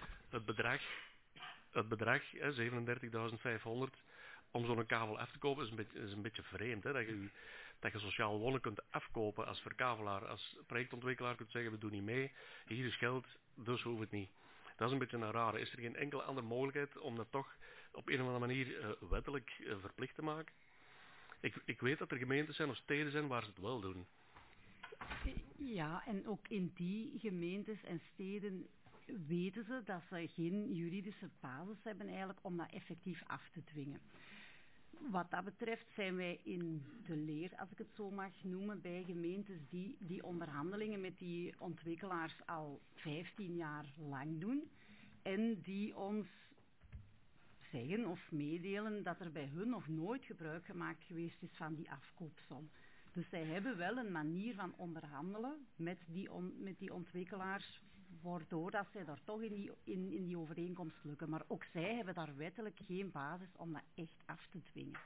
het bedrag 37.500 om zo'n kavel af te kopen is een beetje vreemd. Hè? Dat je sociaal wonen kunt afkopen als verkavelaar, als projectontwikkelaar kunt zeggen, we doen niet mee, hier is geld, dus hoeft het niet. Dat is een beetje een rare. Is er geen enkele andere mogelijkheid om dat toch op een of andere manier wettelijk verplicht te maken? Ik weet dat er gemeentes zijn of steden zijn waar ze het wel doen. Ja, en ook in die gemeentes en steden weten ze dat ze geen juridische basis hebben eigenlijk om dat effectief af te dwingen. Wat dat betreft zijn wij in de leer, als ik het zo mag noemen, bij gemeentes die onderhandelingen met die ontwikkelaars al 15 jaar lang doen en die ons zeggen of meedelen dat er bij hun nog nooit gebruik gemaakt geweest is van die afkoopsom. Dus zij hebben wel een manier van onderhandelen met die ontwikkelaars, waardoor dat zij daar toch in die overeenkomst lukken. Maar ook zij hebben daar wettelijk geen basis om dat echt af te dwingen.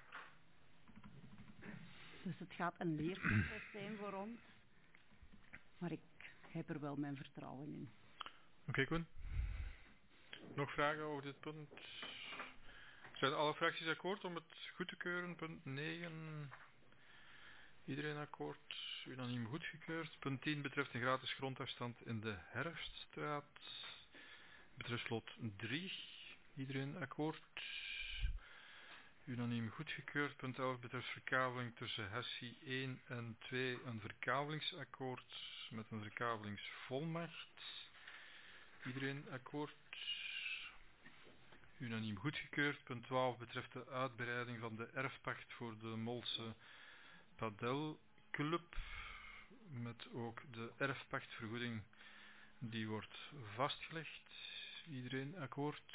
Dus het gaat een leerproces zijn voor ons. Maar ik heb er wel mijn vertrouwen in. Oké, Koen. Nog vragen over dit punt? Zijn alle fracties akkoord om het goed te keuren? Punt 9... Iedereen akkoord? Unaniem goedgekeurd. Punt 10 betreft een gratis grondafstand in de Herfststraat. Betreft lot 3. Iedereen akkoord? Unaniem goedgekeurd. Punt 11 betreft verkaveling tussen Hessie 1 en 2. Een verkavelingsakkoord met een verkavelingsvolmacht. Iedereen akkoord? Unaniem goedgekeurd. Punt 12 betreft de uitbreiding van de erfpacht voor de Molse Padelclub, met ook de erfpachtvergoeding die wordt vastgelegd. Iedereen akkoord?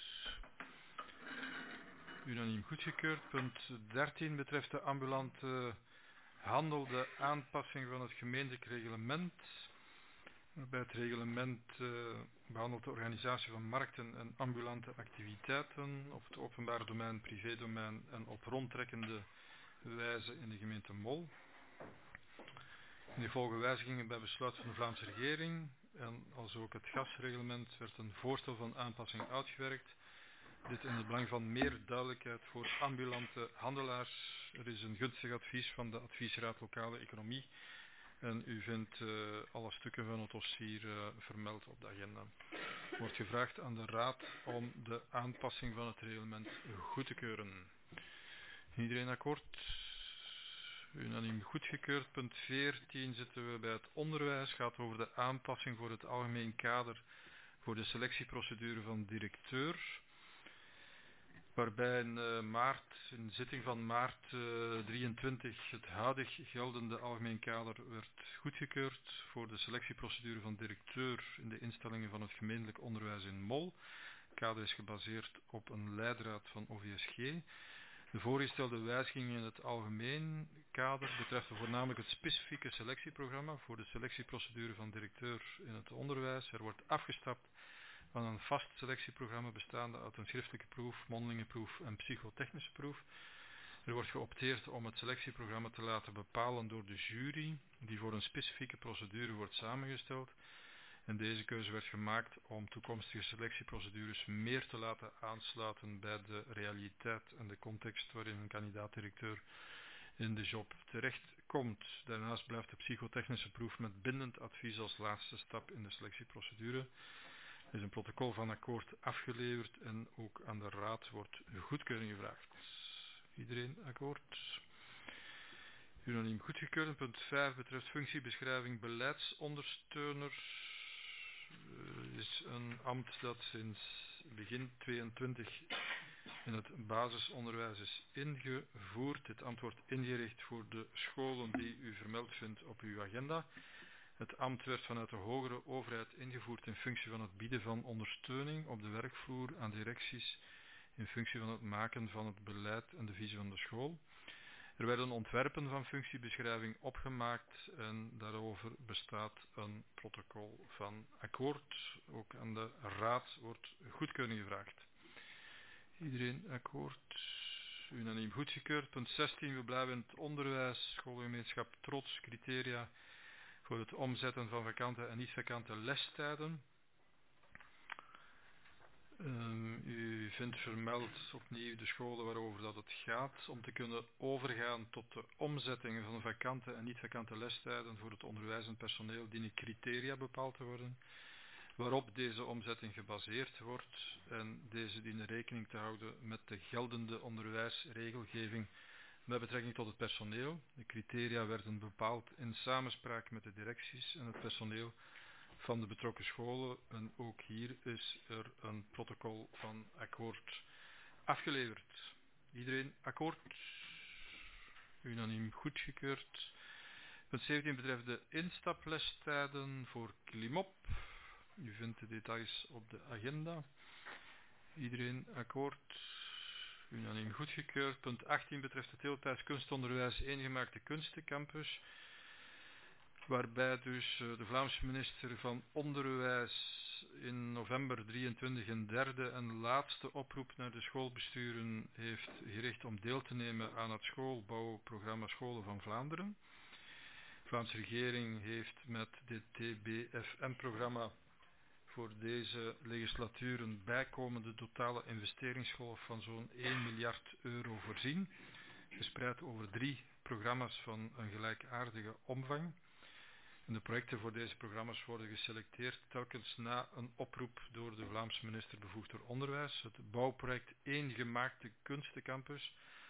Unaniem goedgekeurd. Punt 13 betreft de ambulante handel, de aanpassing van het gemeentelijk reglement. Bij het reglement behandelt de organisatie van markten en ambulante activiteiten op het openbaar domein, privédomein en op rondtrekkende wijze in de gemeente Mol. Die volgen wijzigingen bij besluit van de Vlaamse regering en als ook het gasreglement werd een voorstel van aanpassing uitgewerkt. Dit in het belang van meer duidelijkheid voor ambulante handelaars. Er is een gunstig advies van de Adviesraad Lokale Economie en u vindt alle stukken van het dossier vermeld op de agenda. Er wordt gevraagd aan de Raad om de aanpassing van het reglement goed te keuren. Iedereen akkoord? Unaniem goedgekeurd. Punt 14 zitten we bij het onderwijs. Gaat over de aanpassing voor het algemeen kader voor de selectieprocedure van directeur. Waarbij in zitting van maart 23 het huidig geldende algemeen kader werd goedgekeurd voor de selectieprocedure van directeur in de instellingen van het gemeentelijk onderwijs in Mol. Het kader is gebaseerd op een leidraad van OVSG. De voorgestelde wijzigingen in het algemeen kader betreffen voornamelijk het specifieke selectieprogramma voor de selectieprocedure van directeur in het onderwijs. Er wordt afgestapt van een vast selectieprogramma bestaande uit een schriftelijke proef, mondelinge proef en psychotechnische proef. Er wordt geopteerd om het selectieprogramma te laten bepalen door de jury, die voor een specifieke procedure wordt samengesteld. En deze keuze werd gemaakt om toekomstige selectieprocedures meer te laten aansluiten bij de realiteit en de context waarin een kandidaat-directeur in de job terecht komt. Daarnaast blijft de psychotechnische proef met bindend advies als laatste stap in de selectieprocedure. Er is een protocol van akkoord afgeleverd en ook aan de raad wordt goedkeuring gevraagd. Iedereen akkoord? Unaniem goedgekeurd. En punt 5 betreft functiebeschrijving beleidsondersteuner. Is een ambt dat sinds begin 22 in het basisonderwijs is ingevoerd. Dit ambt wordt ingericht voor de scholen die u vermeld vindt op uw agenda. Het ambt werd vanuit de hogere overheid ingevoerd in functie van het bieden van ondersteuning op de werkvloer aan directies in functie van het maken van het beleid en de visie van de school. Er werden ontwerpen van functiebeschrijving opgemaakt en daarover bestaat een protocol van akkoord. Ook aan de raad wordt goedkeuring gevraagd. Iedereen akkoord? Unaniem goedgekeurd. Punt 16. We blijven in het onderwijs. Schoolgemeenschap trots criteria voor het omzetten van vakante en niet-vakante lestijden. U vindt vermeld opnieuw de scholen waarover dat het gaat om te kunnen overgaan tot de omzetting van vakante en niet-vakante lestijden voor het onderwijzend personeel dienen criteria bepaald te worden, waarop deze omzetting gebaseerd wordt en deze dienen rekening te houden met de geldende onderwijsregelgeving met betrekking tot het personeel. De criteria werden bepaald in samenspraak met de directies en het personeel van de betrokken scholen en ook hier is er een protocol van akkoord afgeleverd. Iedereen akkoord? Unaniem goedgekeurd. Punt 17 betreft de instaplestijden voor Klimop. U vindt de details op de agenda. Iedereen akkoord? Unaniem goedgekeurd. Punt 18 betreft het deeltijds kunstonderwijs eengemaakte kunstencampus. Waarbij dus de Vlaamse minister van Onderwijs in november 23 een derde en laatste oproep naar de schoolbesturen heeft gericht om deel te nemen aan het schoolbouwprogramma Scholen van Vlaanderen. De Vlaamse regering heeft met dit DBFM-programma voor deze legislatuur een bijkomende totale investeringsgolf van zo'n 1 miljard euro voorzien, gespreid over 3 programma's van een gelijkaardige omvang. En de projecten voor deze programma's worden geselecteerd telkens na een oproep door de Vlaamse minister bevoegd door onderwijs. Het bouwproject Eengemaakte Kunstencampus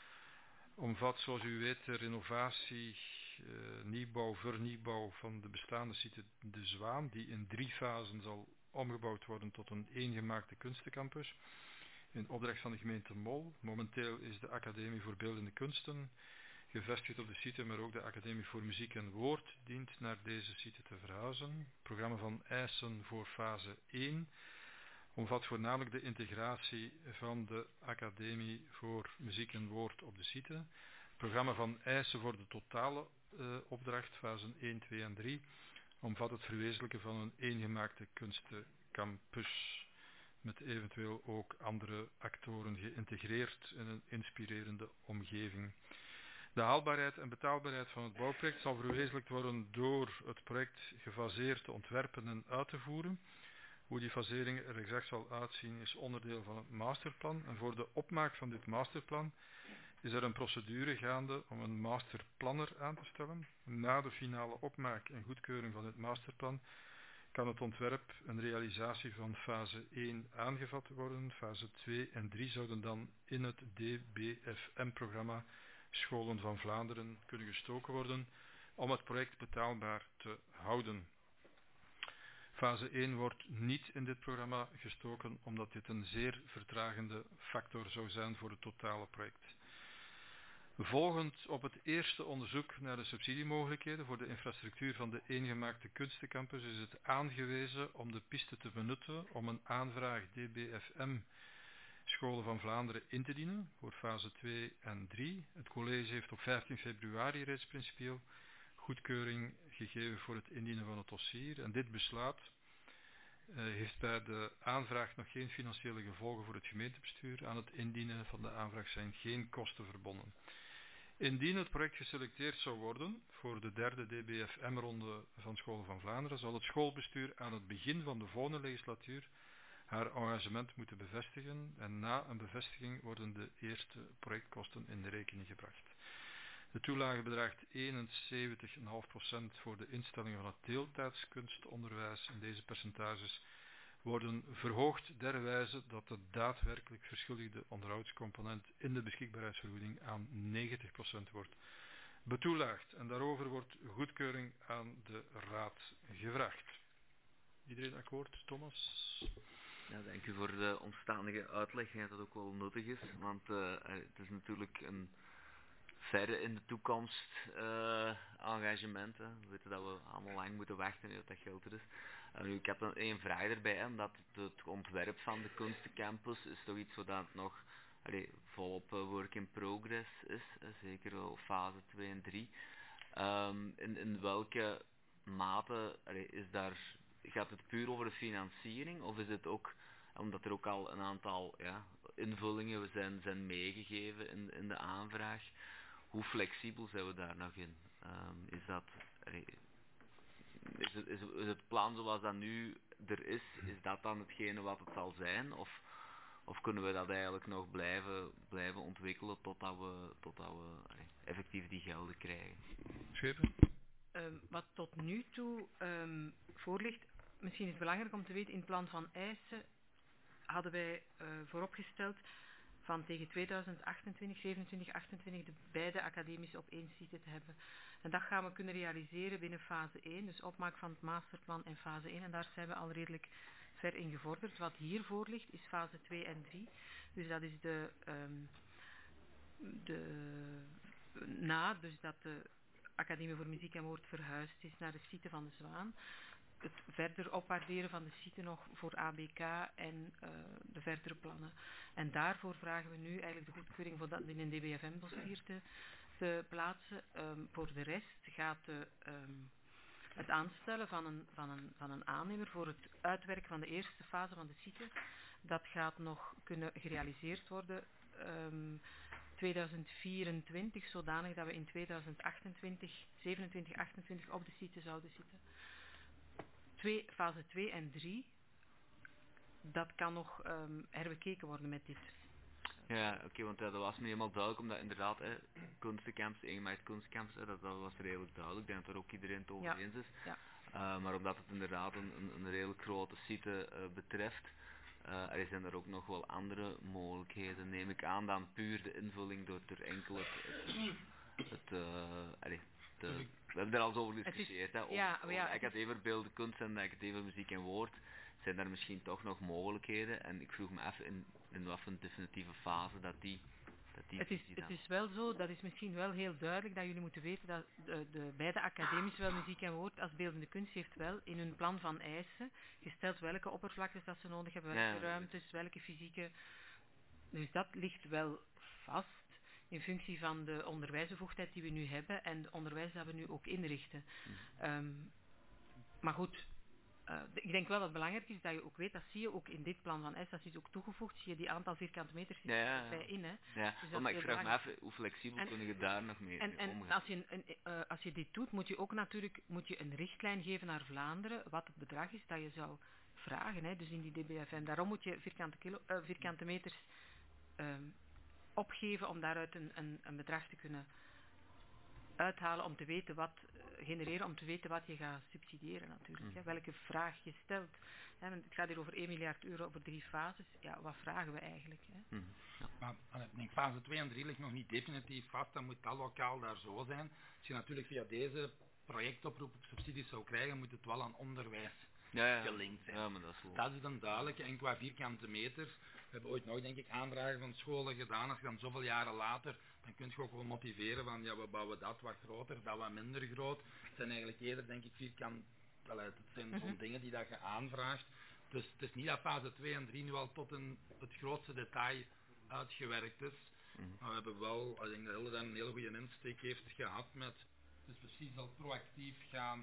omvat, zoals u weet, de renovatie, nieuwbouw, vernieuwbouw van de bestaande site De Zwaan, die in 3 fasen zal omgebouwd worden tot een eengemaakte kunstencampus. In opdracht van de gemeente Mol. Momenteel is de Academie voor Beeldende Kunsten gevestigd op de site, maar ook de Academie voor Muziek en Woord dient naar deze site te verhuizen. Het programma van eisen voor fase 1 omvat voornamelijk de integratie van de Academie voor Muziek en Woord op de site. Het programma van eisen voor de totale opdracht, fasen 1, 2 en 3, omvat het verwezenlijken van een eengemaakte kunstencampus, met eventueel ook andere actoren geïntegreerd in een inspirerende omgeving. De haalbaarheid en betaalbaarheid van het bouwproject zal verwezenlijkt worden door het project gefaseerd te ontwerpen en uit te voeren. Hoe die fasering er exact zal uitzien is onderdeel van het masterplan. En voor de opmaak van dit masterplan is er een procedure gaande om een masterplanner aan te stellen. Na de finale opmaak en goedkeuring van het masterplan kan het ontwerp en realisatie van fase 1 aangevat worden. Fase 2 en 3 zouden dan in het DBFM-programma Scholen van Vlaanderen kunnen gestoken worden om het project betaalbaar te houden. Fase 1 wordt niet in dit programma gestoken omdat dit een zeer vertragende factor zou zijn voor het totale project. Volgend op het eerste onderzoek naar de subsidiemogelijkheden voor de infrastructuur van de eengemaakte kunstencampus is het aangewezen om de piste te benutten om een aanvraag DBFM Scholen van Vlaanderen in te dienen voor fase 2 en 3. Het college heeft op 15 februari reeds principieel goedkeuring gegeven voor het indienen van het dossier. En dit besluit heeft bij de aanvraag nog geen financiële gevolgen voor het gemeentebestuur. Aan het indienen van de aanvraag zijn geen kosten verbonden. Indien het project geselecteerd zou worden voor de derde DBFM-ronde van Scholen van Vlaanderen, zal het schoolbestuur aan het begin van de volgende legislatuur haar engagement moeten bevestigen en na een bevestiging worden de eerste projectkosten in de rekening gebracht. De toelage bedraagt 71,5% voor de instellingen van het deeltijds kunstonderwijs en deze percentages worden verhoogd derwijze dat de daadwerkelijk verschuldigde onderhoudscomponent in de beschikbaarheidsvergoeding aan 90% wordt betoelaagd. En daarover wordt goedkeuring aan de Raad gevraagd. Iedereen akkoord? Thomas? Ja, dank u voor de omstandige uitleg. Ik denk dat dat ook wel nuttig is, want het is natuurlijk een verre in de toekomst engagement. Hè. We weten dat we allemaal lang moeten wachten tot dat geld er is. Nu, ik heb één vraag erbij, hè, omdat het ontwerp van de kunstencampus is toch iets wat nog volop work in progress is, zeker wel fase 2 en 3. In welke mate gaat het puur over de financiering, of is het ook, omdat er ook al een aantal invullingen zijn meegegeven in de aanvraag, hoe flexibel zijn we daar nog in? Is het plan zoals dat nu er is dat dan hetgene wat het zal zijn? Of kunnen we dat eigenlijk nog blijven ontwikkelen totdat we effectief die gelden krijgen? Schepen? Wat tot nu toe voor ligt, misschien is het belangrijk om te weten, in het plan van eisen hadden wij vooropgesteld van tegen 2028, 27, 28 de beide academische op één site te hebben. En dat gaan we kunnen realiseren binnen fase 1, dus opmaak van het masterplan in fase 1. En daar zijn we al redelijk ver in gevorderd. Wat hiervoor ligt is fase 2 en 3. Dus dat is dus dat de Academie voor Muziek en Woord verhuisd is naar de site van de Zwaan. Het verder opwaarderen van de site nog voor ABK en de verdere plannen. En daarvoor vragen we nu eigenlijk de goedkeuring voor dat in een DBFM-dossier te plaatsen. Voor de rest gaat het aanstellen van een aannemer voor het uitwerken van de eerste fase van de site. Dat gaat nog kunnen gerealiseerd worden 2024, zodanig dat we in 2028, 27, 28 op de site zouden zitten. Fase 2 en 3, dat kan nog herbekeken worden met dit. Ja, oké, want dat was me helemaal duidelijk, omdat inderdaad kunstencampus, eenmaal kunstencampus, dat was redelijk duidelijk. Ik denk dat er ook iedereen het over eens is. Ja. Maar omdat het inderdaad een redelijk grote site betreft, zijn er ook nog wel andere mogelijkheden, neem ik aan, dan puur de invulling door enkel we hebben daar al eens over gediscussieerd, over Academie voor Beeldende Kunst en Academie voor Muziek en Woord. Zijn daar misschien toch nog mogelijkheden? En ik vroeg me even in wat voor een definitieve fase dat die het is wel zo, dat is misschien wel heel duidelijk, dat jullie moeten weten dat de beide academies, zowel Muziek en Woord als Beeldende Kunst, heeft wel in hun plan van eisen gesteld welke oppervlaktes dat ze nodig hebben, welke ruimtes, welke fysieke. Dus dat ligt wel vast in functie van de onderwijsbevoegdheid die we nu hebben en de onderwijs dat we nu ook inrichten. Maar goed, ik denk wel dat het belangrijk is dat je ook weet, dat zie je ook in dit plan van eis, dat is ook toegevoegd, zie je die aantal vierkante meters bij in. Hè. Ja, dus maar ik vraag me af, hoe flexibel kun je daar nog mee omgaan? Als je dit doet, moet je ook natuurlijk een richtlijn geven naar Vlaanderen, wat het bedrag is dat je zou vragen, hè, dus in die DBFM. Daarom moet je vierkante meters opgeven om daaruit een bedrag te kunnen uithalen, om te weten genereren om te weten wat je gaat subsidiëren natuurlijk. Hè. Welke vraag je stelt. Hè. Het gaat hier over 1 miljard euro over 3 fases. Ja, wat vragen we eigenlijk? Hè? Maar fase 2 en 3 ligt nog niet definitief vast, dan moet dat lokaal daar zo zijn. Als je natuurlijk via deze projectoproep subsidies zou krijgen, moet het wel aan onderwijs gelinkt zijn. Ja, maar dat is dan duidelijk. En qua vierkante meters, we hebben ooit nog denk ik aanvragen van scholen gedaan, als je dan zoveel jaren later, dan kun je ook wel motiveren van ja, we bouwen dat wat groter, dat wat minder groot. Het zijn eigenlijk eerder denk ik het zijn zo'n dingen die dat je aanvraagt. Dus het is niet dat fase 2 en 3 nu al tot het grootste detail uitgewerkt is. Maar we hebben wel, ik denk dat Hilde daar een hele goede insteek heeft gehad met, dus precies al proactief gaan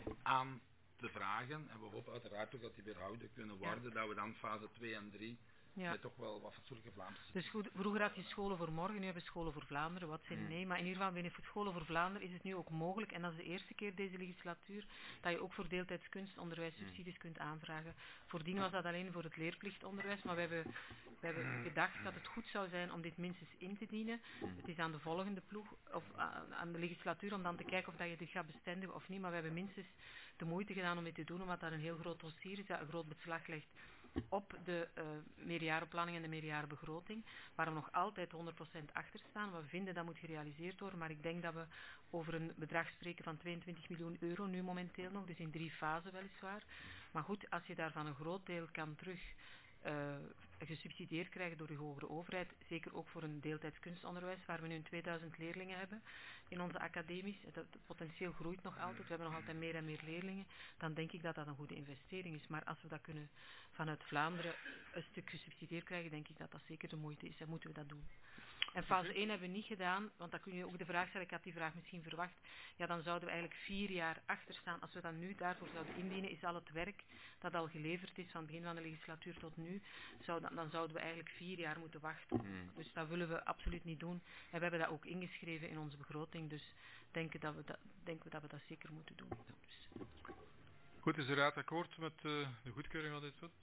aan te vragen. En we hopen uiteraard ook dat die weerhouden kunnen worden, dat we dan fase 2 en 3 Ja. Met toch wel wat fatsoenlijke Vlaamse. Dus goed, vroeger had je scholen voor morgen, nu hebben we scholen voor Vlaanderen, wat zijn nee. Maar in ieder geval binnen scholen voor Vlaanderen is het nu ook mogelijk, en dat is de eerste keer deze legislatuur, dat je ook voor deeltijdskunstonderwijs subsidies kunt aanvragen. Voordien was dat alleen voor het leerplichtonderwijs, maar we hebben gedacht dat het goed zou zijn om dit minstens in te dienen. Het is aan de volgende ploeg, of aan de legislatuur, om dan te kijken of dat je dit gaat bestendigen of niet, maar we hebben minstens de moeite gedaan om dit te doen, omdat dat een heel groot dossier is, dat een groot beslag legt op de meerjarenplanning en de meerjarenbegroting, waar we nog altijd 100% achter staan. We vinden dat moet gerealiseerd worden, maar ik denk dat we over een bedrag spreken van 22 miljoen euro nu momenteel nog, dus in 3 fasen weliswaar. Maar goed, als je daarvan een groot deel kan terug gesubsidieerd krijgen door de hogere overheid, zeker ook voor een deeltijds kunstonderwijs, waar we nu 2000 leerlingen hebben in onze academies, het potentieel groeit nog altijd, we hebben nog altijd meer en meer leerlingen, dan denk ik dat dat een goede investering is. Maar als we dat kunnen vanuit Vlaanderen een stuk gesubsidieerd krijgen, denk ik dat dat zeker de moeite is en moeten we dat doen. En fase 1 hebben we niet gedaan, want dan kun je ook de vraag stellen, ik had die vraag misschien verwacht, ja dan zouden we eigenlijk 4 jaar achter staan. Als we dat nu daarvoor zouden indienen, is al het werk dat al geleverd is van het begin van de legislatuur tot nu, dan zouden we eigenlijk 4 jaar moeten wachten. Dus dat willen we absoluut niet doen. En we hebben dat ook ingeschreven in onze begroting, dus denken we dat we dat zeker moeten doen. Dus. Goed, is de Raad akkoord met de goedkeuring van dit wet?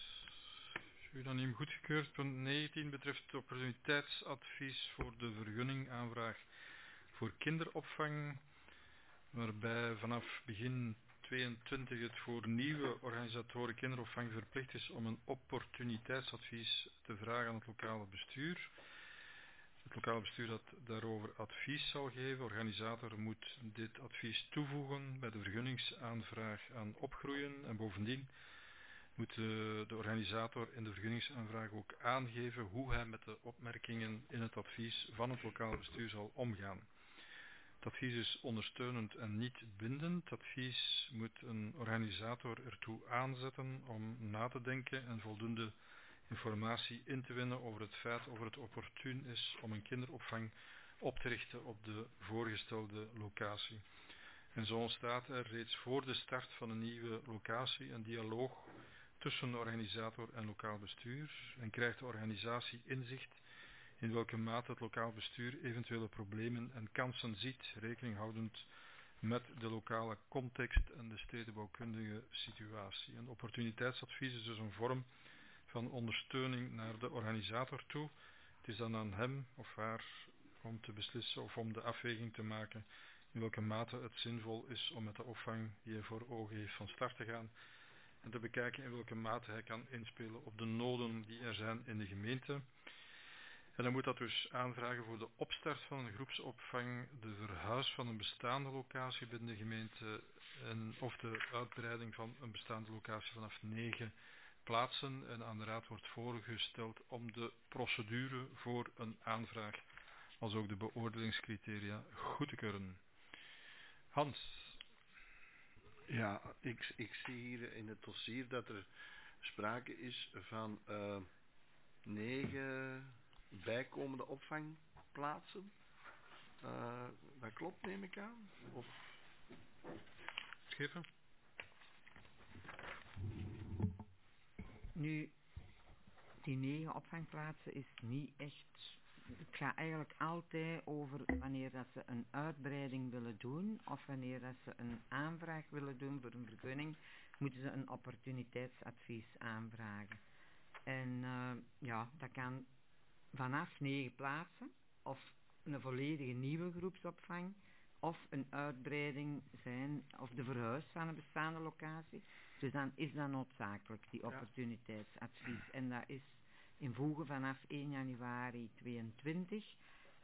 Unaniem goedgekeurd. Punt 19 betreft het opportuniteitsadvies voor de vergunningaanvraag voor kinderopvang, waarbij vanaf begin 2022 het voor nieuwe organisatoren kinderopvang verplicht is om een opportuniteitsadvies te vragen aan het lokale bestuur. Het lokale bestuur dat daarover advies zal geven. Organisator moet dit advies toevoegen bij de vergunningsaanvraag aan opgroeien en bovendien moet de organisator in de vergunningsaanvraag ook aangeven hoe hij met de opmerkingen in het advies van het lokale bestuur zal omgaan. Het advies is ondersteunend en niet bindend. Het advies moet een organisator ertoe aanzetten om na te denken en voldoende informatie in te winnen over het feit of het opportun is om een kinderopvang op te richten op de voorgestelde locatie. En zo ontstaat er reeds voor de start van een nieuwe locatie een dialoog tussen de organisator en lokaal bestuur en krijgt de organisatie inzicht in welke mate het lokaal bestuur eventuele problemen en kansen ziet, rekening houdend met de lokale context en de stedenbouwkundige situatie. Een opportuniteitsadvies is dus een vorm van ondersteuning naar de organisator toe. Het is dan aan hem of haar om te beslissen of om de afweging te maken in welke mate het zinvol is om met de opvang die hij voor ogen heeft van start te gaan en te bekijken in welke mate hij kan inspelen op de noden die er zijn in de gemeente. En dan moet dat dus aanvragen voor de opstart van een groepsopvang, de verhuis van een bestaande locatie binnen de gemeente of de uitbreiding van een bestaande locatie vanaf 9 plaatsen. En aan de Raad wordt voorgesteld om de procedure voor een aanvraag als ook de beoordelingscriteria goed te keuren. Hans. Ja, ik zie hier in het dossier dat er sprake is van 9 bijkomende opvangplaatsen. Dat klopt, neem ik aan? Of... Schepen? Nu, die 9 opvangplaatsen is niet echt... Het gaat eigenlijk altijd over wanneer dat ze een uitbreiding willen doen of wanneer dat ze een aanvraag willen doen voor een vergunning, moeten ze een opportuniteitsadvies aanvragen. En ja, dat kan vanaf 9 plaatsen of een volledige nieuwe groepsopvang of een uitbreiding zijn of de verhuis van een bestaande locatie. Dus dan is dat noodzakelijk, die opportuniteitsadvies. En dat is in voege vanaf 1 januari 2022.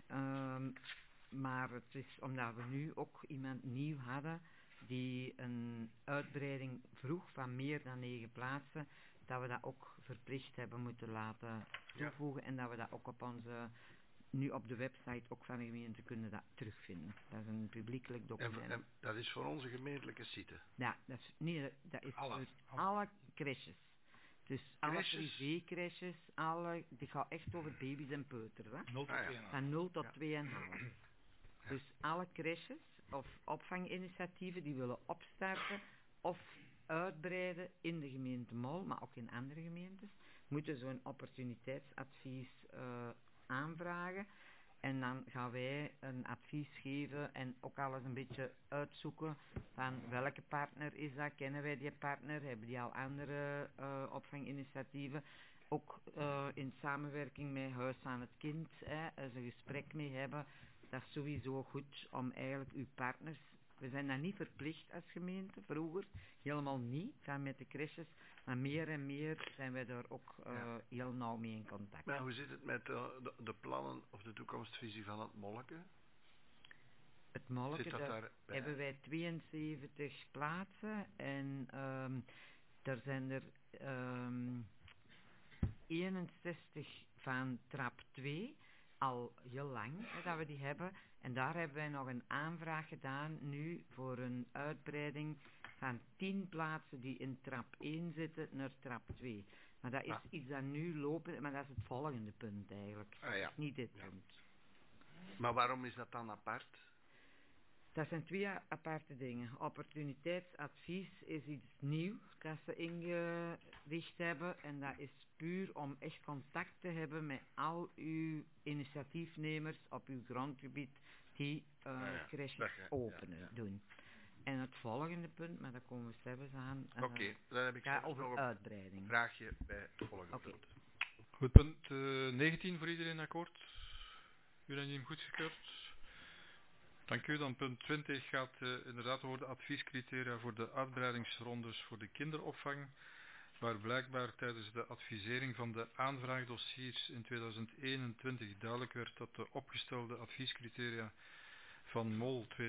Maar het is omdat we nu ook iemand nieuw hadden die een uitbreiding vroeg van meer dan 9 plaatsen, dat we dat ook verplicht hebben moeten laten toevoegen en dat we dat ook op onze, nu op de website ook van de gemeente kunnen dat terugvinden. Dat is een publiekelijk document. En dat is voor onze gemeentelijke site? Ja, dat is voor alle crèches. Dus alle privé-crèches, die gaat echt over baby's en peuters. Van 0 tot 2,5. Dus alle crèches of opvanginitiatieven die willen opstarten of uitbreiden in de gemeente Mol, maar ook in andere gemeentes, moeten zo'n opportuniteitsadvies aanvragen. En dan gaan wij een advies geven en ook alles een beetje uitzoeken van welke partner is dat, kennen wij die partner, hebben die al andere opvanginitiatieven. Ook in samenwerking met Huis aan het Kind, eens een gesprek mee hebben. Dat is sowieso goed om eigenlijk uw partners... We zijn daar niet verplicht als gemeente, vroeger helemaal niet, van met de crèches. Maar meer en meer zijn wij daar ook heel nauw mee in contact. Maar hoe zit het met de plannen of de toekomstvisie van het Molleke? Het Molleke, daar hebben wij 72 plaatsen en daar zijn er 61 van trap 2, al heel lang dat we die hebben. En daar hebben wij nog een aanvraag gedaan nu voor een uitbreiding van 10 plaatsen die in trap 1 zitten naar trap 2. Maar dat is iets dat nu lopen, maar dat is het volgende punt eigenlijk. Niet dit punt. Maar waarom is dat dan apart? Dat zijn 2 aparte dingen. Opportuniteitsadvies is iets nieuws dat ze ingericht hebben en dat is puur om echt contact te hebben met al uw initiatiefnemers op uw grondgebied die crèches openen, doen. En het volgende punt, maar daar komen we zelfs aan, Oké, dan heb ik over nog uitbreiding. Een vraagje bij het volgende punt. Goed, punt 19 voor iedereen akkoord? Unaniem goedgekeurd? Dank u. Dan punt 20 gaat inderdaad over de adviescriteria voor de uitbreidingsrondes voor de kinderopvang, waar blijkbaar tijdens de advisering van de aanvraagdossiers in 2021 duidelijk werd dat de opgestelde adviescriteria van MOL 2020-2024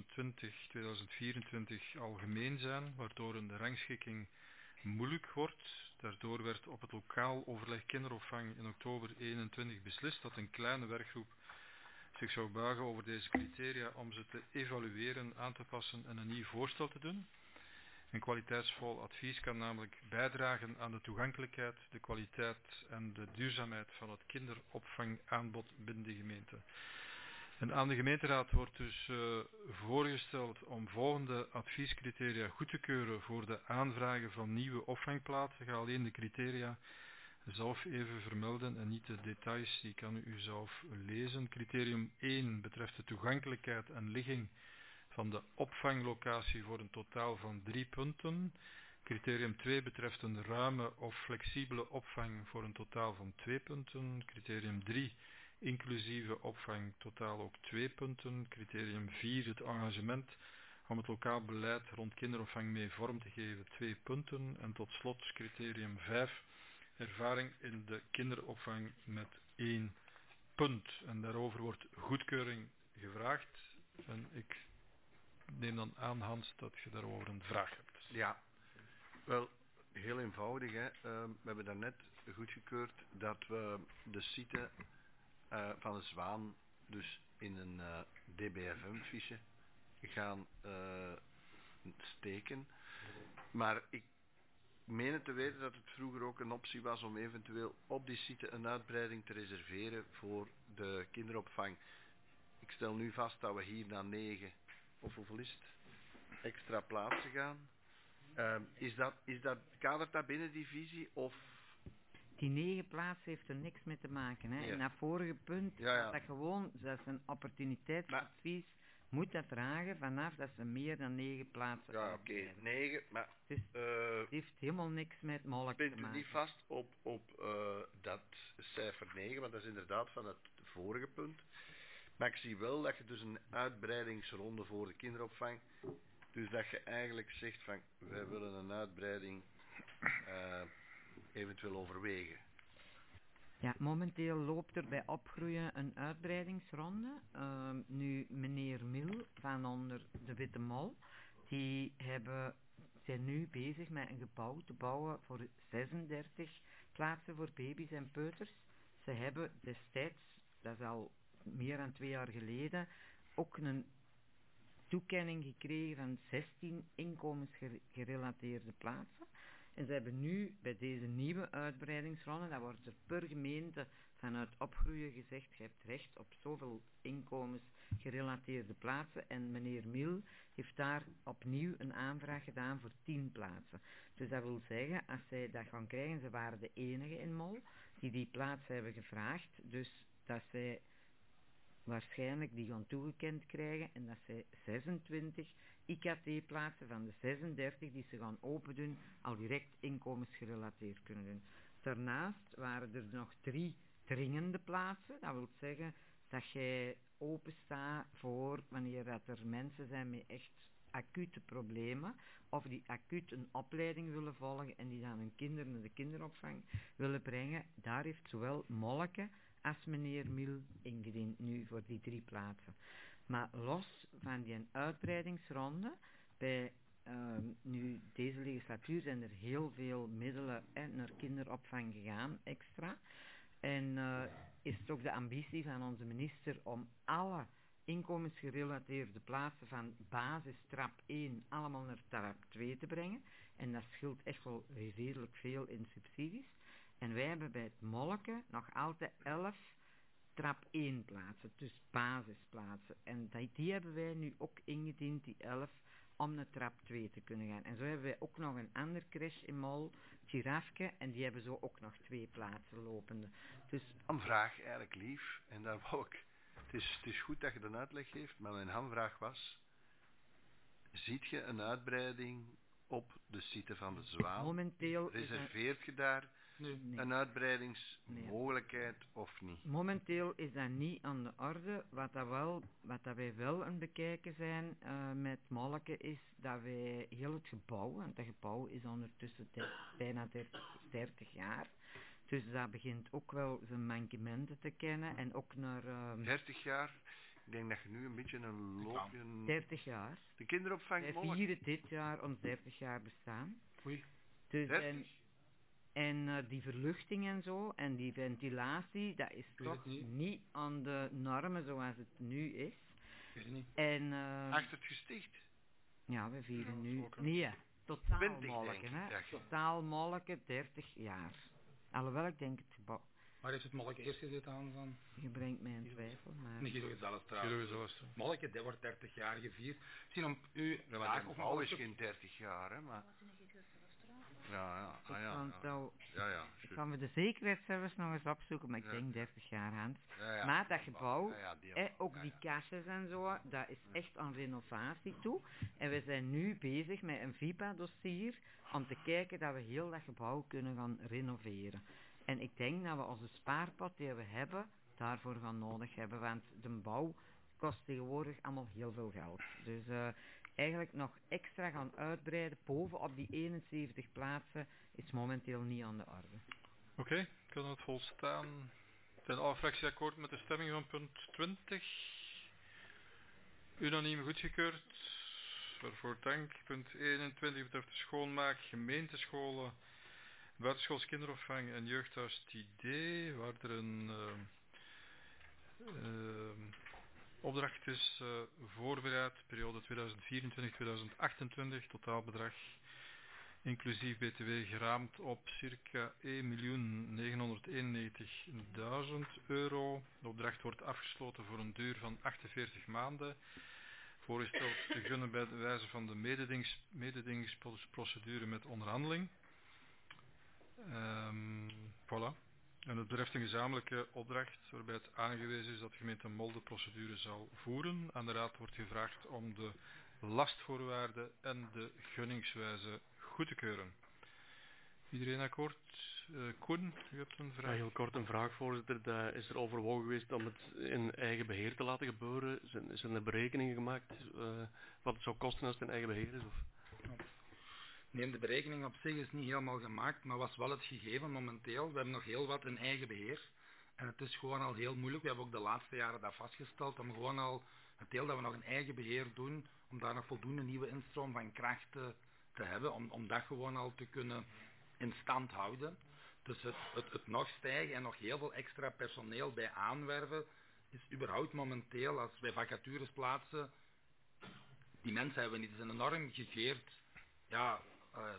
algemeen zijn, waardoor een rangschikking moeilijk wordt. Daardoor werd op het lokaal overleg kinderopvang in oktober 2021 beslist dat een kleine werkgroep zich zou buigen over deze criteria om ze te evalueren, aan te passen en een nieuw voorstel te doen. Een kwaliteitsvol advies kan namelijk bijdragen aan de toegankelijkheid, de kwaliteit en de duurzaamheid van het kinderopvangaanbod binnen de gemeente. En aan de gemeenteraad wordt dus voorgesteld om volgende adviescriteria goed te keuren voor de aanvragen van nieuwe opvangplaatsen. Ik ga alleen de criteria zelf even vermelden en niet de details, die kan u zelf lezen. Criterium 1 betreft de toegankelijkheid en ligging van de opvanglocatie voor een totaal van 3 punten. Criterium 2 betreft een ruime of flexibele opvang voor een totaal van 2 punten. Criterium 3 inclusieve opvang, totaal ook 2 punten. Criterium 4 het engagement om het lokaal beleid rond kinderopvang mee vorm te geven, 2 punten. En tot slot criterium 5 ervaring in de kinderopvang met 1 punt. En daarover wordt goedkeuring gevraagd. En ik neem dan aan, Hans, dat je daarover een vraag hebt. Ja, wel, heel eenvoudig. Hè. We hebben daarnet goedgekeurd dat we de site van de Zwaan dus in een DBFM-fiche gaan steken. Maar ik meen te weten dat het vroeger ook een optie was om eventueel op die site een uitbreiding te reserveren voor de kinderopvang. Ik stel nu vast dat we hier naar 9, of hoeveel is het, extra plaatsen gaan. Kadert dat binnen die visie of... Die 9 plaatsen heeft er niks mee te maken. Hè. Ja. En dat vorige punt, dat gewoon, dat is een opportuniteitsadvies, moet dat vragen vanaf dat ze meer dan 9 plaatsen Ja, oké, 9, maar... Dus het heeft helemaal niks met Molleke te Bent u maken. niet vast op dat cijfer 9, want dat is inderdaad van het vorige punt. Maar ik zie wel dat je dus een uitbreidingsronde voor de kinderopvang, dus dat je eigenlijk zegt van, wij willen een uitbreiding eventueel overwegen. Ja, momenteel loopt er bij Opgroeien een uitbreidingsronde. Nu meneer Mil van onder de Witte Mol, die zijn nu bezig met een gebouw te bouwen voor 36 plaatsen voor baby's en peuters. Ze hebben destijds, dat is al meer dan 2 jaar geleden, ook een toekenning gekregen van 16 inkomensgerelateerde plaatsen. En ze hebben nu bij deze nieuwe uitbreidingsronde, dat wordt er per gemeente vanuit Opgroeien gezegd, je hebt recht op zoveel inkomens gerelateerde plaatsen. En meneer Mil heeft daar opnieuw een aanvraag gedaan voor 10 plaatsen. Dus dat wil zeggen, als zij dat gaan krijgen, ze waren de enige in Mol die plaatsen hebben gevraagd. Dus dat zij waarschijnlijk die gaan toegekend krijgen en dat zij 26 IKT-plaatsen van de 36 die ze gaan open doen, al direct inkomensgerelateerd kunnen doen. Daarnaast waren er nog 3 dringende plaatsen. Dat wil zeggen dat jij openstaat voor wanneer dat er mensen zijn met echt acute problemen of die acuut een opleiding willen volgen en die dan hun kinderen naar de kinderopvang willen brengen. Daar heeft zowel Molleke als meneer Mil ingediend nu voor die 3 plaatsen. Maar los van die uitbreidingsronde, bij nu deze legislatuur zijn er heel veel middelen naar kinderopvang gegaan, extra. En is het ook de ambitie van onze minister om alle inkomensgerelateerde plaatsen van basis trap 1 allemaal naar trap 2 te brengen. En dat scheelt echt wel redelijk veel in subsidies. En wij hebben bij het Molleke nog altijd 11 trap 1 plaatsen, dus basisplaatsen. En die hebben wij nu ook ingediend, die 11, om naar trap 2 te kunnen gaan. En zo hebben wij ook nog een ander crash in Mol, Girafke, en die hebben zo ook nog 2 plaatsen lopende. Dus Een vraag eigenlijk lief, en daar wou ik... Het is goed dat je een uitleg geeft, maar mijn hamvraag was... Ziet je een uitbreiding op de site van de Zwaan? Momenteel reserveert je daar een uitbreidingsmogelijkheid of niet? Momenteel is dat niet aan de orde. Wat dat wij wel aan het bekijken zijn met Molleke is dat wij heel het gebouw, want het gebouw is ondertussen bijna 30 jaar. Dus dat begint ook wel zijn mankementen te kennen en ook naar... 30 jaar? Ik denk dat je nu een beetje een loopje... 30 jaar. De kinderopvang Wij vieren dit jaar ons 30 jaar bestaan. Oei. Dus 30? En die verluchting en zo, en die ventilatie, dat is toch niet aan de normen zoals het nu is. Weet je niet. En, Achter het gesticht? Ja, we vieren nu... Nee, totaal 20, Molleke, hè. Totaal Molleke, 30 jaar. Alhoewel, ik denk het gebouw... Waar heeft het Molleke eerst gezeten aan van? Je brengt mij in twijfel, maar... Niet Guido zelfs trouwens. Molleke, dat wordt 30 jaar gevierd. Misschien om u... Ja, maar het gebouw is geen 30 jaar, hè, maar... Ja. Ik kan me de zekerheid zelfs nog eens opzoeken, maar ik denk 30 jaar, Hans. Ja. Maar dat gebouw, ook die kastjes en zo, dat is echt aan renovatie toe. En we zijn nu bezig met een VIPA-dossier om te kijken dat we heel dat gebouw kunnen gaan renoveren. En ik denk dat we onze spaarpot die we hebben, daarvoor gaan nodig hebben, want de bouw kost tegenwoordig allemaal heel veel geld. Dus eigenlijk nog extra gaan uitbreiden bovenop die 71 plaatsen is momenteel niet aan de orde. Oké, kan het volstaan? Zijn alle fracties akkoord met de stemming van punt 20? Unaniem goedgekeurd. Waarvoor dank. Punt 21 betreft de schoonmaak, gemeentescholen, buitenschools kinderopvang en jeugdhuis TD, waar er een opdracht is voorbereid, periode 2024-2028, totaalbedrag inclusief btw geraamd op circa 1.991.000 euro. De opdracht wordt afgesloten voor een duur van 48 maanden. Voorgesteld te gunnen bij de wijze van de mededingingsprocedure met onderhandeling. Voilà. En het betreft een gezamenlijke opdracht waarbij het aangewezen is dat de gemeente Mol de procedure zal voeren. Aan de raad wordt gevraagd om de lastvoorwaarden en de gunningswijze goed te keuren. Iedereen akkoord? Koen, u hebt een vraag? Ja, heel kort een vraag, voorzitter. Is er overwogen geweest om het in eigen beheer te laten gebeuren? Is er een berekening gemaakt wat het zou kosten als het in eigen beheer is? Of? Nee, de berekening op zich is niet helemaal gemaakt, maar was wel het gegeven momenteel. We hebben nog heel wat in eigen beheer. En het is gewoon al heel moeilijk. We hebben ook de laatste jaren dat vastgesteld, om gewoon al het deel dat we nog in eigen beheer doen, om daar nog voldoende nieuwe instroom van kracht te hebben, om dat gewoon al te kunnen in stand houden. Dus het nog stijgen en nog heel veel extra personeel bij aanwerven, is überhaupt momenteel, als wij vacatures plaatsen, die mensen hebben we niet. Het is enorm gegeerd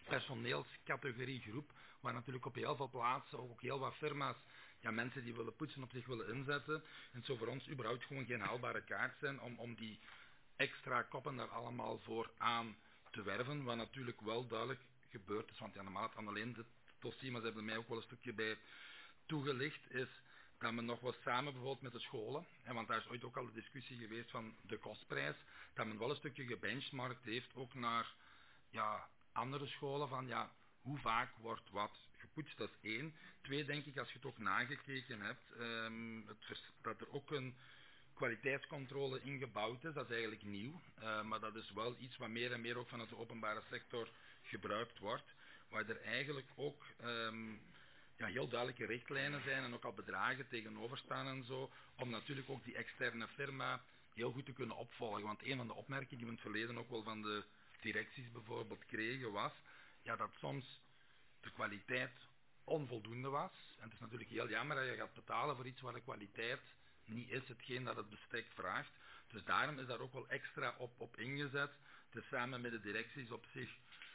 personeelscategoriegroep, waar natuurlijk op heel veel plaatsen ook heel wat firma's mensen die willen poetsen op zich willen inzetten. En het zou voor ons überhaupt gewoon geen haalbare kaart zijn om die extra koppen daar allemaal voor aan te werven, wat natuurlijk wel duidelijk gebeurd is, want normaal had alleen dit dossier, maar ze hebben er mij ook wel een stukje bij toegelicht, is dat men nog wel samen bijvoorbeeld met de scholen, want daar is ooit ook al de discussie geweest van de kostprijs, dat men wel een stukje gebenchmarkt heeft ook naar andere scholen van hoe vaak wordt wat gepoetst, dat is 1. 2, denk ik, als je het ook nagekeken hebt, dat er ook een kwaliteitscontrole ingebouwd is, dat is eigenlijk nieuw, maar dat is wel iets wat meer en meer ook vanuit de openbare sector gebruikt wordt, waar er eigenlijk ook heel duidelijke richtlijnen zijn en ook al bedragen tegenover staan en zo, om natuurlijk ook die externe firma heel goed te kunnen opvolgen. Want een van de opmerkingen die we in het verleden ook wel van de directies bijvoorbeeld kregen was, dat soms de kwaliteit onvoldoende was. En het is natuurlijk heel jammer dat je gaat betalen voor iets waar de kwaliteit niet is hetgeen dat het bestek vraagt. Dus daarom is daar ook wel extra op ingezet. Het is samen met de directies op zich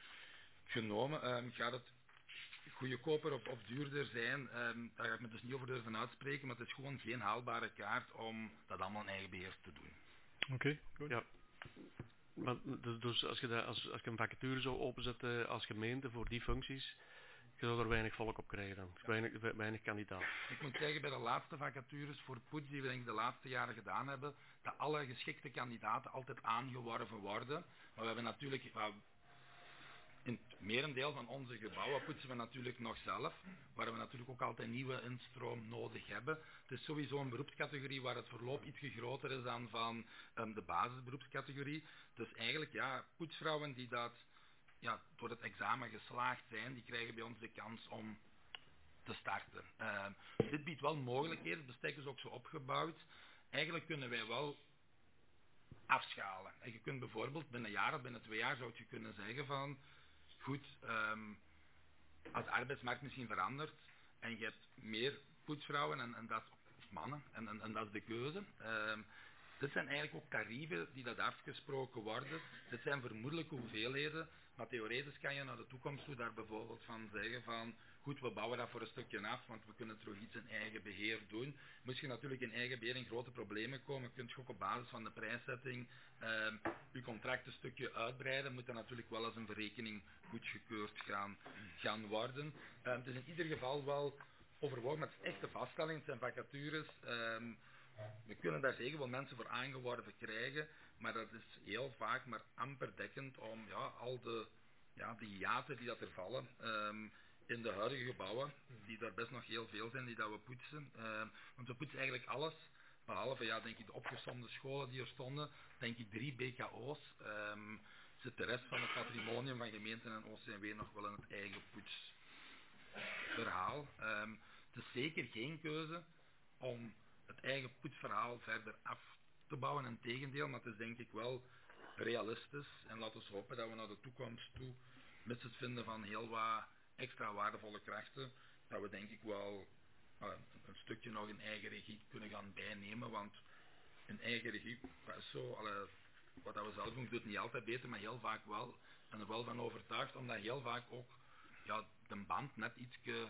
genomen. Gaat het goedkoper of duurder zijn, daar ga ik me dus niet over durven uitspreken, maar het is gewoon geen haalbare kaart om dat allemaal in eigen beheer te doen. Oké, goed. Ja. Maar, dus als je een vacature zou openzetten als gemeente voor die functies, je zou er weinig volk op krijgen dan. Weinig kandidaat. Ik moet zeggen, bij de laatste vacatures voor poets die we denk ik de laatste jaren gedaan hebben, dat alle geschikte kandidaten altijd aangeworven worden. Maar we hebben natuurlijk, in het merendeel van onze gebouwen poetsen we natuurlijk nog zelf, waar we natuurlijk ook altijd nieuwe instroom nodig hebben. Het is sowieso een beroepscategorie waar het verloop iets groter is dan van de basisberoepscategorie. Dus eigenlijk, poetsvrouwen die dat door het examen geslaagd zijn, die krijgen bij ons de kans om te starten. Dit biedt wel mogelijkheden, het bestek is ook zo opgebouwd. Eigenlijk kunnen wij wel afschalen. En je kunt bijvoorbeeld binnen een jaar of binnen 2 jaar zou je kunnen zeggen van, goed, als de arbeidsmarkt misschien verandert en je hebt meer poetsvrouwen en dat, of mannen en dat is de keuze. Dit zijn eigenlijk ook tarieven die dat afgesproken worden. Dit zijn vermoedelijke hoeveelheden, maar theoretisch kan je naar de toekomst toe daar bijvoorbeeld van zeggen van, goed, we bouwen dat voor een stukje af, want we kunnen terug iets in eigen beheer doen. Moet je natuurlijk in eigen beheer in grote problemen komen, kun je ook op basis van de prijszetting je contract een stukje uitbreiden, moet dat natuurlijk wel als een verrekening goedgekeurd gaan worden. Het is in ieder geval wel overwogen, maar het is echte vaststelling, het zijn vacatures. We kunnen daar zeker wel mensen voor aangeworven krijgen, maar dat is heel vaak maar amper dekkend om al de hiaten die dat er vallen in de huidige gebouwen, die daar best nog heel veel zijn die dat we poetsen. Want we poetsen eigenlijk alles, behalve denk ik de opgesomde scholen die er stonden, denk ik 3 BKO's. Zit de rest van het patrimonium van gemeenten en OCMW nog wel in het eigen poetsverhaal. Het is zeker geen keuze om het eigen poetsverhaal verder af te bouwen. Integendeel, maar het is denk ik wel realistisch. En laten we hopen dat we naar de toekomst toe, met het vinden van heel wat extra waardevolle krachten, dat we denk ik wel een stukje nog in eigen regie kunnen gaan bijnemen. Want in eigen regie, dat is zo, wat dat we zelf doen, doet het niet altijd beter, maar heel vaak wel. Ik ben er wel van overtuigd, omdat heel vaak ook de band net ietsje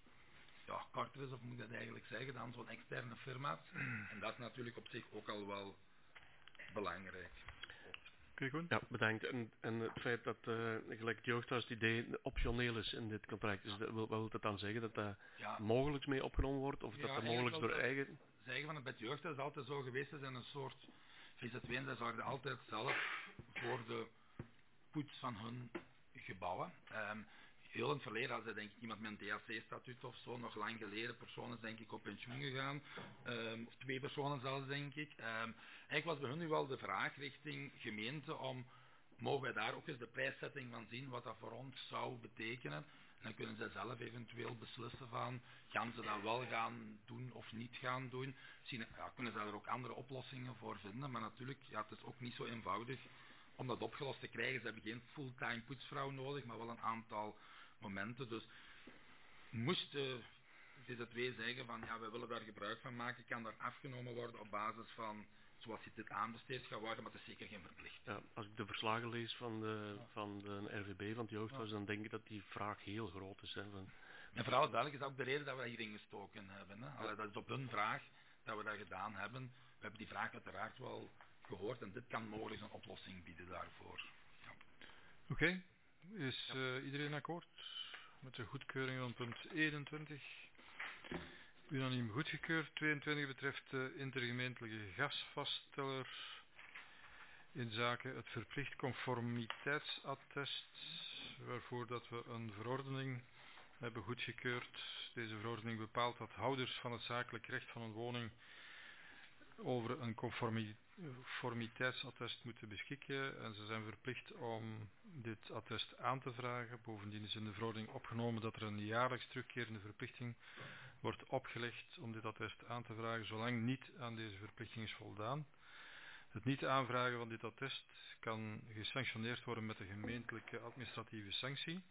korter is, of moet ik dat eigenlijk zeggen, dan zo'n externe firma's. En dat is natuurlijk op zich ook al wel belangrijk. Oké, goed. Ja, bedankt. En het feit dat gelijk het jeugdhuis het idee optioneel is in dit contract, dus wat wil dat dan zeggen? Dat dat mogelijk mee opgenomen wordt? Of dat mogelijk door eigen... Zeggen van het bij het jeugdhuis is altijd zo geweest, is een soort VZW'en, zij zorgden altijd zelf voor de poets van hun gebouwen. Heel in het verleden hadden ze denk ik iemand met een DHC-statuut of zo, nog lang geleden. Persoon is denk ik op pensioen gegaan, of 2 personen zelfs denk ik. Eigenlijk was bij hun nu wel de vraag richting gemeente om, mogen wij daar ook eens de prijszetting van zien, wat dat voor ons zou betekenen. En dan kunnen zij zelf eventueel beslissen van, gaan ze dat wel gaan doen of niet gaan doen. Misschien kunnen ze daar ook andere oplossingen voor vinden, maar natuurlijk, het is ook niet zo eenvoudig om dat opgelost te krijgen. Ze hebben geen fulltime poetsvrouw nodig, maar wel een aantal momenten. Dus moest de VZW zeggen van we willen daar gebruik van maken, kan daar afgenomen worden op basis van zoals je dit aanbesteed gaat worden, maar het is zeker geen verplicht. Ja, als ik de verslagen lees van de RVB, van het jeugdhuis, dan denk ik dat die vraag heel groot is. Hè, En vooral duidelijk is dat ook de reden dat we dat hierin gestoken hebben. Hè. Dat is op hun vraag dat we dat gedaan hebben. We hebben die vraag uiteraard wel gehoord en dit kan mogelijk een oplossing bieden daarvoor. Ja. Oké. Is iedereen akkoord met de goedkeuring van punt 21? Unaniem goedgekeurd. 22 betreft de intergemeentelijke gasvaststeller in zaken het verplicht conformiteitsattest, waarvoor dat we een verordening hebben goedgekeurd. Deze verordening bepaalt dat houders van het zakelijk recht van een woning over een conformiteitsattest moeten beschikken en ze zijn verplicht om dit attest aan te vragen. Bovendien is in de verordening opgenomen dat er een jaarlijks terugkerende verplichting wordt opgelegd om dit attest aan te vragen, zolang niet aan deze verplichting is voldaan. Het niet aanvragen van dit attest kan gesanctioneerd worden met een gemeentelijke administratieve sanctie,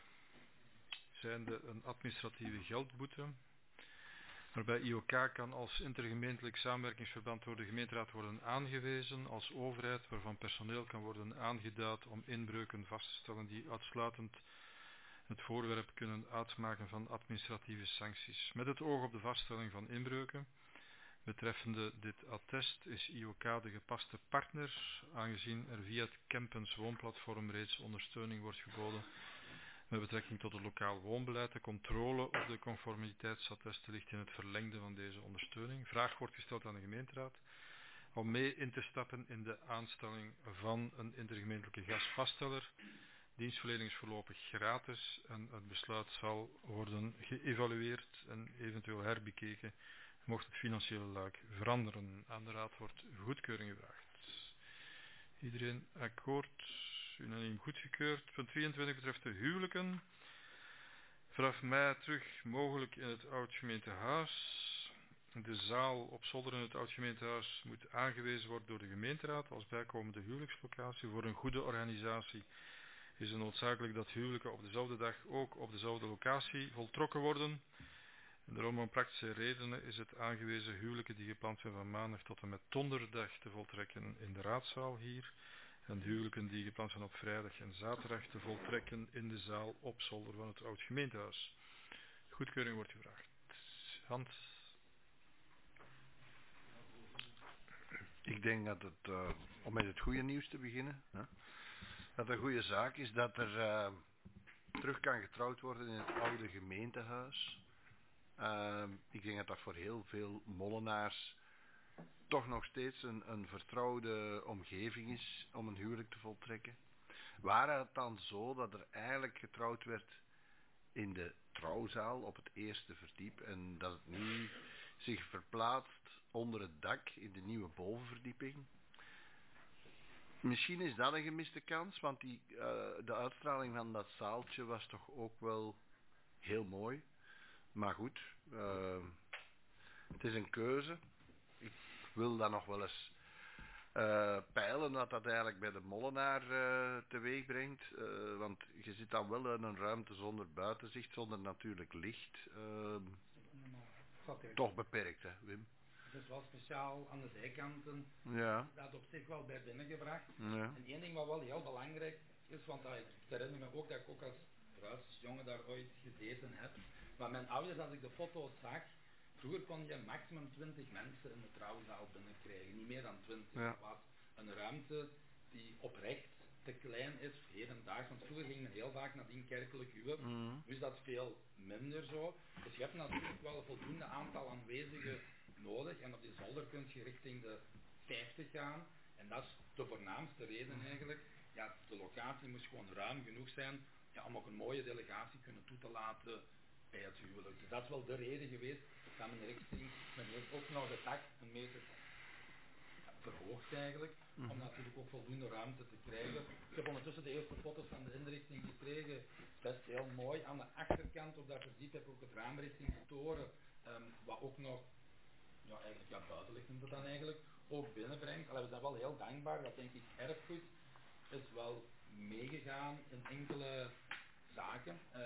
zijnde een administratieve geldboete, waarbij IOK kan als intergemeentelijk samenwerkingsverband door de gemeenteraad worden aangewezen als overheid, waarvan personeel kan worden aangeduid om inbreuken vast te stellen die uitsluitend het voorwerp kunnen uitmaken van administratieve sancties. Met het oog op de vaststelling van inbreuken betreffende dit attest is IOK de gepaste partner, aangezien er via het Campens woonplatform reeds ondersteuning wordt geboden met betrekking tot het lokaal woonbeleid. De controle op de conformiteitsattesten ligt in het verlengde van deze ondersteuning. Vraag wordt gesteld aan de gemeenteraad om mee in te stappen in de aanstelling van een intergemeentelijke gasvaststeller. Dienstverlening is voorlopig gratis en het besluit zal worden geëvalueerd en eventueel herbekeken mocht het financiële luik veranderen. Aan de raad wordt goedkeuring gevraagd. Iedereen akkoord? Unaniem goedgekeurd. Punt 22 betreft de huwelijken. Vanaf mei terug mogelijk in het oud-gemeentehuis. De zaal op zolder in het oud-gemeentehuis moet aangewezen worden door de gemeenteraad als bijkomende huwelijkslocatie. Voor een goede organisatie is het noodzakelijk dat huwelijken op dezelfde dag ook op dezelfde locatie voltrokken worden. En daarom om praktische redenen is het aangewezen huwelijken die gepland zijn van maandag tot en met donderdag te voltrekken in de raadzaal hier. En huwelijken die gepland zijn op vrijdag en zaterdag te voltrekken in de zaal op zolder van het oud-gemeentehuis. Goedkeuring wordt gevraagd. Hans? Ik denk dat het, om met het goede nieuws te beginnen, dat een goede zaak is dat er terug kan getrouwd worden in het oude gemeentehuis. Ik denk dat dat voor heel veel molenaars toch nog steeds een vertrouwde omgeving is om een huwelijk te voltrekken. Waar het dan zo dat er eigenlijk getrouwd werd in de trouwzaal op het eerste verdiep en dat het nu zich verplaatst onder het dak in de nieuwe bovenverdieping. Misschien is dat een gemiste kans, want de uitstraling van dat zaaltje was toch ook wel heel mooi. Maar goed, het is een keuze. Ik wil dan nog wel eens peilen wat dat eigenlijk bij de molenaar teweeg brengt. Want je zit dan wel in een ruimte zonder buitenzicht, zonder natuurlijk licht. Toch beperkt, hè, Wim? Het is wel speciaal aan de zijkanten. Ja. Dat op zich wel bij binnengebracht. Ja. En één ding wat wel heel belangrijk is, want ik herinner me ook dat ik ook als bruidsjongen daar ooit gezeten heb. Maar mijn ouders, als ik de foto's zag, vroeger kon je maximum 20 mensen in de trouwzaal binnenkrijgen. Niet meer dan 20. Ja. Dat was een ruimte die oprecht te klein is, hedendaags. Want vroeger ging men heel vaak nadien kerkelijk huwen. Nu is dat veel minder zo. Dus je hebt natuurlijk wel een voldoende aantal aanwezigen nodig. En op die zolder kun je richting de 50 gaan. En dat is de voornaamste reden eigenlijk. Ja, de locatie moest gewoon ruim genoeg zijn, ja, om ook een mooie delegatie kunnen toe te laten bij het huwelijk. Dus dat is wel de reden geweest dat men heeft ook nog de dak een meter verhoogd eigenlijk, om natuurlijk ook voldoende ruimte te krijgen. Ik heb ondertussen de eerste foto's van de inrichting gekregen, best heel mooi. Aan de achterkant op dat verdiep heb ik ook het raam richting de toren, wat ook nog, ja, eigenlijk buitenlicht noemt het dan eigenlijk, ook binnenbrengt. Allee, we zijn wel heel dankbaar, dat denk ik erfgoed is wel meegegaan in enkele zaken.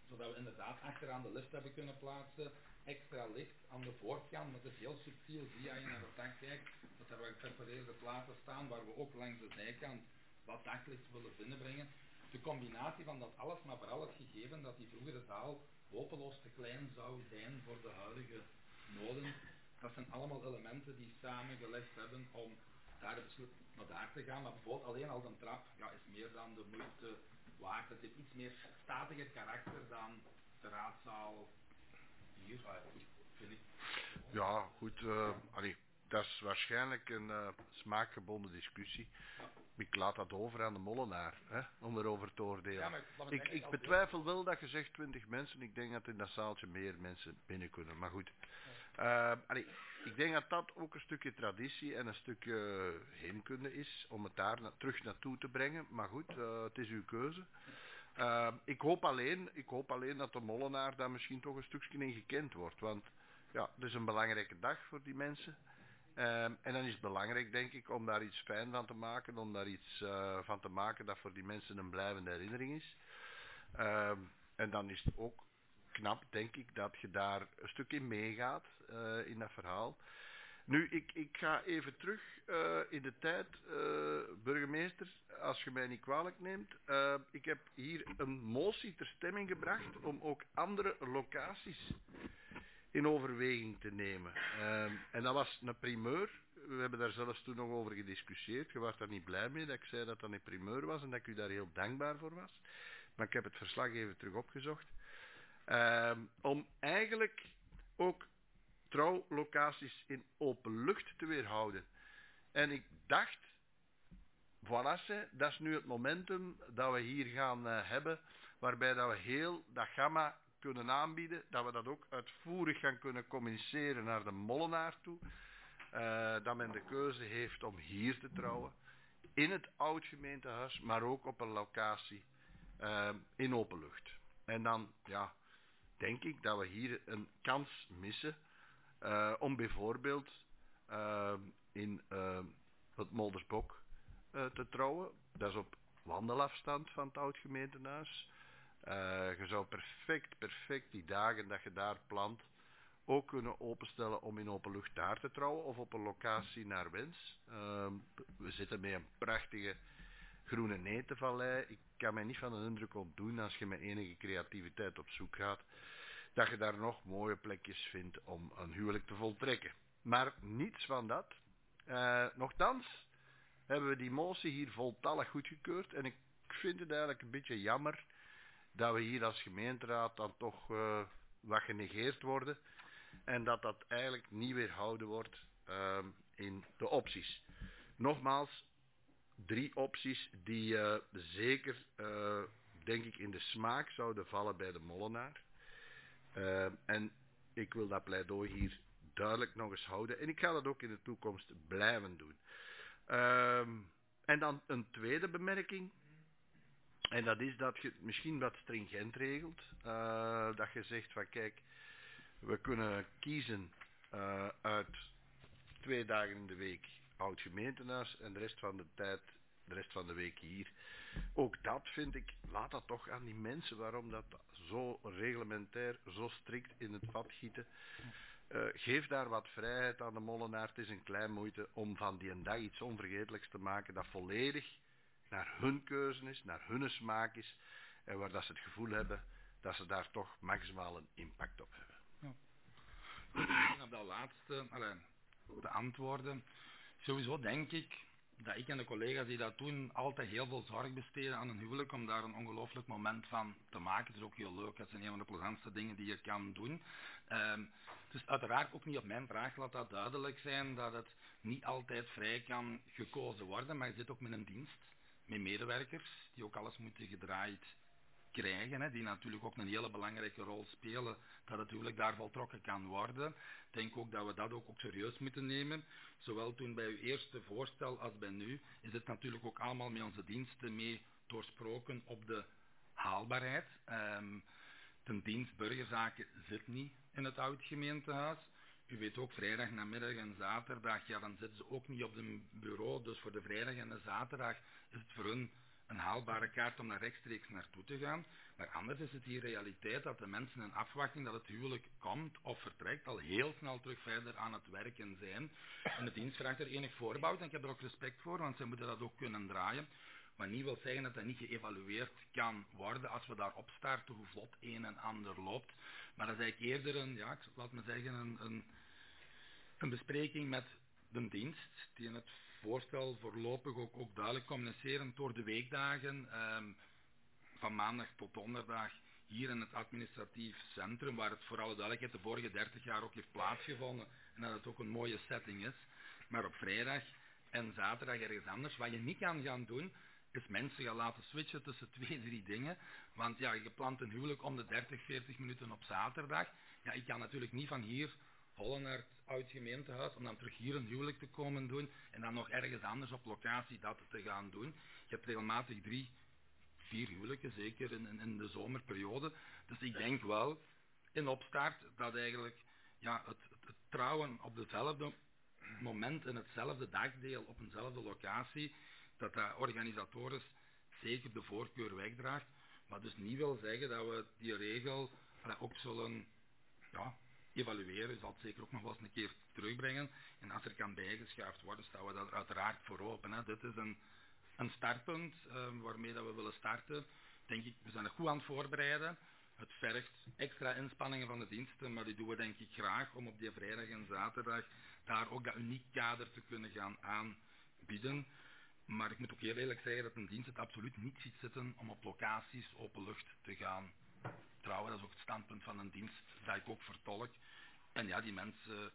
zodat we inderdaad achteraan de lift hebben kunnen plaatsen, extra licht aan de voorkant, dat is heel subtiel, zie je als je naar het dak kijkt, dat er wat geperforeerde platen staan waar we ook langs de zijkant wat daglicht willen binnenbrengen. De combinatie van dat alles, maar vooral het gegeven dat die vroegere zaal hopeloos te klein zou zijn voor de huidige noden, dat zijn allemaal elementen die samengelegd hebben om daar naar daar te gaan, maar bijvoorbeeld alleen al een trap is meer dan de moeite waard. Het heeft iets meer statiger karakter dan de raadzaal hier, vind ik. Ja, goed, dat is waarschijnlijk een smaakgebonden discussie. Ik laat dat over aan de molenaar, om erover te oordelen. Ja, ik betwijfel wel dat je zegt 20 mensen, ik denk dat in dat zaaltje meer mensen binnen kunnen, maar goed. Ik denk dat dat ook een stukje traditie en een stukje heemkunde is om het daar terug naartoe te brengen. Maar goed, het is uw keuze. Ik hoop alleen dat de molenaar daar misschien toch een stukje in gekend wordt. Want ja, het is een belangrijke dag voor die mensen. En dan is het belangrijk, denk ik, om daar iets fijn van te maken. Om daar iets van te maken dat voor die mensen een blijvende herinnering is. En dan is het ook knap, denk ik, dat je daar een stuk in meegaat, in dat verhaal. Nu, ik ga even terug in de tijd, burgemeester, als je mij niet kwalijk neemt. Ik heb hier een motie ter stemming gebracht om ook andere locaties in overweging te nemen. En dat was een primeur. We hebben daar zelfs toen nog over gediscussieerd. Je was daar niet blij mee dat ik zei dat dat een primeur was en dat ik u daar heel dankbaar voor was. Maar ik heb het verslag even terug opgezocht. Om eigenlijk ook trouwlocaties in open lucht te weerhouden. En ik dacht, voilà, dat is nu het momentum dat we hier gaan hebben, waarbij dat we heel dat gamma kunnen aanbieden, dat we dat ook uitvoerig gaan kunnen communiceren naar de molenaar toe, dat men de keuze heeft om hier te trouwen, in het oud gemeentehuis, maar ook op een locatie in open lucht. En dan, ja, denk ik dat we hier een kans missen om bijvoorbeeld in het Moldersbok te trouwen. Dat is op wandelafstand van het oud gemeentehuis. Je zou perfect die dagen dat je daar plant ook kunnen openstellen om in open lucht daar te trouwen of op een locatie naar wens. We zitten met een prachtige groene netenvallei. Ik kan mij niet van de indruk ontdoen als je met enige creativiteit op zoek gaat, dat je daar nog mooie plekjes vindt om een huwelijk te voltrekken. Maar niets van dat. Nochtans hebben we die motie hier voltallig goedgekeurd en ik vind het eigenlijk een beetje jammer dat we hier als gemeenteraad dan toch wat genegeerd worden en dat dat eigenlijk niet weerhouden wordt in de opties. Nogmaals, 3 opties die zeker, denk ik, in de smaak zouden vallen bij de molenaar. En ik wil dat pleidooi hier duidelijk nog eens houden. En ik ga dat ook in de toekomst blijven doen. En dan een tweede bemerking. En dat is dat je het misschien wat stringent regelt. Dat je zegt van kijk, we kunnen kiezen uit 2 dagen in de week oud gemeentehuis en de rest van de tijd, de rest van de week hier. Ook dat vind ik, laat dat toch aan die mensen, waarom dat zo reglementair, zo strikt in het vat gieten. Geef daar wat vrijheid aan de molenaar. Het is een klein moeite om van die een dag iets onvergetelijks te maken dat volledig naar hun keuze is, naar hun smaak is en waar dat ze het gevoel hebben dat ze daar toch maximaal een impact op hebben. Op dat laatste, de antwoorden. Sowieso denk ik dat ik en de collega's die dat doen altijd heel veel zorg besteden aan een huwelijk om daar een ongelooflijk moment van te maken. Het is ook heel leuk, het zijn een van de plezantste dingen die je kan doen. Het is uiteraard ook niet op mijn vraag, laat dat duidelijk zijn, dat het niet altijd vrij kan gekozen worden, maar je zit ook met een dienst, met medewerkers die ook alles moeten gedraaid krijgen, die natuurlijk ook een hele belangrijke rol spelen, dat het huwelijk daar voltrokken kan worden. Ik denk ook dat we dat ook serieus moeten nemen. Zowel toen bij uw eerste voorstel als bij nu is het natuurlijk ook allemaal met onze diensten mee doorsproken op de haalbaarheid. De dienst burgerzaken zit niet in het oud gemeentehuis. U weet ook, vrijdag namiddag en zaterdag, ja, dan zitten ze ook niet op het bureau. Dus voor de vrijdag en de zaterdag is het voor hun een haalbare kaart om daar rechtstreeks naartoe te gaan. Maar anders is het die realiteit dat de mensen in afwachting dat het huwelijk komt of vertrekt al heel snel terug verder aan het werken zijn. En de dienst vraagt er enig voorbouw en ik heb er ook respect voor, want ze moeten dat ook kunnen draaien. Maar niet wil zeggen dat dat niet geëvalueerd kan worden als we daar opstarten hoe vlot een en ander loopt. Maar dat is eigenlijk eerder een bespreking met de dienst die in het voorstel voorlopig ook duidelijk communiceren door de weekdagen van maandag tot donderdag hier in het administratief centrum, waar het voor alle duidelijkheid de vorige 30 jaar ook heeft plaatsgevonden en dat het ook een mooie setting is. Maar op vrijdag en zaterdag ergens anders. Wat je niet kan gaan doen, is mensen gaan laten switchen tussen 2, 3 dingen. Want ja, je plant een huwelijk om de 30, 40 minuten op zaterdag. Ja, ik kan natuurlijk niet van hier hollen naar het oud gemeentehuis om dan terug hier een huwelijk te komen doen en dan nog ergens anders op locatie dat te gaan doen. Je hebt regelmatig 3, 4 huwelijken, zeker in de zomerperiode. Dus ik denk wel in opstart dat eigenlijk ja, het trouwen op dezelfde moment in hetzelfde dagdeel op eenzelfde locatie, dat organisatorisch zeker de voorkeur wegdraagt. Maar dus niet wil zeggen dat we die regel ook zullen evalueren. Zal het zeker ook nog wel eens een keer terugbrengen. En als er kan bijgeschaafd worden, staan we daar uiteraard voor open. Hè. Dit is een startpunt waarmee dat we willen starten. Denk ik, we zijn er goed aan het voorbereiden. Het vergt extra inspanningen van de diensten, maar die doen we denk ik graag om op die vrijdag en zaterdag daar ook dat uniek kader te kunnen gaan aanbieden. Maar ik moet ook heel eerlijk zeggen dat een dienst het absoluut niet ziet zitten om op locaties open lucht te gaan trouwen. Dat is ook het standpunt van een dienst dat ik ook vertolk. En ja, die mensen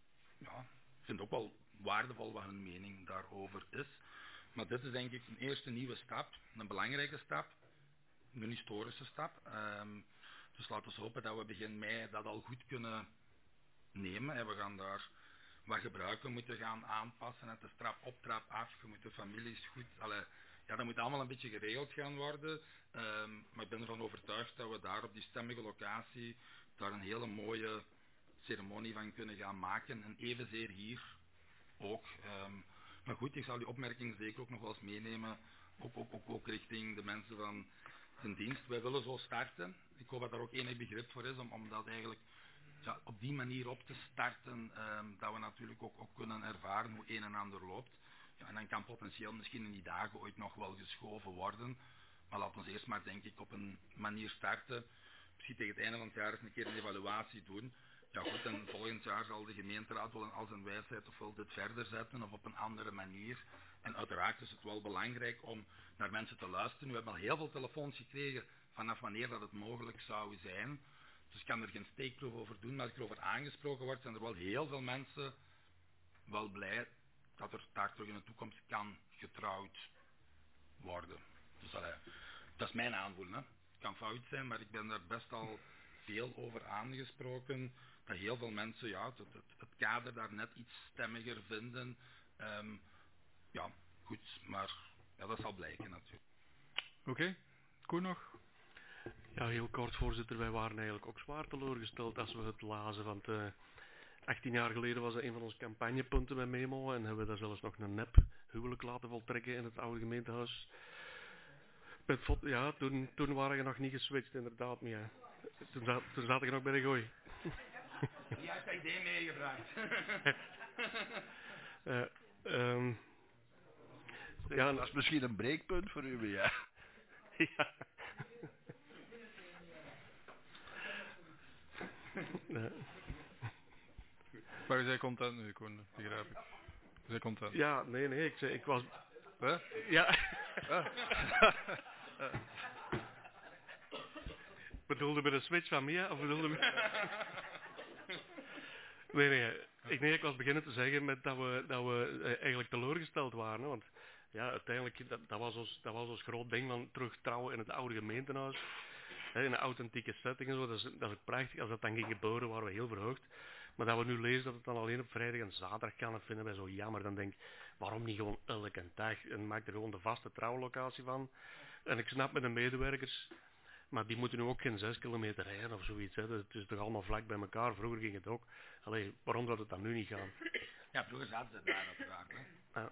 vinden ook wel waardevol wat hun mening daarover is. Maar dit is denk ik een eerste nieuwe stap, een belangrijke stap, een historische stap. Dus laten we hopen dat we begin mei dat al goed kunnen nemen. En we gaan daar wat gebruiken moeten gaan aanpassen. Het is trap op, trap af. Je moet de families goed... dat moet allemaal een beetje geregeld gaan worden. Maar ik ben ervan overtuigd dat we daar op die stemmige locatie daar een hele mooie ceremonie van kunnen gaan maken. En evenzeer hier ook. Maar goed, ik zal die opmerking zeker ook nog wel eens meenemen. Ook richting de mensen van de dienst. Wij willen zo starten. Ik hoop dat daar ook enig begrip voor is om dat eigenlijk op die manier op te starten. Dat we natuurlijk ook kunnen ervaren hoe een en ander loopt. Ja, en dan kan potentieel misschien in die dagen ooit nog wel geschoven worden. Maar laten we eerst maar denk ik op een manier starten. Misschien tegen het einde van het jaar eens een keer een evaluatie doen. Ja goed, en volgend jaar zal de gemeenteraad wel als een wijsheid ofwel dit verder zetten of op een andere manier. En uiteraard is het wel belangrijk om naar mensen te luisteren. We hebben al heel veel telefoons gekregen vanaf wanneer dat het mogelijk zou zijn. Dus ik kan er geen steekproef over doen, maar als ik erover aangesproken word, zijn er wel heel veel mensen wel blij dat er daar terug in de toekomst kan getrouwd worden. Dus dat is mijn aanvoelen. Hè. Het kan fout zijn, maar ik ben daar best al veel over aangesproken. Dat heel veel mensen het kader daar net iets stemmiger vinden. Goed, maar dat zal blijken natuurlijk. Oké, Koen nog? Ja, heel kort voorzitter, wij waren eigenlijk ook zwaar teleurgesteld als we het lazen, want 18 jaar geleden was dat een van onze campagnepunten bij Memo en hebben we daar zelfs nog een nep huwelijk laten voltrekken in het oude gemeentehuis. Toen waren je nog niet geswitcht inderdaad, maar toen zat ik nog bij de gooi. Die heeft dat idee meegebracht. Dat is misschien een breekpunt voor u, ja. Ja. Maar u zei content nu, Koen, begrijp ik. U zei content. Ja, nee, ik was... Huh? Ja. Bedoelde met een switch van Mia, of bedoelde met... Nee, ik was beginnen te zeggen met dat we eigenlijk teleurgesteld waren, hè, want ja, uiteindelijk, dat was ons groot ding van terug trouwen in het oude gemeentehuis. In een authentieke setting en zo, dat is ook prachtig. Als dat dan ging gebeuren, waren we heel verheugd. Maar dat we nu lezen dat het dan alleen op vrijdag en zaterdag kan, dat vinden wij zo jammer. Dan denk ik, waarom niet gewoon elke dag? En maak er gewoon de vaste trouwlocatie van. En ik snap met de medewerkers, maar die moeten nu ook geen 6 kilometer rijden of zoiets. Hè. Het is toch allemaal vlak bij elkaar. Vroeger ging het ook. Allee, waarom zou het dan nu niet gaan? Ja, vroeger zaten ze daar uiteraard. Hè. Ja.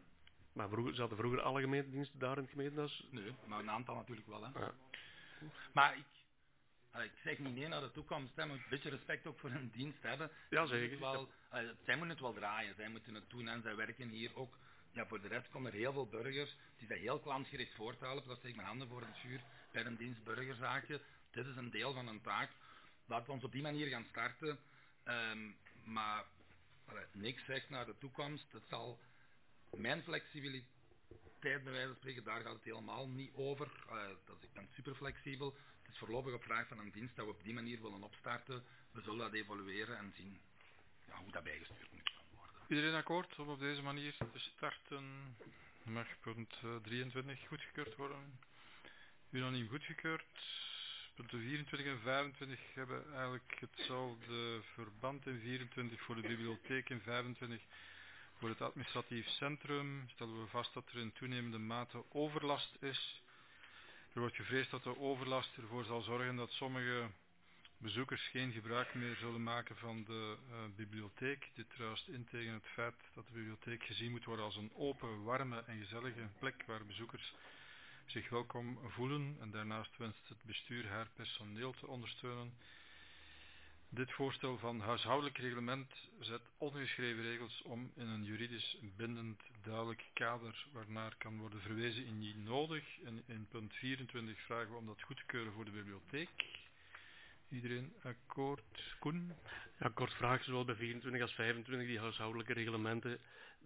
Maar zaten vroeger alle gemeentediensten daar in het gemeentehuis? Nee, maar een aantal natuurlijk wel. Hè. Ja. Maar ik zeg niet nee naar de toekomst. Hè. Je moet een beetje respect ook voor hun dienst hebben. Ja, zeker. Zij moeten het wel draaien. Zij moeten het doen en zij werken hier ook. Ja, voor de rest komen er heel veel burgers die zijn heel klantgericht voor te halen. Dat steek ik mijn handen voor het vuur bij een dienst burgerzaken. Dit is een deel van een taak. Laten we ons op die manier gaan starten. Maar niks zegt naar de toekomst. Het zal mijn flexibiliteit, bij wijze van spreken, daar gaat het helemaal niet over. Ik ben super flexibel. Het is voorlopig op vraag van een dienst dat we op die manier willen opstarten. We zullen dat evalueren en zien hoe dat bijgestuurd moet worden. Iedereen akkoord om op deze manier te starten? Mag punt 23 goedgekeurd worden? Unaniem goedgekeurd. Punten 24 en 25 hebben eigenlijk hetzelfde verband. In 24 voor de bibliotheek, in 25 voor het administratief centrum. Stellen we vast dat er in toenemende mate overlast is. Er wordt gevreesd dat de overlast ervoor zal zorgen dat sommige bezoekers geen gebruik meer zullen maken van de bibliotheek. Dit druist in tegen het feit dat de bibliotheek gezien moet worden als een open, warme en gezellige plek waar bezoekers zich welkom voelen. En daarnaast wenst het bestuur haar personeel te ondersteunen. Dit voorstel van huishoudelijk reglement zet ongeschreven regels om in een juridisch bindend duidelijk kader waarnaar kan worden verwezen indien nodig. En in punt 24 vragen we om dat goed te keuren voor de bibliotheek. Iedereen akkoord? Koen? Ja, kort vraag, zowel bij 24 als 25, die huishoudelijke reglementen,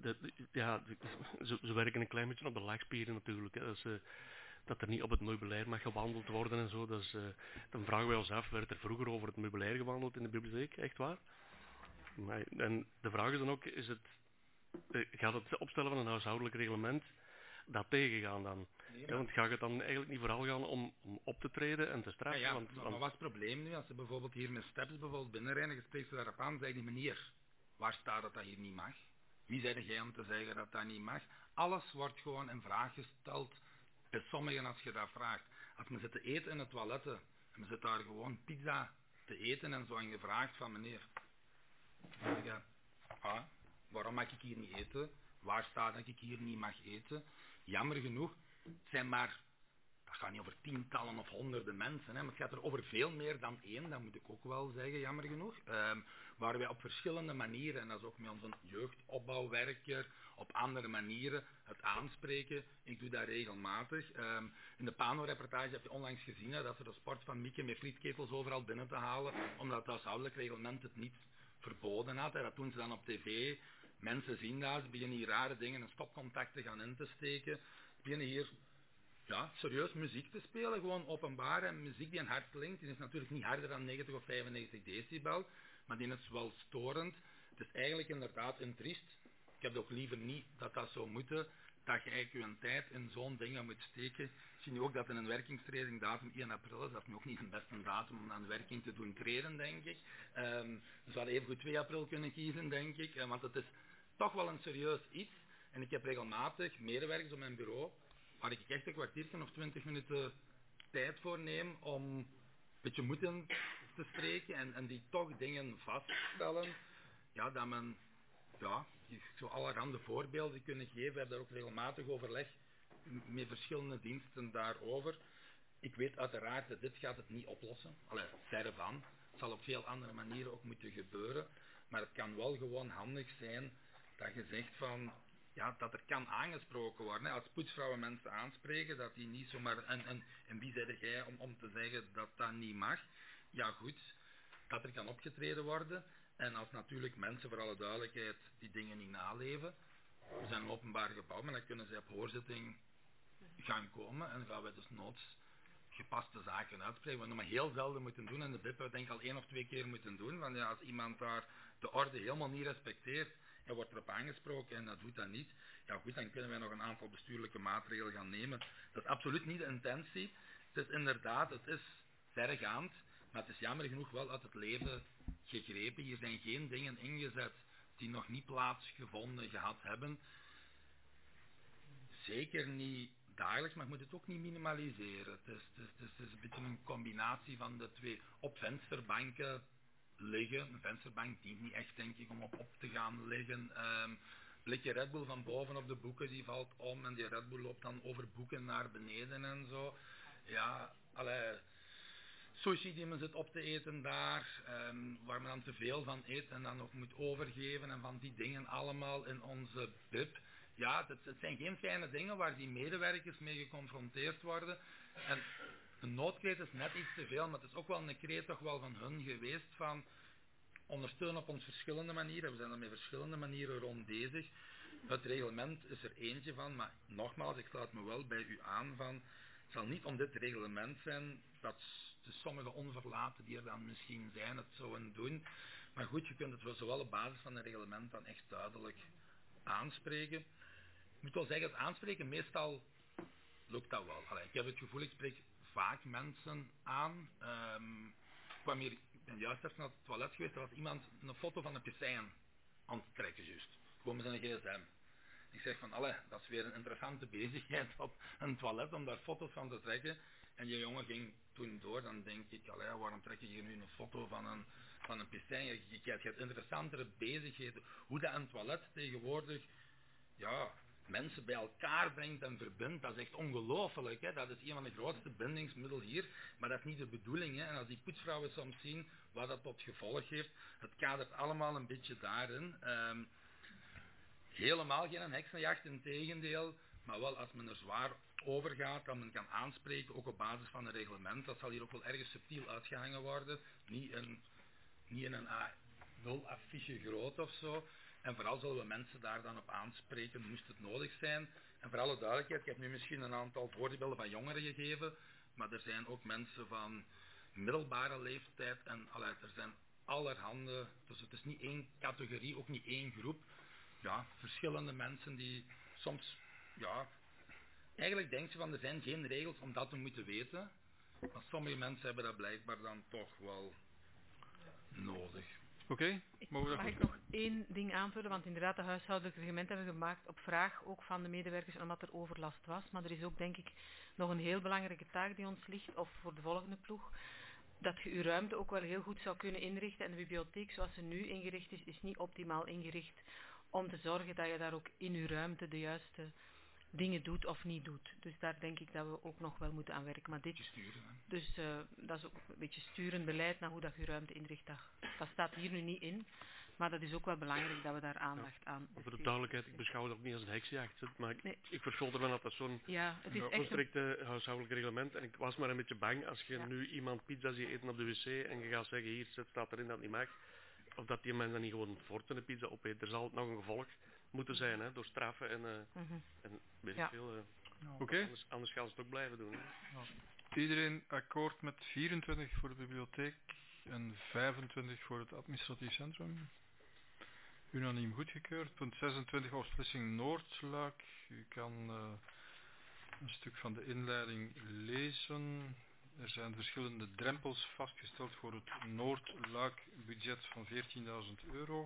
ze werken een klein beetje op de lachspieren natuurlijk. Hè. Dat er niet op het meubilair mag gewandeld worden en zo. Dan vragen wij ons af, werd er vroeger over het meubilair gewandeld in de bibliotheek? Echt waar? En de vraag is dan ook, gaat het opstellen van een huishoudelijk reglement dat tegengaan dan? Nee, want gaat het dan eigenlijk niet vooral gaan om op te treden en te straffen? Ja, maar wat is het probleem nu? Als ze bijvoorbeeld hier met steps bijvoorbeeld binnenrijden, je spreekt ze daarop aan, zeg die meneer, waar staat dat dat hier niet mag? Wie zei jij om te zeggen dat dat niet mag? Alles wordt gewoon in vraag gesteld. Bij sommigen als je dat vraagt. Als men zit te eten in het toiletten en men zit daar gewoon pizza te eten en zo en je vraagt van meneer, waarom mag ik hier niet eten? Waar staat dat ik hier niet mag eten? Jammer genoeg, het zijn maar, dat gaat niet over tientallen of honderden mensen, hè, maar het gaat er over veel meer dan één, dat moet ik ook wel zeggen, jammer genoeg. Waar wij op verschillende manieren, en dat is ook met onze jeugdopbouwwerker, op andere manieren het aanspreken. Ik doe dat regelmatig. In de Pano-reportage heb je onlangs gezien dat ze de sport van Mieke met frietketels overal binnen te halen, omdat het huishoudelijk reglement het niet verboden had. Dat doen ze dan op tv. Mensen zien dat, ze beginnen hier rare dingen en stopcontacten gaan in te steken. Ze beginnen hier serieus muziek te spelen, gewoon openbaar. En muziek die een hard klinkt, die is natuurlijk niet harder dan 90 of 95 decibel, maar die is wel storend. Het is eigenlijk inderdaad een triest. Ik heb ook liever niet dat dat zou moeten, dat je eigenlijk je tijd in zo'n dingen moet steken. Ik zie nu ook dat in een werkingstreding datum 1 april is, dat is nu ook niet de beste datum om aan de werking te doen treden, denk ik. Dus we hadden even goed 2 april kunnen kiezen, denk ik, want het is toch wel een serieus iets. En ik heb regelmatig medewerkers op mijn bureau, waar ik echt een kwartiertje of 20 minuten tijd voor neem om een beetje moed in te spreken en die toch dingen vaststellen, dat men, zo allerhande voorbeelden kunnen geven. We hebben daar ook regelmatig overleg met verschillende diensten daarover. Ik weet uiteraard dat dit gaat het niet oplossen. Verre van. Het zal op veel andere manieren ook moeten gebeuren. Maar het kan wel gewoon handig zijn dat je zegt van, dat er kan aangesproken worden. Als poetsvrouwen mensen aanspreken, dat die niet zomaar, en wie zei jij om te zeggen dat dat niet mag? Ja goed, dat er kan opgetreden worden. En als natuurlijk mensen, voor alle duidelijkheid, die dingen niet naleven, we zijn een openbaar gebouw, maar dan kunnen zij op hoorzitting gaan komen en dan gaan wij dus noods gepaste zaken uitspreken. Wat we nog maar heel zelden moeten doen en de BIP denk ik al 1 of 2 keer moeten doen, want als iemand daar de orde helemaal niet respecteert en wordt erop aangesproken en dat doet dat niet, goed, dan kunnen wij nog een aantal bestuurlijke maatregelen gaan nemen. Dat is absoluut niet de intentie. Het is inderdaad, het is verregaand, maar het is jammer genoeg wel uit het leven gegrepen. Hier zijn geen dingen ingezet die nog niet plaatsgevonden gehad hebben. Zeker niet dagelijks, maar ik moet het ook niet minimaliseren. Het is een beetje een combinatie van de twee. Op vensterbanken liggen. Een vensterbank dient niet echt, denk ik, om op te gaan liggen. blikje Red Bull van boven op de boeken, die valt om en die Red Bull loopt dan over boeken naar beneden en zo. Ja, sushi die men zit op te eten daar, waar men dan te veel van eet en dan nog moet overgeven en van die dingen allemaal in onze bib. Ja, het zijn geen fijne dingen waar die medewerkers mee geconfronteerd worden. En een noodkreet is net iets te veel, maar het is ook wel een kreet toch wel van hun geweest van ondersteunen op ons verschillende manieren. We zijn er met verschillende manieren rond bezig. Het reglement is er eentje van, maar nogmaals, ik sluit me wel bij u aan van, het zal niet om dit reglement zijn dat de sommige onverlaten die er dan misschien zijn het zouden doen. Maar goed, je kunt het wel zowel op basis van een reglement dan echt duidelijk aanspreken. Ik moet wel zeggen, het aanspreken meestal lukt dat wel. Ik heb het gevoel, ik spreek vaak mensen aan. Ik ben juist even naar het toilet geweest, er was iemand een foto van een piscijn aan het trekken juist. Gewoon met zijn gsm. Ik zeg van, dat is weer een interessante bezigheid op een toilet om daar foto's van te trekken. En die jongen ging toen door, dan denk ik, waarom trek je hier nu een foto van een piscijn? Je hebt interessantere bezigheden. Hoe dat een toilet tegenwoordig, mensen bij elkaar brengt en verbindt, dat is echt ongelooflijk. Hè? Dat is een van de grootste bindingsmiddelen hier, maar dat is niet de bedoeling. Hè? En als die poetsvrouwen soms zien wat dat tot gevolg heeft, het kadert allemaal een beetje daarin. Helemaal geen heksenjacht, integendeel, maar wel als men er zwaar over gaat, dat men kan aanspreken, ook op basis van een reglement. Dat zal hier ook wel ergens subtiel uitgehangen worden, niet in een A0 affiche groot of zo. En vooral zullen we mensen daar dan op aanspreken, moest het nodig zijn. En voor alle duidelijkheid, ik heb nu misschien een aantal voorbeelden van jongeren gegeven, maar er zijn ook mensen van middelbare leeftijd en er zijn allerhande, dus het is niet één categorie, ook niet één groep. Ja, verschillende mensen die soms, eigenlijk denken ze van er zijn geen regels om dat te moeten weten, maar sommige mensen hebben dat blijkbaar dan toch wel nodig. Oké, mag ik nog één ding aanvullen, want inderdaad de huishoudelijke reglementen hebben we gemaakt op vraag ook van de medewerkers omdat er overlast was, maar er is ook denk ik nog een heel belangrijke taak die ons ligt, of voor de volgende ploeg, dat je uw ruimte ook wel heel goed zou kunnen inrichten en de bibliotheek zoals ze nu ingericht is niet optimaal ingericht om te zorgen dat je daar ook in uw ruimte de juiste dingen doet of niet doet. Dus daar denk ik dat we ook nog wel moeten aan werken. Maar dit, sturen, dus dat is ook een beetje sturend beleid naar hoe dat je ruimte inricht. Dat staat hier nu niet in, maar dat is ook wel belangrijk dat we daar aandacht aan besteden. Voor de duidelijkheid, ik beschouw het ook niet als een heksjacht, maar ik verschoot ervan dat dat zo'n strikte huishoudelijk reglement en ik was maar een beetje bang als je nu iemand pizza ziet eten op de wc en je gaat zeggen hier staat erin dat het niet mag, of dat die mensen dan niet gewoon voort een pizza opeet. Er zal nog een gevolg moeten zijn, hè, door straffen en weet ik veel. Anders gaan ze het ook blijven doen. Hè. Iedereen akkoord met 24 voor de bibliotheek en 25 voor het administratief centrum? Unaniem goedgekeurd. Punt 26, Oostflissing Noordluik. U kan een stuk van de inleiding lezen. Er zijn verschillende drempels vastgesteld voor het Noordluik-budget van €14.000.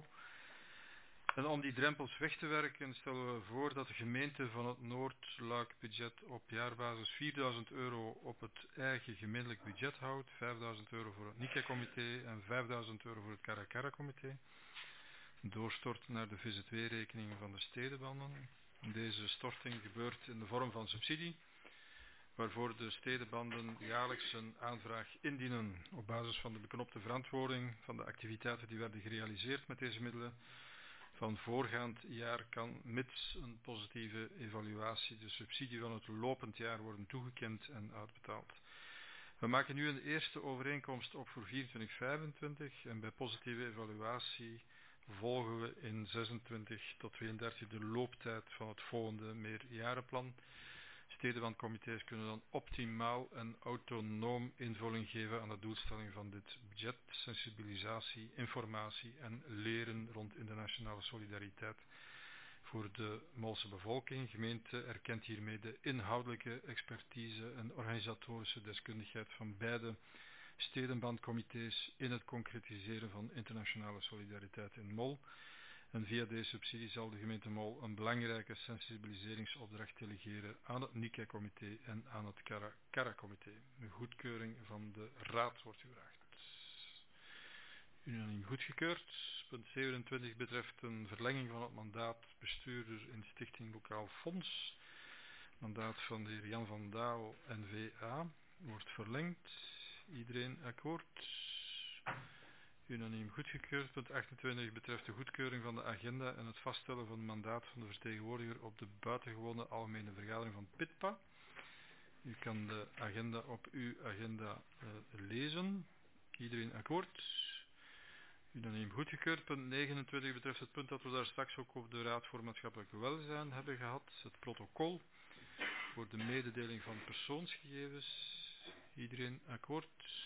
En om die drempels weg te werken stellen we voor dat de gemeente van het Noordluik-budget op jaarbasis €4.000 op het eigen gemeentelijk budget houdt, €5.000 voor het NICA-comité en €5.000 voor het Caracara-comité. Doorstort naar de VZW-rekening van de stedenbanden. Deze storting gebeurt in de vorm van subsidie, waarvoor de stedenbanden jaarlijks een aanvraag indienen op basis van de beknopte verantwoording van de activiteiten die werden gerealiseerd met deze middelen. Van voorgaand jaar kan, mits een positieve evaluatie, de subsidie van het lopend jaar worden toegekend en uitbetaald. We maken nu een eerste overeenkomst op voor 24-25 en bij positieve evaluatie volgen we in 26 tot 32 de looptijd van het volgende meerjarenplan. Stedenbandcomité's kunnen dan optimaal en autonoom invulling geven aan de doelstelling van dit budget, sensibilisatie, informatie en leren rond internationale solidariteit voor de Molse bevolking. Gemeente erkent hiermee de inhoudelijke expertise en organisatorische deskundigheid van beide stedenbandcomité's in het concretiseren van internationale solidariteit in Mol. En via deze subsidie zal de gemeente Mol een belangrijke sensibiliseringsopdracht delegeren aan het NICA-comité en aan het Caracara-comité. De goedkeuring van de raad wordt gevraagd. Unaniem goedgekeurd. Punt 27 betreft een verlenging van het mandaat bestuurder in Stichting Lokaal Fonds. Mandaat van de heer Jan van Daal, N-VA, wordt verlengd. Iedereen akkoord? Unaniem goedgekeurd. Punt 28 betreft de goedkeuring van de agenda en het vaststellen van het mandaat van de vertegenwoordiger op de buitengewone algemene vergadering van PITPA. U kan de agenda op uw agenda lezen. Iedereen akkoord? Unaniem goedgekeurd. Punt 29 betreft het punt dat we daar straks ook op de Raad voor Maatschappelijk Welzijn hebben gehad. Het protocol voor de mededeling van persoonsgegevens. Iedereen akkoord?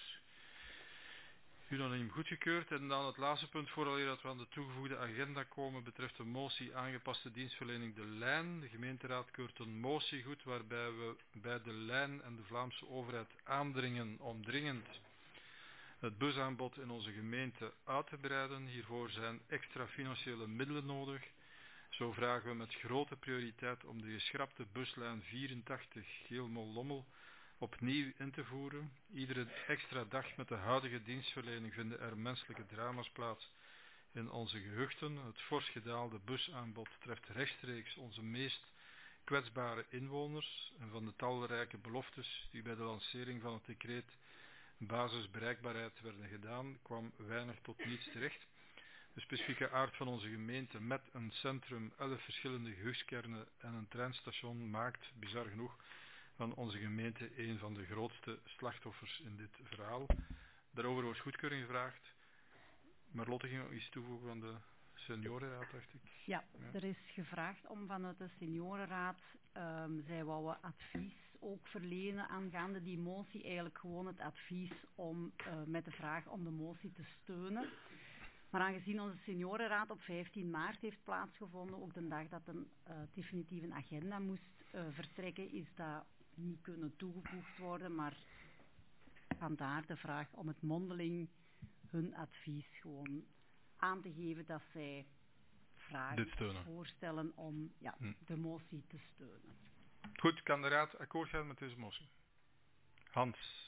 Unaniem goedgekeurd. En dan het laatste punt, vooraleer dat we aan de toegevoegde agenda komen, betreft de motie aangepaste dienstverlening De Lijn. De gemeenteraad keurt een motie goed waarbij we bij De Lijn en de Vlaamse overheid aandringen om dringend het busaanbod in onze gemeente uit te breiden. Hiervoor zijn extra financiële middelen nodig. Zo vragen we met grote prioriteit om de geschrapte buslijn 84 Geelmol-Lommel opnieuw in te voeren. Iedere extra dag met de huidige dienstverlening vinden er menselijke drama's plaats in onze gehuchten. Het fors gedaalde busaanbod treft rechtstreeks onze meest kwetsbare inwoners en van de talrijke beloftes die bij de lancering van het decreet basisbereikbaarheid werden gedaan, kwam weinig tot niets terecht. De specifieke aard van onze gemeente met een centrum, 11 verschillende gehuchtskernen en een treinstation maakt, bizar genoeg, van onze gemeente een van de grootste slachtoffers in dit verhaal. Daarover wordt goedkeuring gevraagd. Marlotte ging nog iets toevoegen van de seniorenraad, dacht ik. Ja, er is gevraagd om vanuit de seniorenraad, zij wouden advies ook verlenen aangaande die motie, eigenlijk gewoon het advies om met de vraag om de motie te steunen. Maar aangezien onze seniorenraad op 15 maart heeft plaatsgevonden, ook de dag dat een definitieve agenda moest vertrekken, is dat niet kunnen toegevoegd worden, maar vandaar de vraag om het mondeling hun advies gewoon aan te geven dat zij vragen, voorstellen om de motie te steunen. Goed, kan de raad akkoord gaan met deze motie? Hans.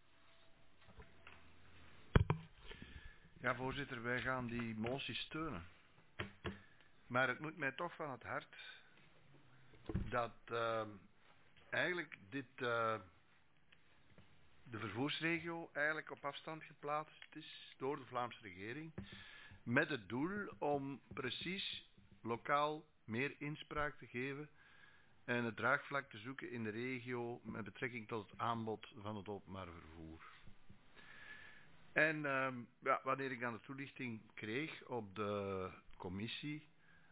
Ja, voorzitter, wij gaan die motie steunen. Maar het moet mij toch van het hart dat eigenlijk de vervoersregio eigenlijk op afstand geplaatst is door de Vlaamse regering met het doel om precies lokaal meer inspraak te geven en het draagvlak te zoeken in de regio met betrekking tot het aanbod van het openbaar vervoer. En wanneer ik dan de toelichting kreeg op de commissie,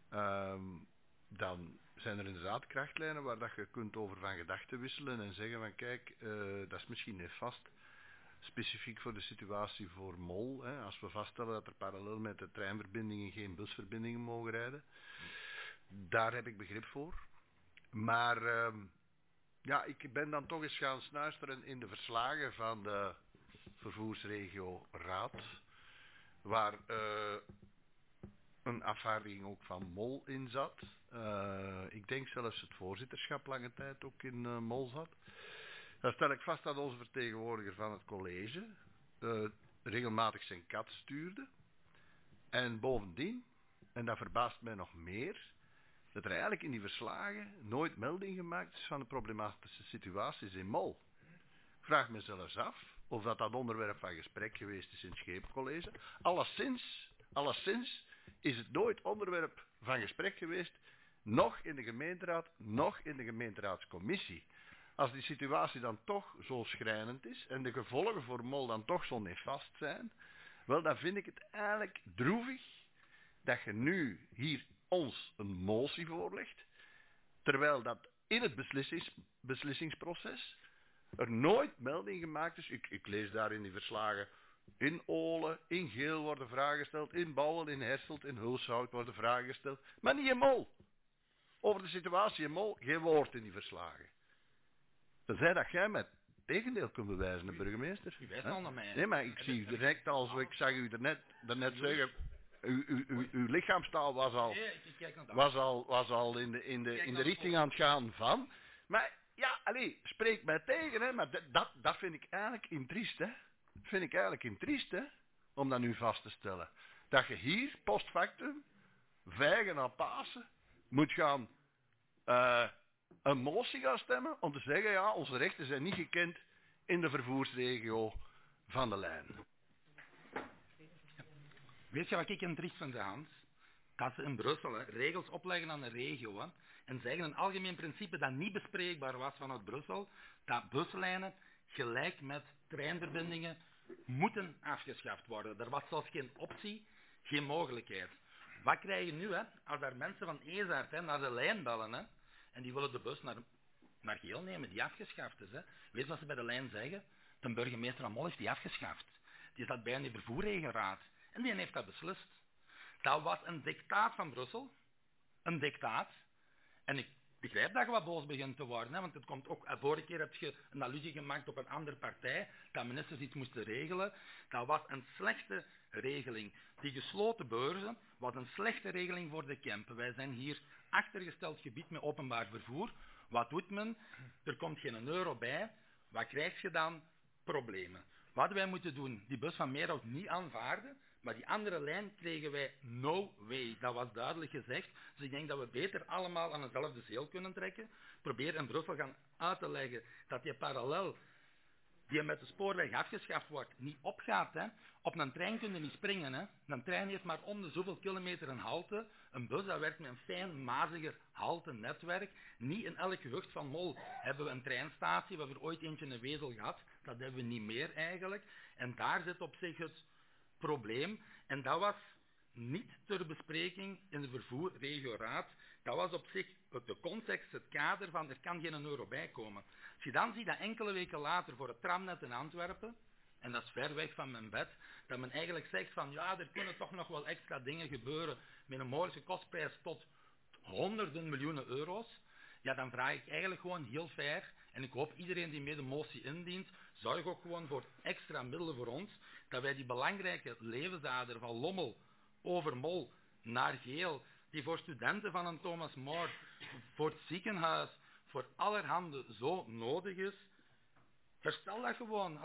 dan zijn er inderdaad krachtlijnen waar dat je kunt over van gedachten wisselen en zeggen van kijk, dat is misschien nefast, specifiek voor de situatie voor Mol, hè, als we vaststellen dat er parallel met de treinverbindingen geen busverbindingen mogen rijden. Daar heb ik begrip voor. Maar ik ben dan toch eens gaan snuisteren in de verslagen van de vervoersregio Raad, waar een afvaardiging ook van Mol in zat. Ik denk zelfs het voorzitterschap lange tijd ook in Mol zat. Dan stel ik vast dat onze vertegenwoordiger van het college regelmatig zijn kat stuurde. En bovendien, en dat verbaast mij nog meer, dat er eigenlijk in die verslagen nooit melding gemaakt is van de problematische situaties in Mol. Ik vraag me zelfs af of dat onderwerp van gesprek geweest is in het Schepencollege. Alleszins is het nooit onderwerp van gesprek geweest, nog in de gemeenteraad, nog in de gemeenteraadscommissie. Als die situatie dan toch zo schrijnend is en de gevolgen voor Mol dan toch zo nefast zijn, wel dan vind ik het eigenlijk droevig dat je nu hier ons een motie voorlegt, terwijl dat in het beslissingsproces er nooit melding gemaakt is. Ik lees daar in die verslagen, in Olen, in Geel worden vragen gesteld, in Bouwen, in Herselt, in Hulshout worden vragen gesteld, maar niet in Mol. Over de situatie in Mol, geen woord in die verslagen. Tenzij dat jij met het tegendeel kunt bewijzen, de burgemeester. U wijst al naar mij. Nee, maar ik zie u direct als, ik zag u daarnet zeggen, uw lichaamstaal was al in de richting aan het gaan van. Maar ja, spreek mij tegen, hè. Maar dat vind ik eigenlijk intriest, hè. om dat nu vast te stellen. Dat je hier, post factum, vijgen aan Pasen, moet gaan een motie gaan stemmen om te zeggen, ja, onze rechten zijn niet gekend in de vervoersregio van de lijn. Weet je wat ik triest vind, Hans? Dat ze in Brussel regels opleggen aan een regio. En zeggen een algemeen principe dat niet bespreekbaar was vanuit Brussel, dat buslijnen gelijk met treinverbindingen moeten afgeschaft worden. Er was zelfs geen optie, geen mogelijkheid. Wat krijg je nu, als daar mensen van Ezaert naar de lijn bellen, en die willen de bus naar Geel nemen, die afgeschaft is. Weet je wat ze bij de lijn zeggen? De burgemeester van Mol heeft die afgeschaft. Die zat bij in de vervoerregenraad. En die heeft dat beslist. Dat was een dictaat van Brussel. Een dictaat. En ik begrijp dat je wat boos begint te worden. Want het komt ook, vorige keer heb je een allusie gemaakt op een andere partij. Dat ministers iets moesten regelen. Dat was een slechte regeling. Die gesloten beurzen was een slechte regeling voor de Kempen. Wij zijn hier achtergesteld gebied met openbaar vervoer. Wat doet men? Er komt geen euro bij. Wat krijg je dan? Problemen. Wat wij moeten doen? Die bus van Meerhout niet aanvaarden. Maar die andere lijn kregen wij no way. Dat was duidelijk gezegd. Dus ik denk dat we beter allemaal aan dezelfde zeel kunnen trekken. Probeer in Brussel gaan uit te leggen dat die parallel die met de spoorweg afgeschaft wordt, niet opgaat. Op een trein kun je niet springen. Een trein heeft maar om de zoveel kilometer een halte. Een bus dat werkt met een fijn, maziger haltenetwerk. Niet in elk gehucht van Mol hebben we een treinstatie. We hebben er ooit eentje in een Wezel gehad. Dat hebben we niet meer eigenlijk. En daar zit op zich het probleem. En dat was niet ter bespreking in de vervoerregioraad. Dat was op zich de context, het kader van er kan geen euro bij komen. Als je dan ziet dat enkele weken later voor het tramnet in Antwerpen, en dat is ver weg van mijn bed, dat men eigenlijk zegt van ja, er kunnen toch nog wel extra dingen gebeuren met een mogelijke kostprijs tot honderden miljoenen euro's, ja, dan vraag ik eigenlijk gewoon heel fair, en ik hoop iedereen die mee de motie indient, zorg ook gewoon voor extra middelen voor ons, dat wij die belangrijke levensader van Lommel over Mol naar Geel, die voor studenten van een Thomas More, voor het ziekenhuis, voor allerhande zo nodig is, herstel dat gewoon.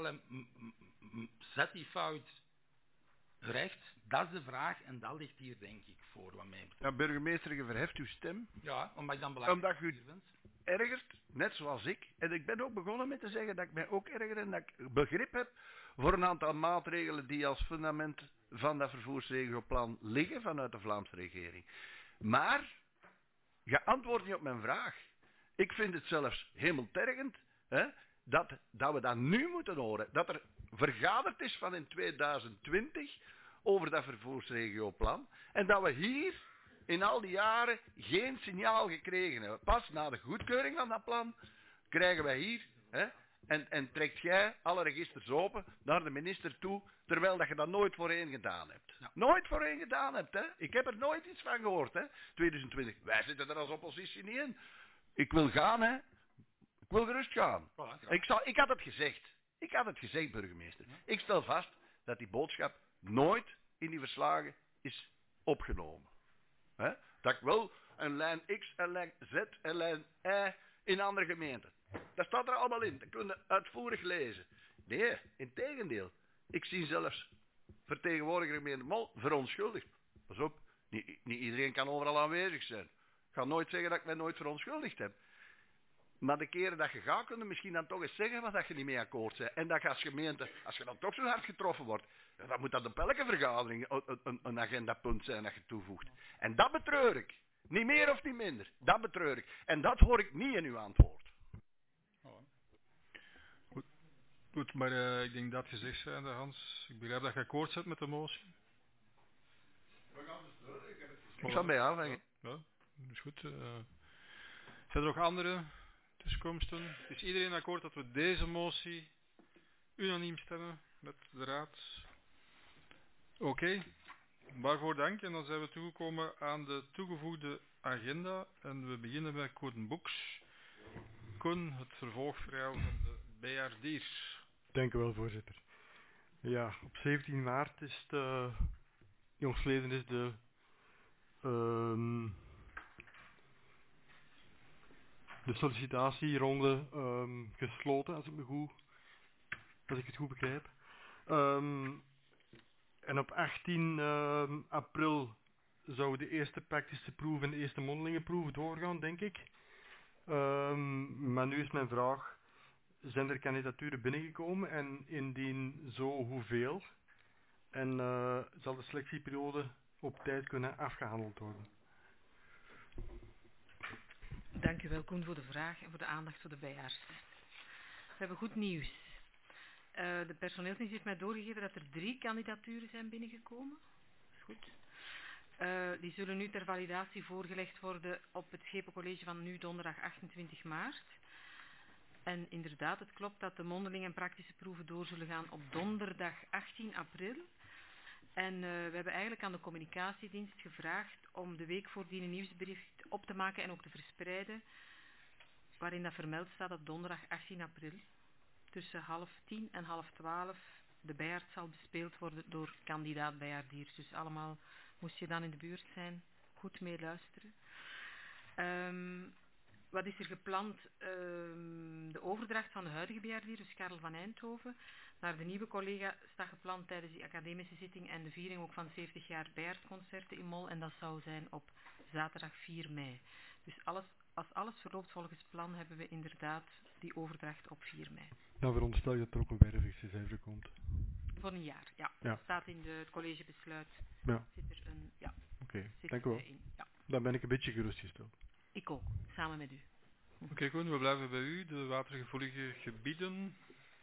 Zet die fout recht. Dat is de vraag en dat ligt hier denk ik voor wat mij betreft. Ja, burgemeester, je verheft uw stem. Ja, omdat ik dan belangrijk omdat u ergert, net zoals ik. En ik ben ook begonnen met te zeggen dat ik mij ook erger en dat ik begrip heb voor een aantal maatregelen die als fundament van dat vervoersregioplan liggen vanuit de Vlaamse regering. Maar, je antwoordt niet op mijn vraag. Ik vind het zelfs hemeltergend dat we dat nu moeten horen. Dat er vergaderd is van in 2020 over dat vervoersregioplan. En dat we hier in al die jaren geen signaal gekregen hebben. Pas na de goedkeuring van dat plan krijgen wij hier... En trekt jij alle registers open naar de minister toe, terwijl dat je dat nooit voorheen gedaan hebt. Ja. Nooit voorheen gedaan hebt, hè. Ik heb er nooit iets van gehoord, hè. 2020. Wij zitten er als oppositie niet in. Ik wil gaan, hè. Ik wil gerust gaan. Voilà, ik had het gezegd. Ik had het gezegd, burgemeester. Ja. Ik stel vast dat die boodschap nooit in die verslagen is opgenomen. Hè? Dat ik wel een lijn X, een lijn Z, een lijn Y in andere gemeenten. Dat staat er allemaal in. Dat kun je uitvoerig lezen. Nee, integendeel. Ik zie zelfs vertegenwoordiger gemeente Mol verontschuldigd. Pas op, niet iedereen kan overal aanwezig zijn. Ik ga nooit zeggen dat ik mij nooit verontschuldigd heb. Maar de keren dat je gaat, kun je misschien dan toch eens zeggen wat dat je niet mee akkoord bent. En dat je als gemeente, als je dan toch zo hard getroffen wordt, dan moet dat op elke vergadering een agendapunt zijn dat je toevoegt. En dat betreur ik. Niet meer of niet minder. Dat betreur ik. En dat hoor ik niet in uw antwoord. Goed, maar ik denk dat gezegd zijnde, Hans. Ik begrijp dat je akkoord zet met de motie. Ik zal bij aanvangen. Ja, dat is goed. Zijn er nog andere tussenkomsten? Is iedereen akkoord dat we deze motie unaniem stemmen met de raad? Oké. Waarvoor dank. En dan zijn we toegekomen aan de toegevoegde agenda. En we beginnen met Koen Boeks. Koen, het vervolgverhaal van de BRD'ers. Dank u wel, voorzitter. Ja, op 17 maart is jongstleden is de sollicitatieronde gesloten, als ik het goed begrijp. En op 18 april zou de eerste praktische proef en de eerste mondelingenproef doorgaan, denk ik. Maar nu is mijn vraag, zijn er kandidaturen binnengekomen en indien zo, hoeveel? En zal de selectieperiode op tijd kunnen afgehandeld worden? Dank u wel, Koen, voor de vraag en voor de aandacht voor de bijaars. We hebben goed nieuws. De personeelsdienst heeft mij doorgegeven dat er 3 kandidaturen zijn binnengekomen. Dat is goed. Die zullen nu ter validatie voorgelegd worden op het Schepencollege van nu donderdag 28 maart. En inderdaad, het klopt dat de mondeling en praktische proeven door zullen gaan op donderdag 18 april. En we hebben eigenlijk aan de communicatiedienst gevraagd om de week voordien een nieuwsbericht op te maken en ook te verspreiden, waarin dat vermeld staat dat donderdag 18 april tussen 11:30 en 11:30 de bijaard zal bespeeld worden door kandidaat bijaardiers. Dus allemaal moest je dan in de buurt zijn, goed meeluisteren. Wat is er gepland? De overdracht van de huidige bijaardier, dus Karel van Eindhoven, naar de nieuwe collega staat gepland tijdens die academische zitting en de viering ook van 70 jaar bijaardconcerten in Mol. En dat zou zijn op zaterdag 4 mei. Dus als alles verloopt volgens plan, hebben we inderdaad die overdracht op 4 mei. Nou, veronderstel je dat er ook een wervingsreserve komt. Voor een jaar, ja. Ja. Dat staat in het collegebesluit. Ja. Zit er een, ja. Oké, Zit dank u wel. in, ja. Dan ben ik een beetje gerustgesteld. Ik ook, samen met u. Oké, Koen, we blijven bij u. De watergevoelige gebieden.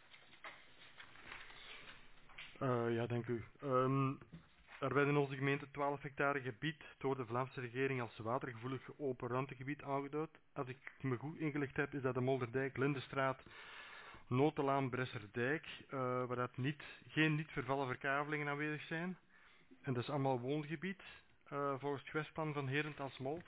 Ja, dank u. Er werd in onze gemeente 12 hectare gebied door de Vlaamse regering als watergevoelig open ruimtegebied aangeduid. Als ik me goed ingelicht heb, is dat de Molderdijk, Lindenstraat, Notelaan, Bresserdijk, waar dat geen niet vervallen verkavelingen aanwezig zijn. En dat is allemaal woongebied, volgens het gewestplan van Herentals-Mol.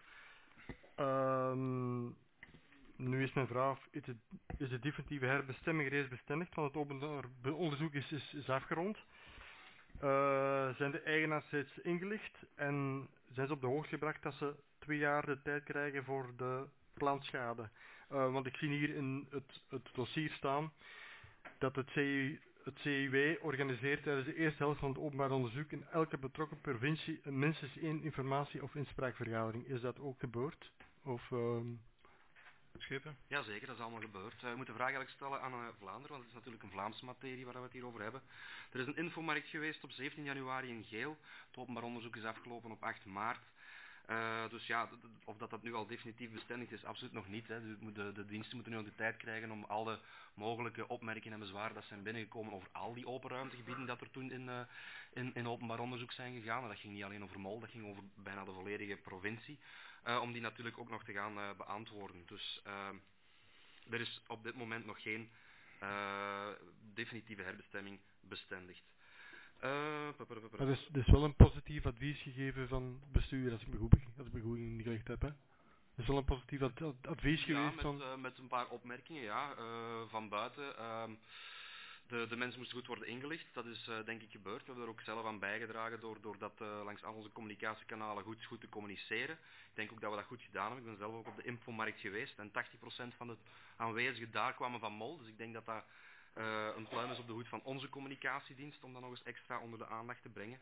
Nu is mijn vraag, is de definitieve herbestemming reeds bestendigd, want het openbaar onderzoek is afgerond. Zijn de eigenaars steeds ingelicht en zijn ze op de hoogte gebracht dat ze 2 jaar de tijd krijgen voor de plantschade? Want ik zie hier in het dossier staan dat het CIW organiseert tijdens de eerste helft van het openbaar onderzoek in elke betrokken provincie minstens 1 informatie- of inspraakvergadering. Is dat ook gebeurd? Of... Schepen? Jazeker, dat is allemaal gebeurd. We moeten de vraag eigenlijk stellen aan Vlaanderen, want het is natuurlijk een Vlaamse materie waar we het hier over hebben. Er is een infomarkt geweest op 17 januari in Geel. Het openbaar onderzoek is afgelopen op 8 maart. Dus ja, of dat nu al definitief bestendigd is, absoluut nog niet. Hè. De diensten moeten nu nog de tijd krijgen om alle mogelijke opmerkingen en bezwaren dat zijn binnengekomen over al die open ruimtegebieden dat er toen in openbaar onderzoek zijn gegaan. En dat ging niet alleen over Mol, dat ging over bijna de volledige provincie. Om die natuurlijk ook nog te gaan beantwoorden. Dus er is op dit moment nog geen definitieve herbestemming bestendigd. Er is dus wel een positief advies gegeven van bestuur, als ik me goed ingelicht heb. Hè? Er is wel een positief advies geweest van... met een paar opmerkingen, ja, van buiten. De mensen moesten goed worden ingelicht, dat is denk ik gebeurd. We hebben er ook zelf aan bijgedragen door dat langs al onze communicatiekanalen goed te communiceren. Ik denk ook dat we dat goed gedaan hebben. Ik ben zelf ook op de infomarkt geweest en 80% van de aanwezigen daar kwamen van Mol. Dus ik denk dat dat een pluim is op de hoed van onze communicatiedienst om dat nog eens extra onder de aandacht te brengen.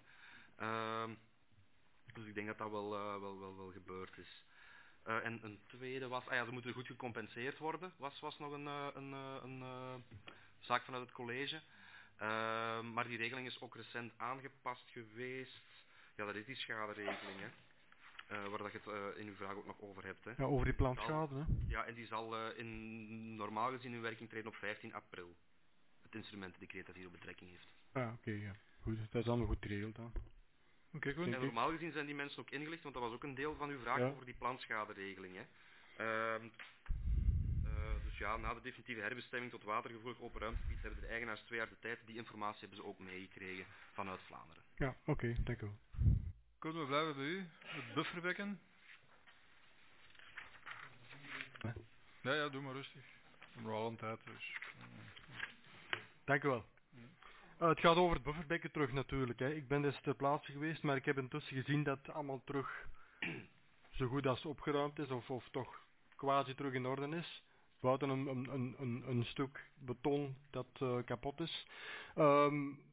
Dus ik denk dat dat wel gebeurd is. En een tweede was, ze moeten goed gecompenseerd worden, was nog een zaak vanuit het college. Maar die regeling is ook recent aangepast geweest. Ja, dat is die schaderegeling, hè. Waar dat je het in uw vraag ook nog over hebt. Hè. Ja, over die plantschade, hè? Ja, en die zal normaal gezien in werking treden op 15 april. Het instrumentendecreet dat hier op betrekking heeft. Oké, ja. Goed, dat is allemaal goed geregeld dan. Oké, goed. En normaal gezien zijn die mensen ook ingelicht, want dat was ook een deel van uw vraag over die plantschaderegeling. Hè. Dus ja, na de definitieve herbestemming tot watergevoelig open ruimtegebied hebben de eigenaars 2 jaar de tijd. Die informatie hebben ze ook meegekregen vanuit Vlaanderen. Ja, oké, dank u wel. Goed, we blijven bij u. Het bufferbekken. Ja, doe maar rustig. We hebben al een tijd, dus... Dank u wel. Het gaat over het bufferbekken terug natuurlijk. Hè. Ik ben dus ter plaatse geweest, maar ik heb intussen gezien dat het allemaal terug zo goed als opgeruimd is, of toch quasi terug in orde is. Buiten een stuk beton dat kapot is.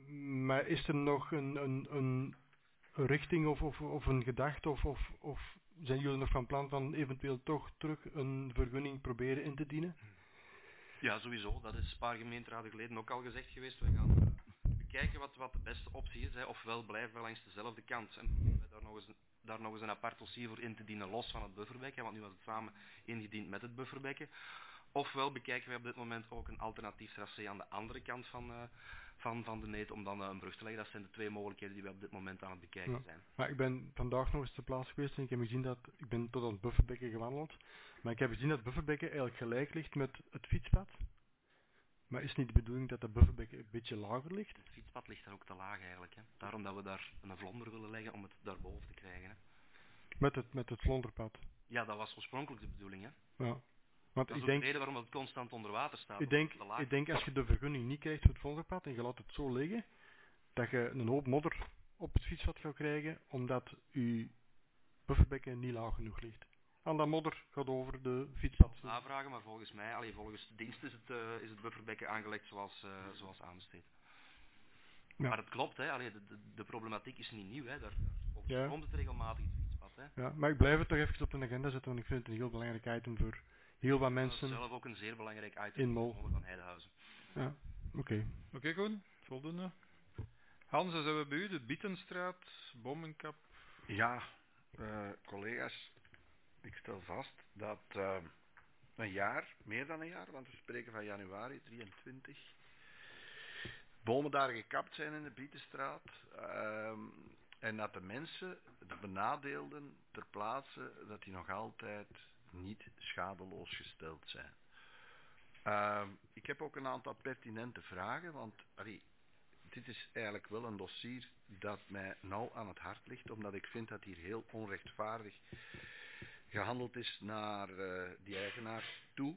Maar is er nog een richting of een gedachte of zijn jullie nog van plan van eventueel toch terug een vergunning proberen in te dienen? Ja, sowieso. Dat is een paar gemeenteraden geleden ook al gezegd geweest. We gaan bekijken wat de beste optie is. Hè. Ofwel blijven we langs dezelfde kant en daar nog eens een apart dossier voor in te dienen los van het bufferbekken, want nu was het samen ingediend met het bufferbekken. Ofwel bekijken we op dit moment ook een alternatief tracé aan de andere kant van de Neet om dan een brug te leggen. Dat zijn de twee mogelijkheden die we op dit moment aan het bekijken zijn. Maar ik ben vandaag nog eens ter plaatse geweest en ik heb gezien dat, ik ben tot aan het bufferbekken gewandeld, maar ik heb gezien dat het bufferbekken eigenlijk gelijk ligt met het fietspad. Maar is het niet de bedoeling dat het bufferbekken een beetje lager ligt? Het fietspad ligt dan ook te laag eigenlijk. Hè. Daarom dat we daar een vlonder willen leggen om het daarboven te krijgen. Hè. Met het vlonderpad? Ja, dat was oorspronkelijk de bedoeling. Hè. Ja. Want dat is ik ook denk, de reden waarom het constant onder water staat. Ik denk als je de vergunning niet krijgt voor het vlonderpad en je laat het zo liggen, dat je een hoop modder op het fietspad gaat krijgen, omdat je bufferbekken niet laag genoeg ligt. En dat modder gaat over de fietspad. Navragen, maar volgens mij, volgens de dienst is het bufferbekken aangelegd zoals aanbesteed. Ja. Maar het klopt, hè, de problematiek is niet nieuw. Hè. Daar overstroomt het regelmatig het fietspad. Hè. Ja, maar ik blijf het toch even op de agenda zetten, want ik vind het een heel belangrijk item voor heel wat mensen. Dat is zelf ook een zeer belangrijk item in Mol van Heidehuizen. Ja, oké. Oké, Koen, voldoende. Hans, dan zijn we bij u, de Bietenstraat, Bomenkap. Ja, collega's, ik stel vast dat een jaar, meer dan een jaar, want we spreken van januari 23, bomen daar gekapt zijn in de Bietenstraat. En dat de mensen, de benadeelden ter plaatse, dat die nog altijd niet schadeloos gesteld zijn. Ik heb ook een aantal pertinente vragen, want dit is eigenlijk wel een dossier dat mij nauw aan het hart ligt, omdat ik vind dat hier heel onrechtvaardig gehandeld is naar die eigenaars toe.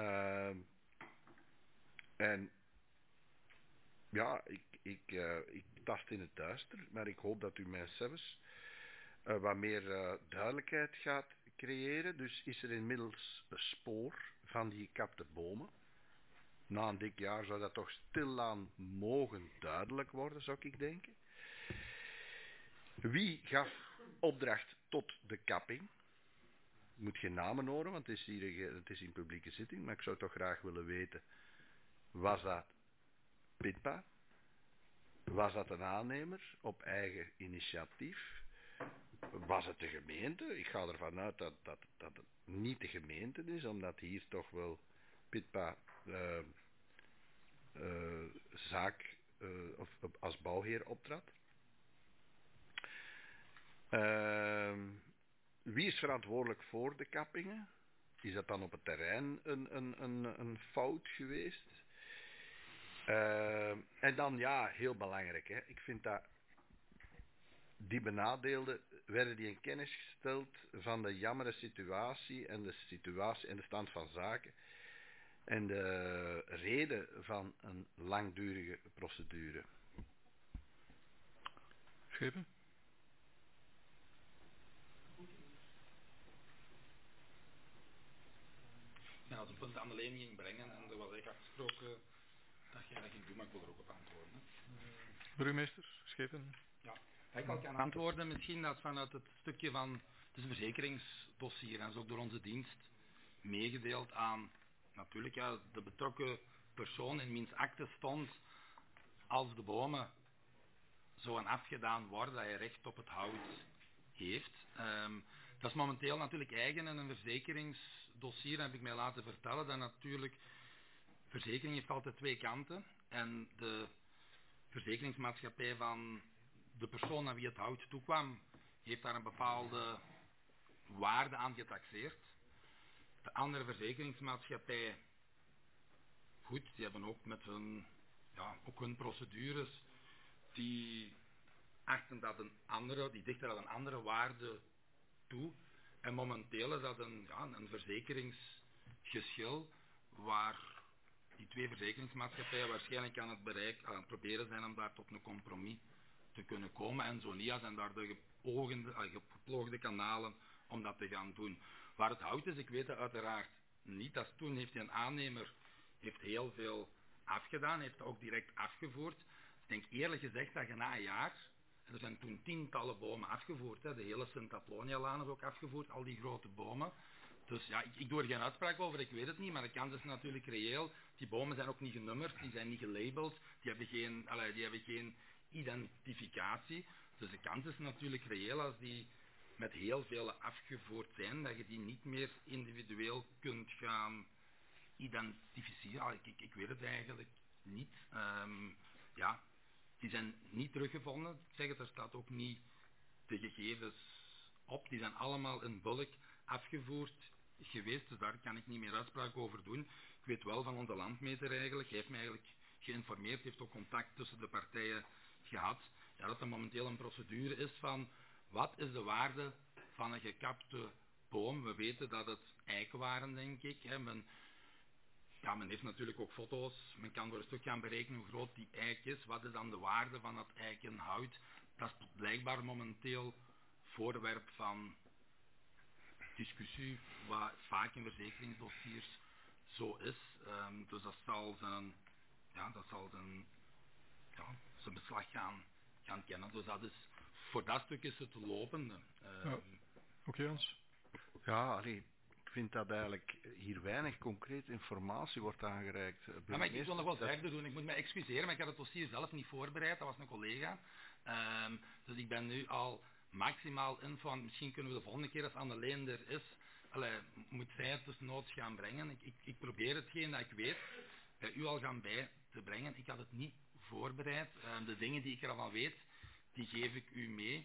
En ja, ik tast in het duister, maar ik hoop dat u mij zelfs wat meer duidelijkheid gaat creëren. Dus is er inmiddels een spoor van die gekapte bomen. Na een dik jaar zou dat toch stilaan mogen duidelijk worden, zou ik denken. Wie gaf opdracht tot de kapping? Ik moet geen namen horen, want het is in publieke zitting, maar ik zou toch graag willen weten, was dat Pitpa? Was dat een aannemer op eigen initiatief? Was het de gemeente? Ik ga ervan uit dat het niet de gemeente is, omdat hier toch wel Pitpa zaak of als bouwheer optrad. Wie is verantwoordelijk voor de kappingen? Is dat dan op het terrein een fout geweest? En dan ja, heel belangrijk, hè. Ik vind dat die benadeelden werden die in kennis gesteld van de jammere situatie en de stand van zaken en de reden van een langdurige procedure. Schepen? Ja, als een punt aan de lijn ging brengen en er was eigenlijk afgesproken dat jij dat ging doen, maar ik wil er ook op antwoorden. Burgemeester, Schepen? Ja, ik kan antwoorden misschien dat vanuit het stukje van, het is een verzekeringsdossier en dat is ook door onze dienst meegedeeld aan, natuurlijk ja, de betrokken persoon in wiens akte stond, als de bomen zo afgedaan worden dat hij recht op het hout heeft. Dat is momenteel natuurlijk eigen in een verzekeringsdossier, heb ik mij laten vertellen, dat natuurlijk, verzekering heeft altijd twee kanten en de verzekeringsmaatschappij van de persoon aan wie het hout toekwam, heeft daar een bepaalde waarde aan getaxeerd. De andere verzekeringsmaatschappij, goed, die hebben ook met hun, ja, ook hun procedures, die achten dat die dichten dat een andere waarde toe. En momenteel is dat een verzekeringsgeschil waar die twee verzekeringsmaatschappijen waarschijnlijk aan het proberen zijn om daar tot een compromis te kunnen komen. En zo niet, zijn daar de geploogde kanalen om dat te gaan doen. Waar het hout is, ik weet het uiteraard niet. Toen heeft een aannemer heel veel afgedaan, heeft ook direct afgevoerd. denk eerlijk gezegd dat je na een jaar, en er zijn toen tientallen bomen afgevoerd, hè, de hele Sint-Apollonia-laan is ook afgevoerd, al die grote bomen. Dus ja, ik doe er geen uitspraak over, ik weet het niet, maar de kans is natuurlijk reëel. Die bomen zijn ook niet genummerd, die zijn niet gelabeld, die hebben geen identificatie. Dus de kans is natuurlijk reëel als die met heel veel afgevoerd zijn, dat je die niet meer individueel kunt gaan identificeren. Ik weet het eigenlijk niet. Ja, die zijn niet teruggevonden. Ik zeg het, er staat ook niet de gegevens op. Die zijn allemaal in bulk afgevoerd geweest, dus daar kan ik niet meer uitspraak over doen. Ik weet wel van onze landmeter eigenlijk, hij heeft mij eigenlijk geïnformeerd, heeft ook contact tussen de partijen gehad, ja, dat er momenteel een procedure is van wat is de waarde van een gekapte boom. We weten dat het eiken waren, denk ik. Hè. Men heeft natuurlijk ook foto's, men kan voor een stuk gaan berekenen hoe groot die eik is. Wat is dan de waarde van dat eikenhout? Dat is blijkbaar momenteel voorwerp van discussie, wat vaak in verzekeringsdossiers zo is. Dus dat zal zijn beslag gaan kennen. Dus dat is, voor dat stuk is het lopende. Oké, Hans. Ja, ik vind dat eigenlijk hier weinig concrete informatie wordt aangereikt. Ja, maar ik wil nog wel verder doen. Ik moet me excuseren, maar ik had het dossier zelf niet voorbereid. Dat was een collega. Dus ik ben nu al maximaal info. Misschien kunnen we de volgende keer als Anneleen er is, moet zij het dus noods gaan brengen. Ik probeer hetgeen dat ik weet bij u al gaan bij te brengen. Ik had het niet voorbereid. De dingen die ik ervan weet, die geef ik u mee.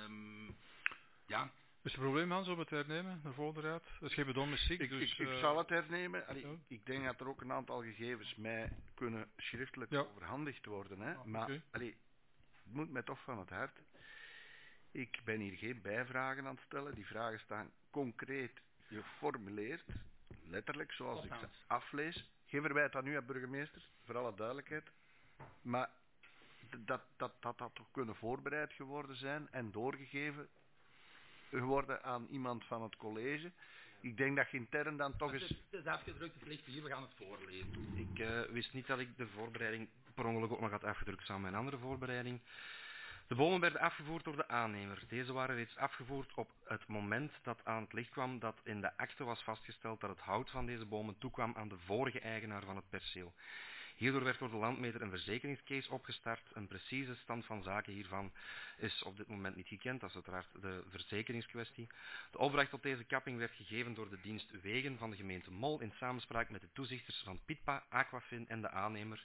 Ja. Is het een probleem, Hans, om het te hernemen, de volgende raad? Dat is geen bedon muziek, Ik zal het hernemen. Ik denk dat er ook een aantal gegevens mij kunnen schriftelijk overhandigd worden. Hè. Maar het moet mij toch van het hart. Ik ben hier geen bijvragen aan het stellen. Die vragen staan concreet geformuleerd. Letterlijk, zoals ik ze aflees. Geen verwijt aan u, hè, burgemeester, voor alle duidelijkheid. Maar dat toch kunnen voorbereid geworden zijn en doorgegeven geworden aan iemand van het college. Ik denk dat je intern dan toch eens... Het is afgedrukt, het ligt hier, we gaan het voorlezen. Ik wist niet dat ik de voorbereiding per ongeluk ook nog had afgedrukt samen met een andere voorbereiding. De bomen werden afgevoerd door de aannemer. Deze waren reeds afgevoerd op het moment dat aan het licht kwam dat in de akte was vastgesteld dat het hout van deze bomen toekwam aan de vorige eigenaar van het perceel. Hierdoor werd door de landmeter een verzekeringscase opgestart. Een precieze stand van zaken hiervan is op dit moment niet gekend. Dat is uiteraard de verzekeringskwestie. De opdracht tot deze kapping werd gegeven door de dienst Wegen van de gemeente Mol in samenspraak met de toezichters van Pitpa, Aquafin en de aannemer.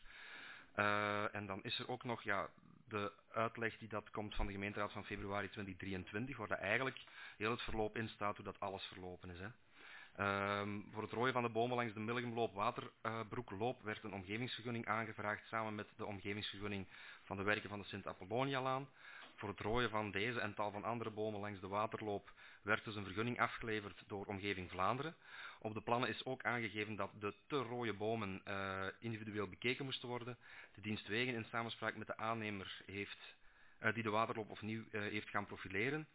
En dan is er ook nog de uitleg die dat komt van de gemeenteraad van februari 2023, waar dat eigenlijk heel het verloop in staat hoe dat alles verlopen is. Hè. Voor het rooien van de bomen langs de Milgemloop Waterbroekloop werd een omgevingsvergunning aangevraagd samen met de omgevingsvergunning van de werken van de Sint-Apollonia-laan. Voor het rooien van deze en tal van andere bomen langs de waterloop werd dus een vergunning afgeleverd door Omgeving Vlaanderen. Op de plannen is ook aangegeven dat de te rode bomen individueel bekeken moesten worden. De dienst Wegen in samenspraak met de aannemer die de waterloop opnieuw heeft gaan profileren.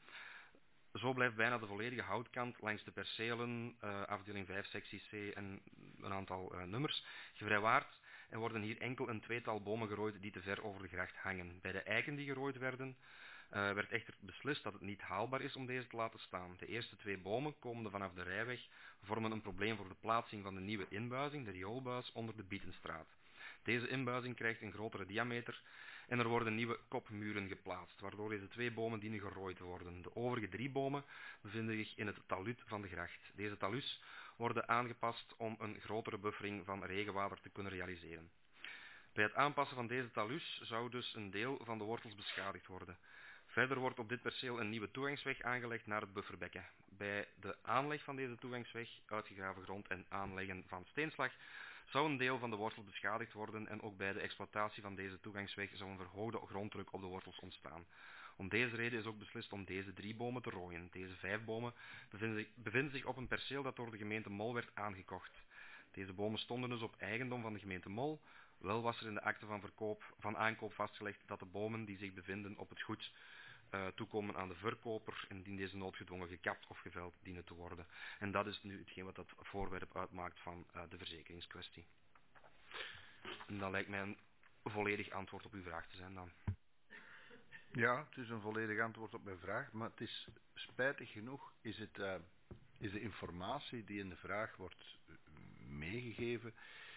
Zo blijft bijna de volledige houtkant langs de percelen, afdeling 5, sectie C en een aantal nummers, gevrijwaard en worden hier enkel een tweetal bomen gerooid die te ver over de gracht hangen. Bij de eiken die gerooid werden, werd echter beslist dat het niet haalbaar is om deze te laten staan. De eerste 2 bomen, komende vanaf de rijweg, vormen een probleem voor de plaatsing van de nieuwe inbuizing, de rioolbuis, onder de Bietenstraat. Deze inbuizing krijgt een grotere diameter en er worden nieuwe kopmuren geplaatst, waardoor deze 2 bomen dienen gerooid te worden. De overige 3 bomen bevinden zich in het talud van de gracht. Deze talus worden aangepast om een grotere buffering van regenwater te kunnen realiseren. Bij het aanpassen van deze talus zou dus een deel van de wortels beschadigd worden. Verder wordt op dit perceel een nieuwe toegangsweg aangelegd naar het bufferbekken. Bij de aanleg van deze toegangsweg, uitgegraven grond en aanleggen van steenslag, zou een deel van de wortel beschadigd worden en ook bij de exploitatie van deze toegangsweg zou een verhoogde gronddruk op de wortels ontstaan. Om deze reden is ook beslist om deze 3 bomen te rooien. Deze 5 bomen bevinden zich op een perceel dat door de gemeente Mol werd aangekocht. Deze bomen stonden dus op eigendom van de gemeente Mol. Wel was er in de akte van aankoop vastgelegd dat de bomen die zich bevinden op het goed toekomen aan de verkoper, indien deze noodgedwongen gekapt of geveld dienen te worden. En dat is nu hetgeen wat dat voorwerp uitmaakt van de verzekeringskwestie. En dat lijkt mij een volledig antwoord op uw vraag te zijn dan. Ja, het is een volledig antwoord op mijn vraag, maar het is spijtig genoeg is de informatie die in de vraag wordt meegegeven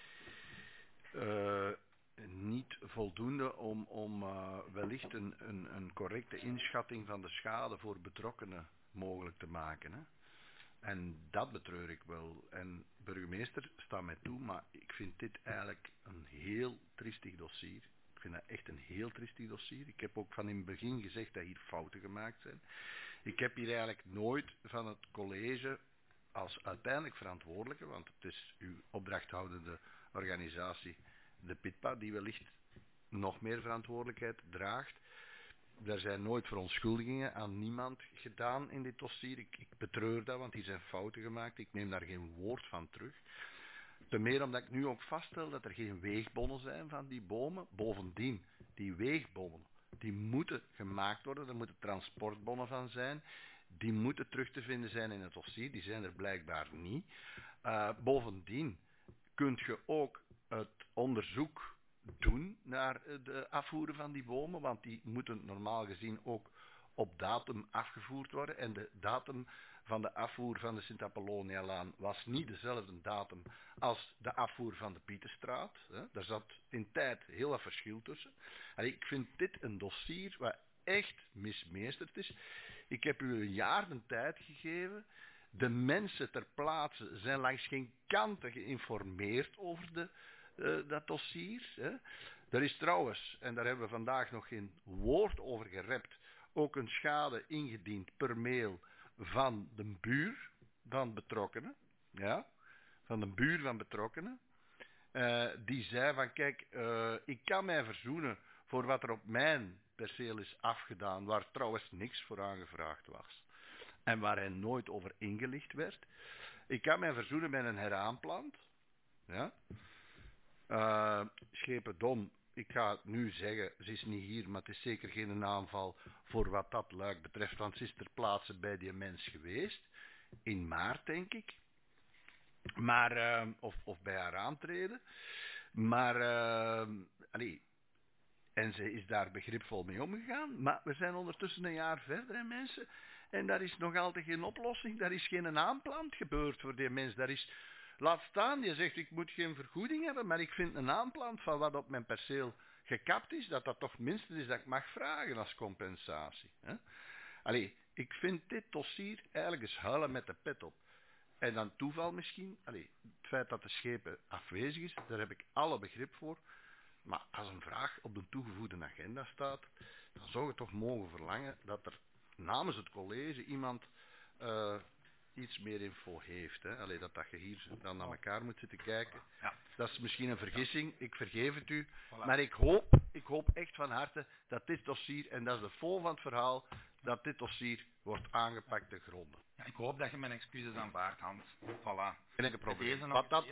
niet voldoende om wellicht een correcte inschatting van de schade voor betrokkenen mogelijk te maken. Hè? En dat betreur ik wel. En burgemeester, sta mij toe, maar ik vind dit eigenlijk een heel triestig dossier. Ik vind dat echt een heel triestig dossier. Ik heb ook van in het begin gezegd dat hier fouten gemaakt zijn. Ik heb hier eigenlijk nooit van het college als uiteindelijk verantwoordelijke, want het is uw opdrachthoudende organisatie, de PITPA, die wellicht nog meer verantwoordelijkheid draagt. Er zijn nooit verontschuldigingen aan niemand gedaan in dit dossier. Ik betreur dat, want hier zijn fouten gemaakt. Ik neem daar geen woord van terug. Ten meer omdat ik nu ook vaststel dat er geen weegbonnen zijn van die bomen. Bovendien, die weegbonnen, die moeten gemaakt worden. Er moeten transportbonnen van zijn. Die moeten terug te vinden zijn in het dossier. Die zijn er blijkbaar niet. Bovendien kunt je ook het onderzoek doen naar de afvoeren van die bomen, want die moeten normaal gezien ook op datum afgevoerd worden. En de datum van de afvoer van de Sint-Apollonia-laan was niet dezelfde datum als de afvoer van de Pieterstraat. Daar zat in tijd heel wat verschil tussen. En ik vind dit een dossier wat echt mismeesterd is. Ik heb u een jaar de tijd gegeven. De mensen ter plaatse zijn langs geen kanten geïnformeerd over dat dossier. Hè. Er is trouwens, en daar hebben we vandaag nog geen woord over gerept, ook een schade ingediend per mail van de buur van betrokkenen. Ja, van de buur van betrokkenen. Die zei van kijk, ik kan mij verzoenen voor wat er op mijn perceel is afgedaan, waar trouwens niks voor aangevraagd was. En waar hij nooit over ingelicht werd. Ik kan mij verzoenen met een heraanplant. Ja. Schependom, ik ga het nu zeggen, ze is niet hier, maar het is zeker geen aanval voor wat dat luik betreft, want ze is ter plaatse bij die mens geweest. In maart, denk ik. Maar, of bij haar aantreden. Maar, en ze is daar begripvol mee omgegaan. Maar we zijn ondertussen een jaar verder, hè, mensen. En daar is nog altijd geen oplossing. Daar is geen aanplant gebeurd voor die mens. Daar is, laat staan, je zegt ik moet geen vergoeding hebben, maar ik vind een aanplant van wat op mijn perceel gekapt is, dat toch minstens is dat ik mag vragen als compensatie. Hè? Allee, ik vind dit dossier eigenlijk eens huilen met de pet op. En dan toeval misschien, het feit dat de schepen afwezig is, daar heb ik alle begrip voor. Maar als een vraag op de toegevoegde agenda staat, dan zou je toch mogen verlangen dat er namens het college iemand iets meer info heeft. Hè? Dat je hier dan naar elkaar moet zitten kijken. Ja. Dat is misschien een vergissing, ik vergeef het u. Voilà. Maar ik hoop echt van harte dat dit dossier, en dat is de vol van het verhaal, dat dit dossier wordt aangepakt te gronden. Ja, ik hoop dat je mijn excuses aanvaardt, Hans. Voilà. Geen enkel probleem.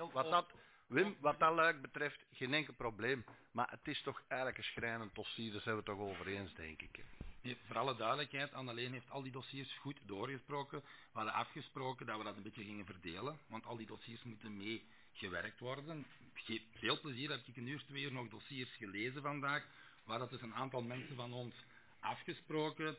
Wat dat luik betreft, geen enkel probleem. Maar het is toch eigenlijk een schrijnend dossier, daar zijn we het toch over eens, denk ik. Nee, voor alle duidelijkheid, Anneleen heeft al die dossiers goed doorgesproken. We hadden afgesproken dat we dat een beetje gingen verdelen, want al die dossiers moeten mee gewerkt worden. Veel plezier, heb ik een uur, 2 uur nog dossiers gelezen vandaag, waar dat dus een aantal mensen van ons afgesproken.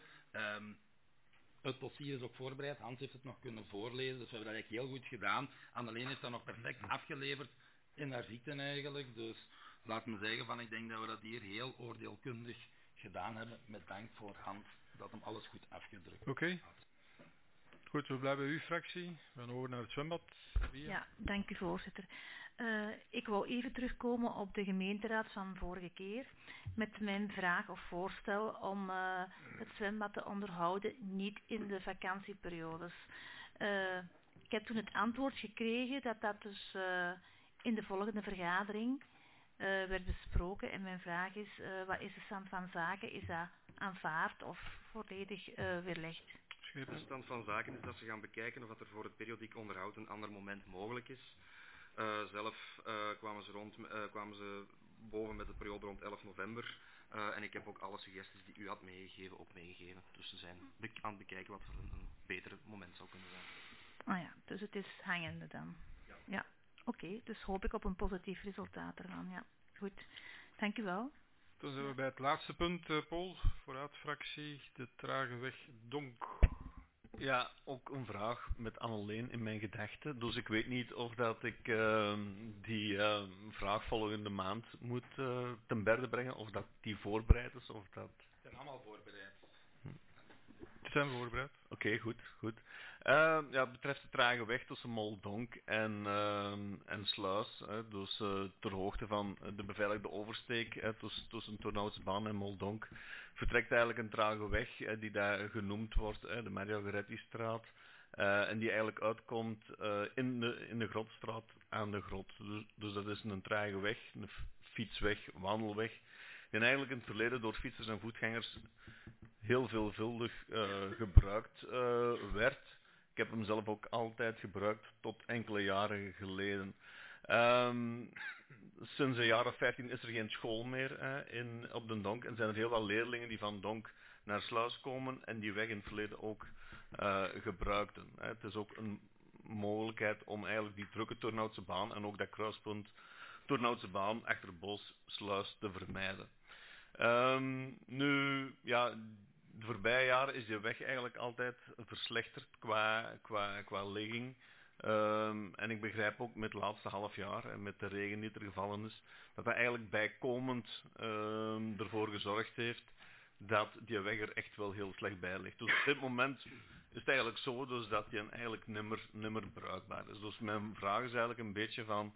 Het dossier is ook voorbereid, Hans heeft het nog kunnen voorlezen, dus we hebben dat eigenlijk heel goed gedaan. Anneleen heeft dat nog perfect afgeleverd in haar ziekte eigenlijk, dus laat me zeggen van ik denk dat we dat hier heel oordeelkundig gedaan hebben, met dank voor Hans dat hem alles goed afgedrukt Oké. Goed, we blijven bij uw fractie. We gaan over naar het zwembad. Ja, dank u voorzitter. Ik wou even terugkomen op de gemeenteraad van vorige keer met mijn vraag of voorstel om het zwembad te onderhouden, niet in de vakantieperiodes. Ik heb toen het antwoord gekregen dat dat dus in de volgende vergadering werd besproken en mijn vraag is, wat is de stand van zaken? Is dat aanvaard of volledig weerlegd? De stand van zaken is dat ze gaan bekijken of er voor het periodiek onderhoud een ander moment mogelijk is. Zelf kwamen ze boven met de periode rond 11 november en ik heb ook alle suggesties die u had meegegeven ook meegegeven. Dus ze zijn aan het bekijken wat voor een beter moment zou kunnen zijn. Ah ja, dus het is hangende dan. Ja. Oké, dus hoop ik op een positief resultaat ervan. Ja, goed. Dank u wel. Dan zijn we bij het laatste punt, Paul, vooruit fractie, de trage weg Donk. Ja, ook een vraag met Anneleen in mijn gedachten. Dus ik weet niet of dat ik die vraag volgende maand moet ten berde brengen, of dat die voorbereid is, of dat... Ze zijn allemaal voorbereid. Zijn we voorbereid? Oké, goed. Het betreft de trage weg tussen Moldonk en Sluis, dus ter hoogte van de beveiligde oversteek tussen Turnhoutsbaan en Moldonk, vertrekt eigenlijk een trage weg die daar genoemd wordt, de Maria Goretti-straat, en die eigenlijk uitkomt in de Grotstraat aan de Grot. Dus dat is een trage weg, een fietsweg, wandelweg, die eigenlijk in het verleden door fietsers en voetgangers heel veelvuldig gebruikt werd. Ik heb hem zelf ook altijd gebruikt, tot enkele jaren geleden. Sinds de jaren 15 is er geen school meer op de Donk en zijn er heel wat leerlingen die van Donk naar Sluis komen en die weg in het verleden ook gebruikten. Het is ook een mogelijkheid om eigenlijk die drukke Turnhoutse baan en ook dat kruispunt Turnhoutse baan achter Bos Sluis te vermijden. De voorbije jaren is die weg eigenlijk altijd verslechterd qua ligging. En ik begrijp ook met het laatste half jaar en met de regen die er gevallen is, dat eigenlijk bijkomend ervoor gezorgd heeft dat die weg er echt wel heel slecht bij ligt. Dus op dit moment is het eigenlijk zo dus dat die eigenlijk nimmer bruikbaar is. Dus mijn vraag is eigenlijk een beetje van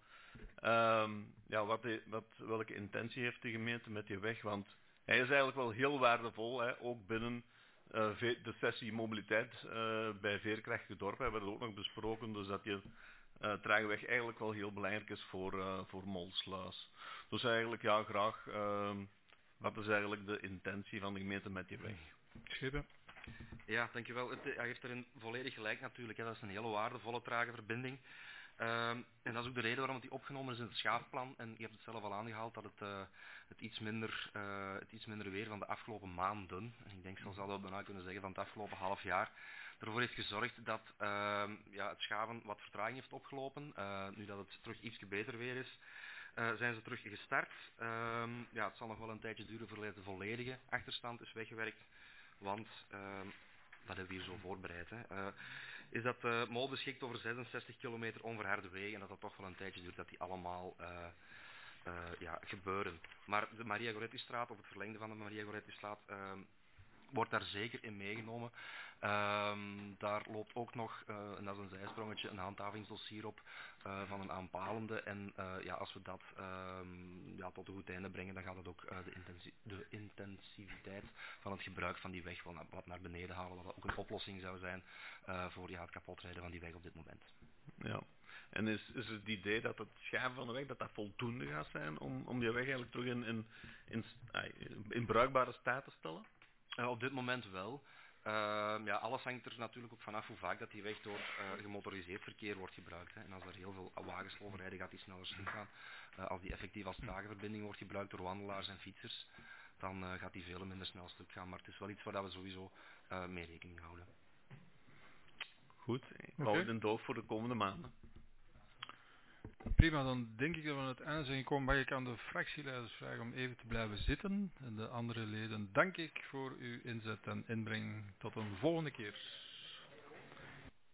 welke intentie heeft de gemeente met die weg, want hij is eigenlijk wel heel waardevol, ook binnen de sessie mobiliteit bij Veerkrachtige Dorp hebben we dat ook nog besproken, dus dat die trage weg eigenlijk wel heel belangrijk is voor Molsluis. Dus eigenlijk graag, wat is eigenlijk de intentie van de gemeente met die weg? Schepen. Ja, dankjewel. Hij heeft erin volledig gelijk natuurlijk. Dat is een hele waardevolle trage verbinding. En dat is ook de reden waarom die opgenomen is in het schaafplan. En je hebt het zelf al aangehaald dat het iets minder weer van de afgelopen maanden, en ik denk zelfs dat we bijna kunnen zeggen van het afgelopen half jaar, ervoor heeft gezorgd dat het schaven wat vertraging heeft opgelopen. Nu dat het terug iets beter weer is, zijn ze terug gestart. Het zal nog wel een tijdje duren voordat de volledige achterstand is weggewerkt, want dat hebben we hier zo voorbereid. Is dat Mol beschikt over 66 kilometer onverharde wegen en dat dat toch wel een tijdje duurt dat die allemaal gebeuren. Maar de Maria Goretti-straat, of het verlengde van de Maria Goretti-straat, wordt daar zeker in meegenomen. Daar loopt ook nog, en dat is een zijsprongetje, een handhavingsdossier op van een aanpalende. En als we dat tot een goed einde brengen, dan gaat het ook de intensiviteit van het gebruik van die weg wel wat naar beneden halen. Wat ook een oplossing zou zijn voor het kapotrijden van die weg op dit moment. Ja. En is het idee dat het schaven van de weg dat voldoende gaat zijn om die weg eigenlijk terug in bruikbare staat te stellen? Op dit moment wel. Alles hangt er natuurlijk ook vanaf hoe vaak dat die weg door gemotoriseerd verkeer wordt gebruikt. En als er heel veel wagens overrijden, gaat die sneller stuk gaan. Als die effectief als trage verbinding wordt gebruikt door wandelaars en fietsers, dan gaat die veel minder snel stuk gaan. Maar het is wel iets waar we sowieso mee rekening houden. Goed, ik hou het in doog voor de komende maanden. Prima, dan denk ik dat we aan het einde zijn gekomen. Mag ik aan de fractieleiders vragen om even te blijven zitten. En de andere leden dank ik voor uw inzet en inbreng. Tot een volgende keer.